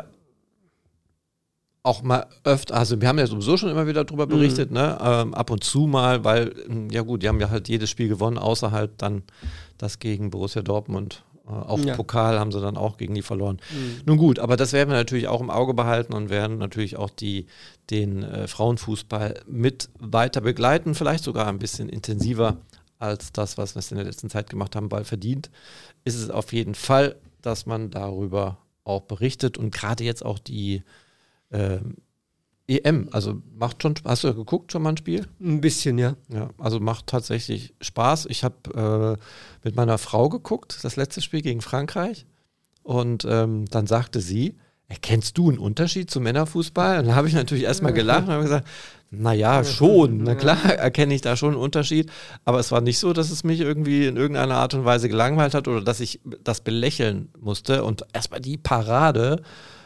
[SPEAKER 1] auch mal öfter, also wir haben ja sowieso schon immer wieder drüber berichtet, mhm. ne, ähm, ab und zu mal, weil, ja gut, die haben ja halt jedes Spiel gewonnen, außer halt dann das gegen Borussia Dortmund. Äh, auch ja. Pokal haben sie dann auch gegen die verloren. Mhm. Nun gut, aber das werden wir natürlich auch im Auge behalten und werden natürlich auch die, den äh, Frauenfußball mit weiter begleiten, vielleicht sogar ein bisschen intensiver als das, was wir in der letzten Zeit gemacht haben, weil verdient ist es auf jeden Fall, dass man darüber auch berichtet und gerade jetzt auch die, äh, E M, also macht schon, hast du geguckt schon mal ein Spiel?
[SPEAKER 3] Ein bisschen, ja.
[SPEAKER 1] Ja, also macht tatsächlich Spaß. Ich habe äh, mit meiner Frau geguckt, das letzte Spiel gegen Frankreich. Und ähm, dann sagte sie, erkennst du einen Unterschied zum Männerfußball? Und dann habe ich natürlich erstmal gelacht und habe gesagt, naja, schon, na klar erkenne ich da schon einen Unterschied. Aber es war nicht so, dass es mich irgendwie in irgendeiner Art und Weise gelangweilt hat oder dass ich das belächeln musste. Und erstmal die Parade,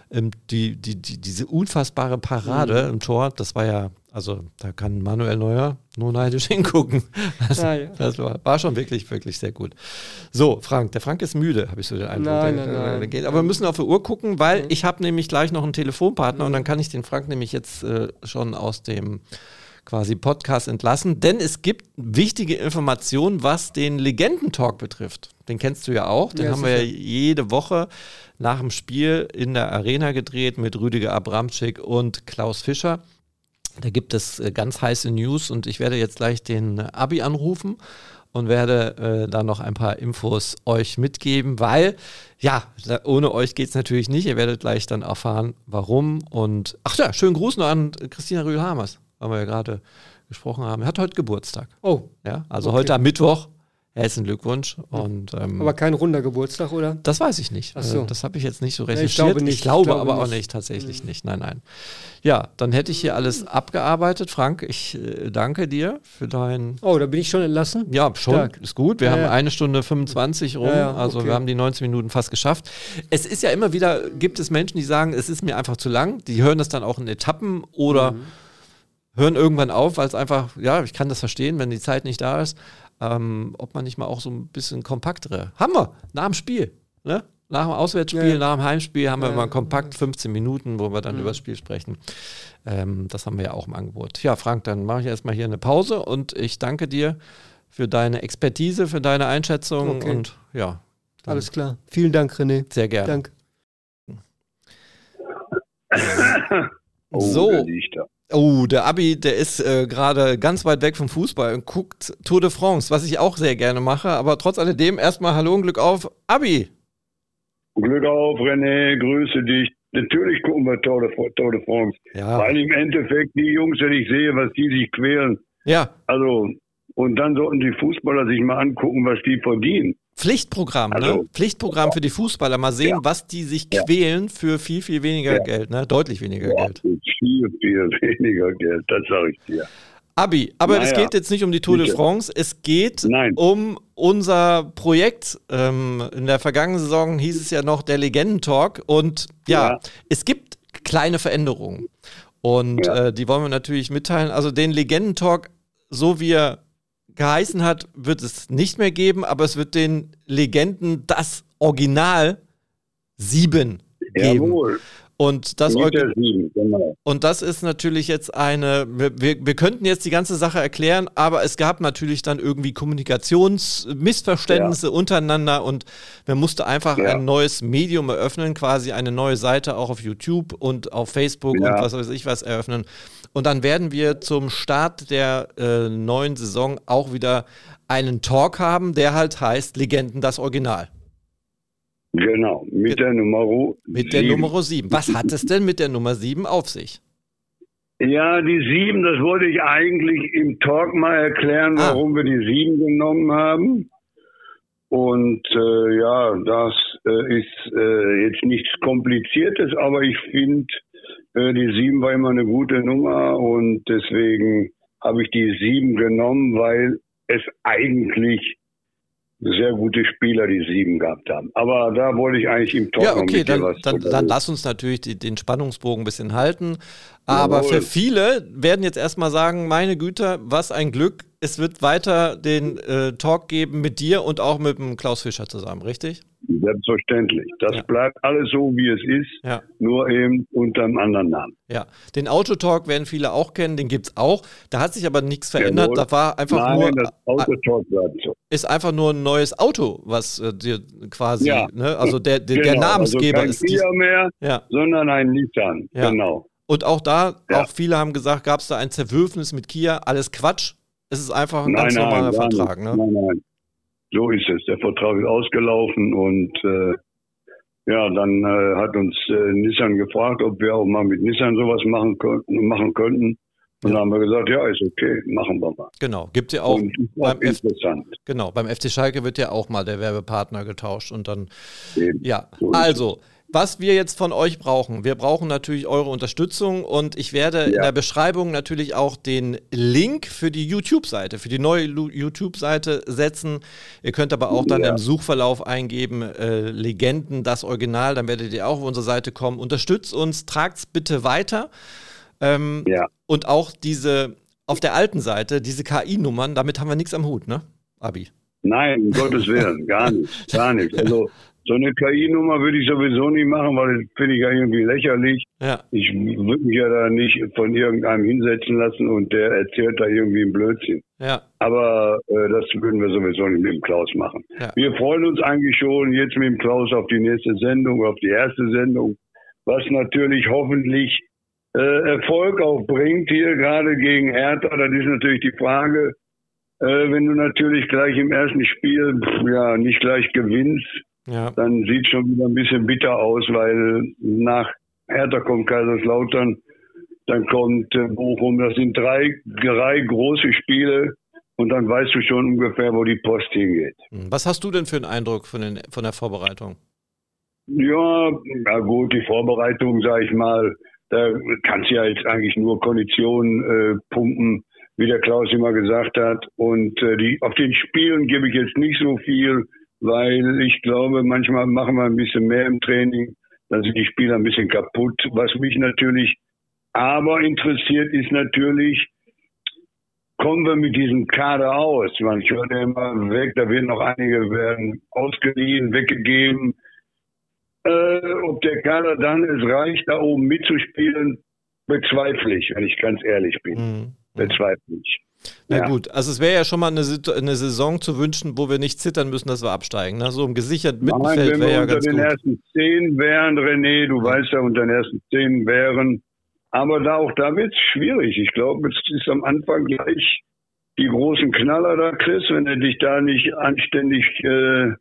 [SPEAKER 1] Die, die, die, diese unfassbare Parade mhm. im Tor, das war ja, also da kann Manuel Neuer nur neidisch hingucken. Das, ah, ja. das war, war schon wirklich, wirklich sehr gut. So, Frank, der Frank ist müde, habe ich so den Eindruck.
[SPEAKER 3] Nein,
[SPEAKER 1] der,
[SPEAKER 3] nein,
[SPEAKER 1] der,
[SPEAKER 3] nein.
[SPEAKER 1] Geht. Aber wir müssen auf die Uhr gucken, weil mhm. ich habe nämlich gleich noch einen Telefonpartner mhm. und dann kann ich den Frank nämlich jetzt äh, schon aus dem quasi Podcast entlassen, denn es gibt wichtige Informationen, was den Legendentalk betrifft. Den kennst du ja auch, den ja, haben sicher. wir ja jede Woche nach dem Spiel in der Arena gedreht mit Rüdiger Abramczyk und Klaus Fischer. Da gibt es ganz heiße News und ich werde jetzt gleich den Abi anrufen und werde äh, da noch ein paar Infos euch mitgeben, weil, ja, da, ohne euch geht es natürlich nicht. Ihr werdet gleich dann erfahren, warum. Und, ach ja, schönen Gruß noch an Christina Rühl-Hamers, weil wir ja gerade gesprochen haben. Er hat heute Geburtstag.
[SPEAKER 3] Oh.
[SPEAKER 1] Ja, also
[SPEAKER 3] okay.
[SPEAKER 1] heute am Mittwoch. Herzlichen Glückwunsch. Und, ähm,
[SPEAKER 3] aber kein runder Geburtstag, oder?
[SPEAKER 1] Das weiß ich nicht.
[SPEAKER 3] Ach so.
[SPEAKER 1] Das habe ich jetzt nicht so recherchiert.
[SPEAKER 3] Ich glaube nicht.
[SPEAKER 1] Ich glaube,
[SPEAKER 3] ich glaube
[SPEAKER 1] aber
[SPEAKER 3] nicht.
[SPEAKER 1] auch nicht, tatsächlich mhm. nicht. Nein, nein. Ja, dann hätte ich hier alles abgearbeitet. Frank, ich äh, danke dir für dein...
[SPEAKER 3] Oh, da bin ich schon entlassen?
[SPEAKER 1] Ja, schon. Stark. Ist gut. Wir
[SPEAKER 3] ja,
[SPEAKER 1] haben
[SPEAKER 3] ja.
[SPEAKER 1] eine Stunde fünfundzwanzig rum. Ja, ja, also okay. wir haben die neunzehn Minuten fast geschafft. Es ist ja immer wieder, gibt es Menschen, die sagen, es ist mir einfach zu lang. Die hören das dann auch in Etappen oder mhm. hören irgendwann auf, weil es einfach, ja, ich kann das verstehen, wenn die Zeit nicht da ist. Ähm, ob man nicht mal auch so ein bisschen kompaktere. Haben wir, nach dem Spiel. Ne? Nach dem Auswärtsspiel, ja. nach dem Heimspiel haben wir ja. immer kompakt fünfzehn Minuten, wo wir dann mhm. über das Spiel sprechen. Ähm, das haben wir ja auch im Angebot. Ja, Frank, dann mache ich erstmal hier eine Pause und ich danke dir für deine Expertise, für deine Einschätzung
[SPEAKER 3] okay.
[SPEAKER 1] und ja.
[SPEAKER 3] Alles klar. Vielen Dank, René.
[SPEAKER 1] Sehr gerne.
[SPEAKER 3] Danke.
[SPEAKER 1] So. Oh, der Abi, der ist äh, gerade ganz weit weg vom Fußball und guckt Tour de France, was ich auch sehr gerne mache. Aber trotz alledem erstmal Hallo und Glück auf, Abi.
[SPEAKER 6] Glück auf, René, grüße dich. Natürlich gucken wir Tour de, Tour de France.
[SPEAKER 1] Ja.
[SPEAKER 6] Weil im Endeffekt die Jungs, wenn ich sehe, was die sich quälen.
[SPEAKER 1] Ja.
[SPEAKER 6] Also, und dann sollten die Fußballer sich mal angucken, was die verdienen.
[SPEAKER 1] Pflichtprogramm,
[SPEAKER 6] also,
[SPEAKER 1] ne? Pflichtprogramm ja. für die Fußballer. Mal sehen, ja. was die sich quälen für viel, viel weniger ja. Geld, ne? Deutlich weniger ja, Geld.
[SPEAKER 6] Viel, viel weniger Geld, das sage ich dir.
[SPEAKER 1] Abi, aber naja. es geht jetzt nicht um die Tour de France, es geht Nein. um unser Projekt. Ähm, in der vergangenen Saison hieß es ja noch der Legendentalk und ja, ja. es gibt kleine Veränderungen und ja. äh, die wollen wir natürlich mitteilen. Also den Legendentalk, so wie er geheißen hat, wird es nicht mehr geben, aber es wird den Legenden das Original sieben geben.
[SPEAKER 6] Jawohl.
[SPEAKER 1] Und das,
[SPEAKER 6] sieben, genau.
[SPEAKER 1] und das ist natürlich jetzt eine, wir, wir, wir könnten jetzt die ganze Sache erklären, aber es gab natürlich dann irgendwie Kommunikationsmissverständnisse ja. untereinander und man musste einfach ja. ein neues Medium eröffnen, quasi eine neue Seite auch auf YouTube und auf Facebook ja. und was weiß ich was eröffnen. Und dann werden wir zum Start der äh, neuen Saison auch wieder einen Talk haben, der halt heißt Legenden das Original.
[SPEAKER 6] Genau, mit der Nummer
[SPEAKER 1] Mit der Nummer sieben. Was hat es denn mit der Nummer sieben auf sich?
[SPEAKER 6] Ja, die sieben, das wollte ich eigentlich im Talk mal erklären, ah. warum wir die sieben genommen haben. Und äh, ja, das äh, ist äh, jetzt nichts Kompliziertes, aber ich finde, äh, die sieben war immer eine gute Nummer und deswegen habe ich die sieben genommen, weil es eigentlich sehr gute Spieler, die sieben gehabt haben. Aber da wollte ich eigentlich im Talk
[SPEAKER 1] ja, okay,
[SPEAKER 6] noch mit
[SPEAKER 1] dann,
[SPEAKER 6] dir was
[SPEAKER 1] dann, dann lass uns natürlich die, den Spannungsbogen ein bisschen halten. Aber Jawohl. Für viele werden jetzt erstmal sagen, meine Güte, was ein Glück. Es wird weiter den äh, Talk geben mit dir und auch mit dem Klaus Fischer zusammen, richtig?
[SPEAKER 6] Selbstverständlich. Das ja. bleibt alles so, wie es ist, ja. nur eben unter einem anderen Namen.
[SPEAKER 1] Ja, den Autotalk werden viele auch kennen, den gibt es auch. Da hat sich aber nichts verändert.
[SPEAKER 6] Jawohl.
[SPEAKER 1] Da war einfach
[SPEAKER 6] Nein,
[SPEAKER 1] nur.
[SPEAKER 6] Das Autotalk bleibt so.
[SPEAKER 1] Ist einfach nur ein neues Auto, was äh, dir quasi,
[SPEAKER 6] ja.
[SPEAKER 1] ne? Also der, der,
[SPEAKER 6] genau.
[SPEAKER 1] der Namensgeber
[SPEAKER 6] also kein
[SPEAKER 1] ist. Kia
[SPEAKER 6] mehr,
[SPEAKER 1] ja.
[SPEAKER 6] sondern ein Nissan.
[SPEAKER 1] Ja.
[SPEAKER 6] Genau.
[SPEAKER 1] Und auch da,
[SPEAKER 6] ja.
[SPEAKER 1] auch viele haben gesagt, gab es da ein Zerwürfnis mit Kia. Alles Quatsch. Es ist einfach ein
[SPEAKER 6] nein,
[SPEAKER 1] ganz
[SPEAKER 6] nein,
[SPEAKER 1] normaler
[SPEAKER 6] nein,
[SPEAKER 1] Vertrag. Ne?
[SPEAKER 6] Nein, nein. So ist es. Der Vertrag ist ausgelaufen und äh, ja, dann äh, hat uns äh, Nissan gefragt, ob wir auch mal mit Nissan sowas machen könnten. Machen könnten. Und
[SPEAKER 1] ja.
[SPEAKER 6] dann haben wir gesagt, ja, ist okay, machen wir mal.
[SPEAKER 1] Genau, gibt ja auch,
[SPEAKER 6] und
[SPEAKER 1] beim
[SPEAKER 6] auch interessant.
[SPEAKER 1] F- genau, beim F C Schalke wird ja auch mal der Werbepartner getauscht und dann,
[SPEAKER 6] Eben.
[SPEAKER 1] ja,
[SPEAKER 6] So
[SPEAKER 1] also, was wir jetzt von euch brauchen, wir brauchen natürlich eure Unterstützung und ich werde ja. in der Beschreibung natürlich auch den Link für die YouTube-Seite, für die neue YouTube-Seite setzen. Ihr könnt aber auch dann ja. im Suchverlauf eingeben, äh, Legenden, das Original, dann werdet ihr auch auf unsere Seite kommen. Unterstützt uns, tragt's bitte weiter. Ähm, ja. Und auch diese, auf der alten Seite, diese K I-Nummern, damit haben wir nichts am Hut, ne, Abi?
[SPEAKER 6] Nein, um Gottes Willen, gar nicht, gar nicht. Also so eine K I-Nummer würde ich sowieso nicht machen, weil das finde ich ja irgendwie lächerlich. Ja. Ich würde mich ja da nicht von irgendeinem hinsetzen lassen und der erzählt da irgendwie einen Blödsinn. Ja. Aber äh, das würden wir sowieso nicht mit dem Klaus machen. Ja. Wir freuen uns eigentlich schon jetzt mit dem Klaus auf die nächste Sendung, auf die erste Sendung, was natürlich hoffentlich Äh, Erfolg auch bringt hier gerade gegen Hertha. Das ist natürlich die Frage, äh, wenn du natürlich gleich im ersten Spiel pff, ja nicht gleich gewinnst, ja. dann sieht es schon wieder ein bisschen bitter aus, weil nach Hertha kommt Kaiserslautern, dann kommt äh, Bochum. Das sind drei, drei große Spiele und dann weißt du schon ungefähr, wo die Post hingeht.
[SPEAKER 1] Was hast du denn für einen Eindruck von, den, von der Vorbereitung?
[SPEAKER 6] Ja, na gut, die Vorbereitung, sag ich mal, da kannst du ja jetzt eigentlich nur Konditionen äh, pumpen, wie der Klaus immer gesagt hat. Und äh, die auf den Spielen gebe ich jetzt nicht so viel, weil ich glaube, manchmal machen wir ein bisschen mehr im Training, dann sind die Spieler ein bisschen kaputt. Was mich natürlich aber interessiert, ist natürlich, kommen wir mit diesem Kader aus? Man hört ja immer weg, da werden noch einige werden ausgeliehen, weggegeben. Äh, ob der Kader dann es reicht, da oben mitzuspielen, bezweifle ich, wenn ich ganz ehrlich bin. Mhm. Bezweifle ich.
[SPEAKER 1] Na ja. gut, also es wäre ja schon mal eine, eine Saison zu wünschen, wo wir nicht zittern müssen, dass wir absteigen. Ne? So im gesicherten Mittelfeld wäre ja ganz gut.
[SPEAKER 6] Wenn wir unter den ersten zehn wären, René, du weißt ja, unter den ersten zehn wären, aber da auch da wird es schwierig. Ich glaube, es ist am Anfang gleich die großen Knaller da, Chris, wenn du dich da nicht anständig äh,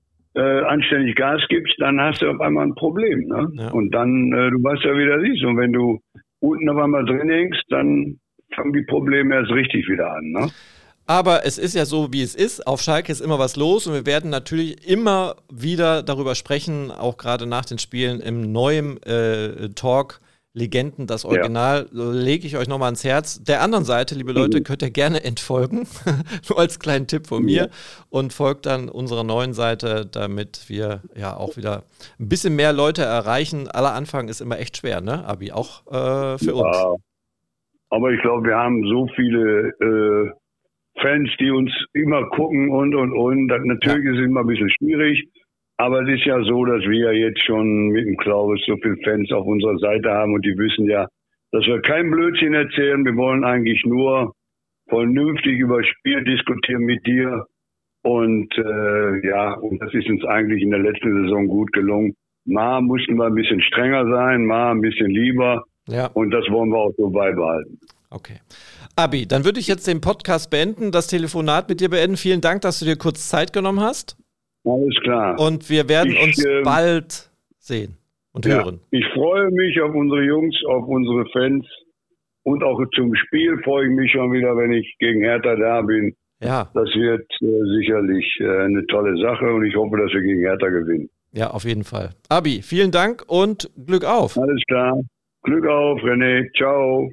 [SPEAKER 6] Äh, anständig Gas gibst, dann hast du auf einmal ein Problem. Ne? Ja. Und dann, äh, du weißt ja, wie das ist. Und wenn du unten auf einmal drin hängst, dann fangen die Probleme erst richtig wieder an. Ne?
[SPEAKER 1] Aber es ist ja so, wie es ist. Auf Schalke ist immer was los und wir werden natürlich immer wieder darüber sprechen, auch gerade nach den Spielen im neuen äh, Talk Legenden, das Original, ja. lege ich euch nochmal ans Herz. Der anderen Seite, liebe Leute, mhm. könnt ihr gerne entfolgen, nur als kleinen Tipp von mir, und folgt dann unserer neuen Seite, damit wir ja auch wieder ein bisschen mehr Leute erreichen. Aller Anfang ist immer echt schwer, ne, Abi, auch äh, für uns.
[SPEAKER 6] Ja, aber ich glaube, wir haben so viele äh, Fans, die uns immer gucken und, und, und. Das, natürlich ja. ist es immer ein bisschen schwierig. Aber es ist ja so, dass wir ja jetzt schon mit dem Klaus so viele Fans auf unserer Seite haben und die wissen ja, dass wir kein Blödsinn erzählen. Wir wollen eigentlich nur vernünftig über das Spiel diskutieren mit dir. Und äh, ja, und das ist uns eigentlich in der letzten Saison gut gelungen. Mal mussten wir ein bisschen strenger sein, mal ein bisschen lieber. Ja. Und das wollen wir auch so beibehalten.
[SPEAKER 1] Okay. Abi, dann würde ich jetzt den Podcast beenden, das Telefonat mit dir beenden. Vielen Dank, dass du dir kurz Zeit genommen hast.
[SPEAKER 6] Alles klar.
[SPEAKER 1] Und wir werden ich, uns äh, bald sehen und ja, hören.
[SPEAKER 6] Ich freue mich auf unsere Jungs, auf unsere Fans und auch zum Spiel freue ich mich schon wieder, wenn ich gegen Hertha da bin. Ja. Das wird äh, sicherlich äh, eine tolle Sache und ich hoffe, dass wir gegen Hertha gewinnen.
[SPEAKER 1] Ja, auf jeden Fall. Abi, vielen Dank und Glück auf.
[SPEAKER 6] Alles klar. Glück auf, René. Ciao.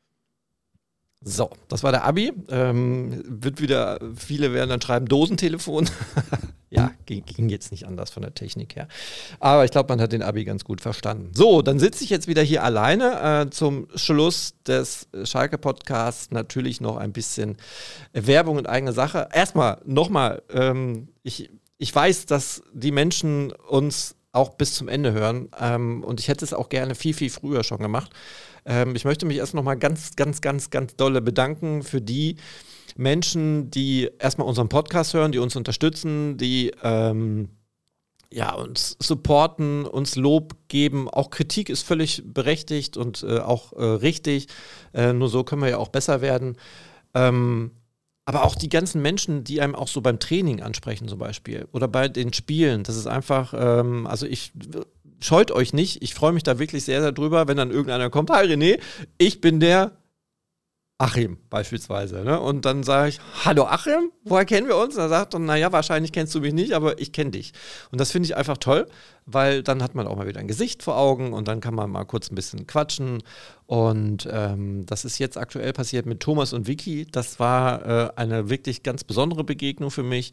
[SPEAKER 1] So, das war der Abi. Ähm, wird wieder, viele werden dann schreiben, Dosentelefon. Ja, ging, ging jetzt nicht anders von der Technik her. Aber ich glaube, man hat den Abi ganz gut verstanden. So, dann sitze ich jetzt wieder hier alleine. Äh, zum Schluss des Schalke-Podcasts natürlich noch ein bisschen Werbung in eigener Sache. Erstmal, nochmal, ähm, ich, ich weiß, dass die Menschen uns auch bis zum Ende hören. Ähm, und ich hätte es auch gerne viel, viel früher schon gemacht. Ähm, ich möchte mich erst nochmal ganz, ganz, ganz, ganz dolle bedanken für die Menschen, die erstmal unseren Podcast hören, die uns unterstützen, die ähm, ja, uns supporten, uns Lob geben. Auch Kritik ist völlig berechtigt und äh, auch äh, richtig. Äh, nur so können wir ja auch besser werden. Ähm, aber auch die ganzen Menschen, die einem auch so beim Training ansprechen zum Beispiel oder bei den Spielen, das ist einfach, ähm, also ich, scheut euch nicht, ich freue mich da wirklich sehr, sehr drüber, wenn dann irgendeiner kommt, hi René, ich bin der Achim beispielsweise, ne? Und dann sage ich, hallo Achim, woher kennen wir uns? Und er sagt dann, naja, wahrscheinlich kennst du mich nicht, aber ich kenne dich. Und das finde ich einfach toll, weil dann hat man auch mal wieder ein Gesicht vor Augen und dann kann man mal kurz ein bisschen quatschen. Und ähm, das ist jetzt aktuell passiert mit Thomas und Vicky. Das war äh, eine wirklich ganz besondere Begegnung für mich.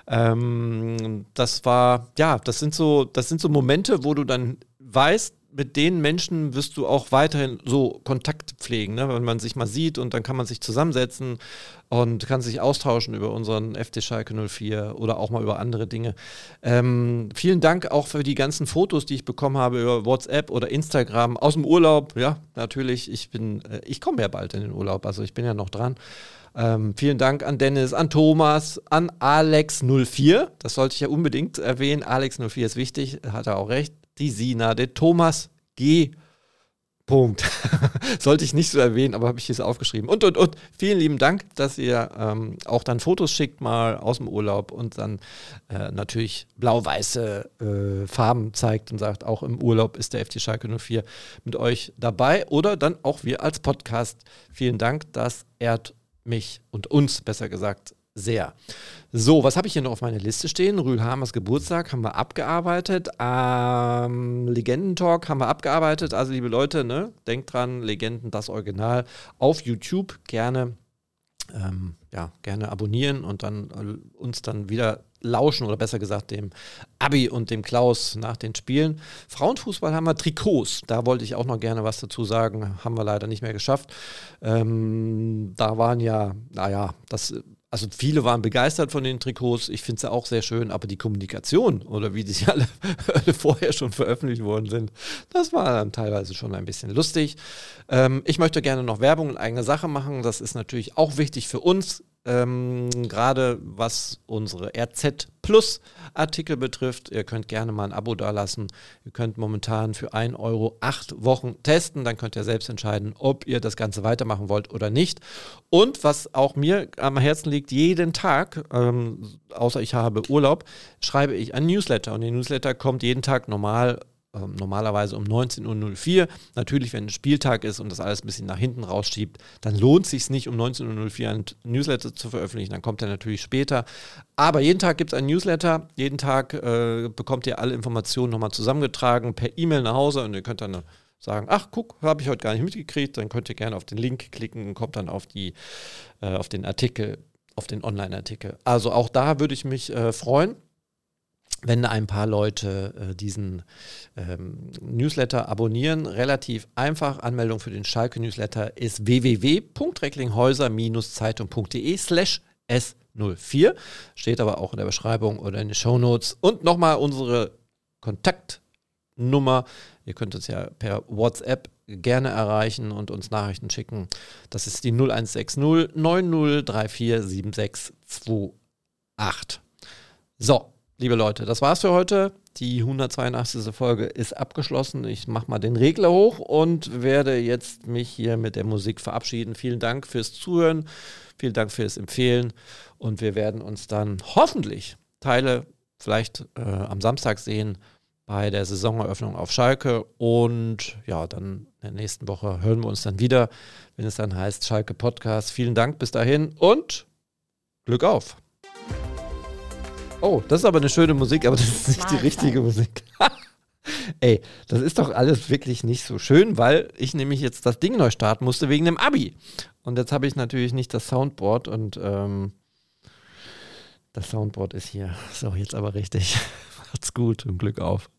[SPEAKER 1] Ähm, das war, ja, das sind so, das sind so Momente, wo du dann weißt, mit den Menschen wirst du auch weiterhin so Kontakt pflegen, ne? Wenn man sich mal sieht und dann kann man sich zusammensetzen und kann sich austauschen über unseren F C Schalke null vier oder auch mal über andere Dinge. Ähm, vielen Dank auch für die ganzen Fotos, die ich bekommen habe über WhatsApp oder Instagram aus dem Urlaub. Ja, natürlich, ich bin, äh, ich komme ja bald in den Urlaub, also ich bin ja noch dran. Ähm, vielen Dank an Dennis, an Thomas, an Alex null vier. Das sollte ich ja unbedingt erwähnen. Alex null vier ist wichtig, hat er auch recht. Die Sina, der Thomas G. Punkt. Sollte ich nicht so erwähnen, aber habe ich hier aufgeschrieben. Und, und, und. Vielen lieben Dank, dass ihr ähm, auch dann Fotos schickt mal aus dem Urlaub und dann äh, natürlich blau-weiße äh, Farben zeigt und sagt, auch im Urlaub ist der F C Schalke null vier mit euch dabei oder dann auch wir als Podcast. Vielen Dank, das ehrt mich und uns, besser gesagt, sehr. So, was habe ich hier noch auf meiner Liste stehen? Rühlhamers Geburtstag haben wir abgearbeitet. Ähm, Legendentalk haben wir abgearbeitet. Also, liebe Leute, ne, denkt dran, Legenden, das Original auf YouTube. Gerne, ähm, ja, gerne abonnieren und dann äh, uns dann wieder lauschen oder besser gesagt dem Abi und dem Klaus nach den Spielen. Frauenfußball haben wir Trikots. Da wollte ich auch noch gerne was dazu sagen. Haben wir leider nicht mehr geschafft. Ähm, da waren ja, naja, das Also viele waren begeistert von den Trikots, ich finde sie auch sehr schön, aber die Kommunikation oder wie die alle, alle vorher schon veröffentlicht worden sind, das war dann teilweise schon ein bisschen lustig. Ähm, ich möchte gerne noch Werbung in eigener Sache machen, das ist natürlich auch wichtig für uns, ähm, gerade was unsere R Z Plus Artikel betrifft. Ihr könnt gerne mal ein Abo dalassen. Ihr könnt momentan für ein Euro acht Wochen testen. Dann könnt ihr selbst entscheiden, ob ihr das Ganze weitermachen wollt oder nicht. Und was auch mir am Herzen liegt, jeden Tag, ähm, außer ich habe Urlaub, schreibe ich ein Newsletter. Und der Newsletter kommt jeden Tag normal Ähm, normalerweise um neunzehn Uhr null vier. Natürlich, wenn ein Spieltag ist und das alles ein bisschen nach hinten rausschiebt, dann lohnt es sich nicht, um neunzehn Uhr null vier ein Newsletter zu veröffentlichen. Dann kommt er natürlich später. Aber jeden Tag gibt es einen Newsletter. Jeden Tag äh, bekommt ihr alle Informationen nochmal zusammengetragen per E-Mail nach Hause und ihr könnt dann sagen, ach guck, habe ich heute gar nicht mitgekriegt. Dann könnt ihr gerne auf den Link klicken und kommt dann auf, die, äh, auf den Artikel, auf den Online-Artikel. Also auch da würde ich mich äh, freuen, wenn ein paar Leute äh, diesen ähm, Newsletter abonnieren. Relativ einfach. Anmeldung für den Schalke-Newsletter ist w w w punkt recklinghäuser Zeitung punkt de slash s null vier. Steht aber auch in der Beschreibung oder in den Shownotes. Und nochmal unsere Kontaktnummer. Ihr könnt uns ja per WhatsApp gerne erreichen und uns Nachrichten schicken. Das ist die null eins sechs null neun null drei vier sieben sechs zwei acht. So. Liebe Leute, das war's für heute. Die hundertzweiundachtzigste Folge ist abgeschlossen. Ich mache mal den Regler hoch und werde jetzt mich hier mit der Musik verabschieden. Vielen Dank fürs Zuhören, vielen Dank fürs Empfehlen und wir werden uns dann hoffentlich Teile vielleicht äh, am Samstag sehen bei der Saisoneröffnung auf Schalke und ja, dann in der nächsten Woche hören wir uns dann wieder, wenn es dann heißt Schalke Podcast. Vielen Dank bis dahin und Glück auf! Oh, das ist aber eine schöne Musik, aber das ist nicht die richtige Musik. Ey, das ist doch alles wirklich nicht so schön, weil ich nämlich jetzt das Ding neu starten musste wegen dem Abi. Und jetzt habe ich natürlich nicht das Soundboard und ähm, das Soundboard ist hier. So, jetzt aber richtig. Macht's gut und Glück auf.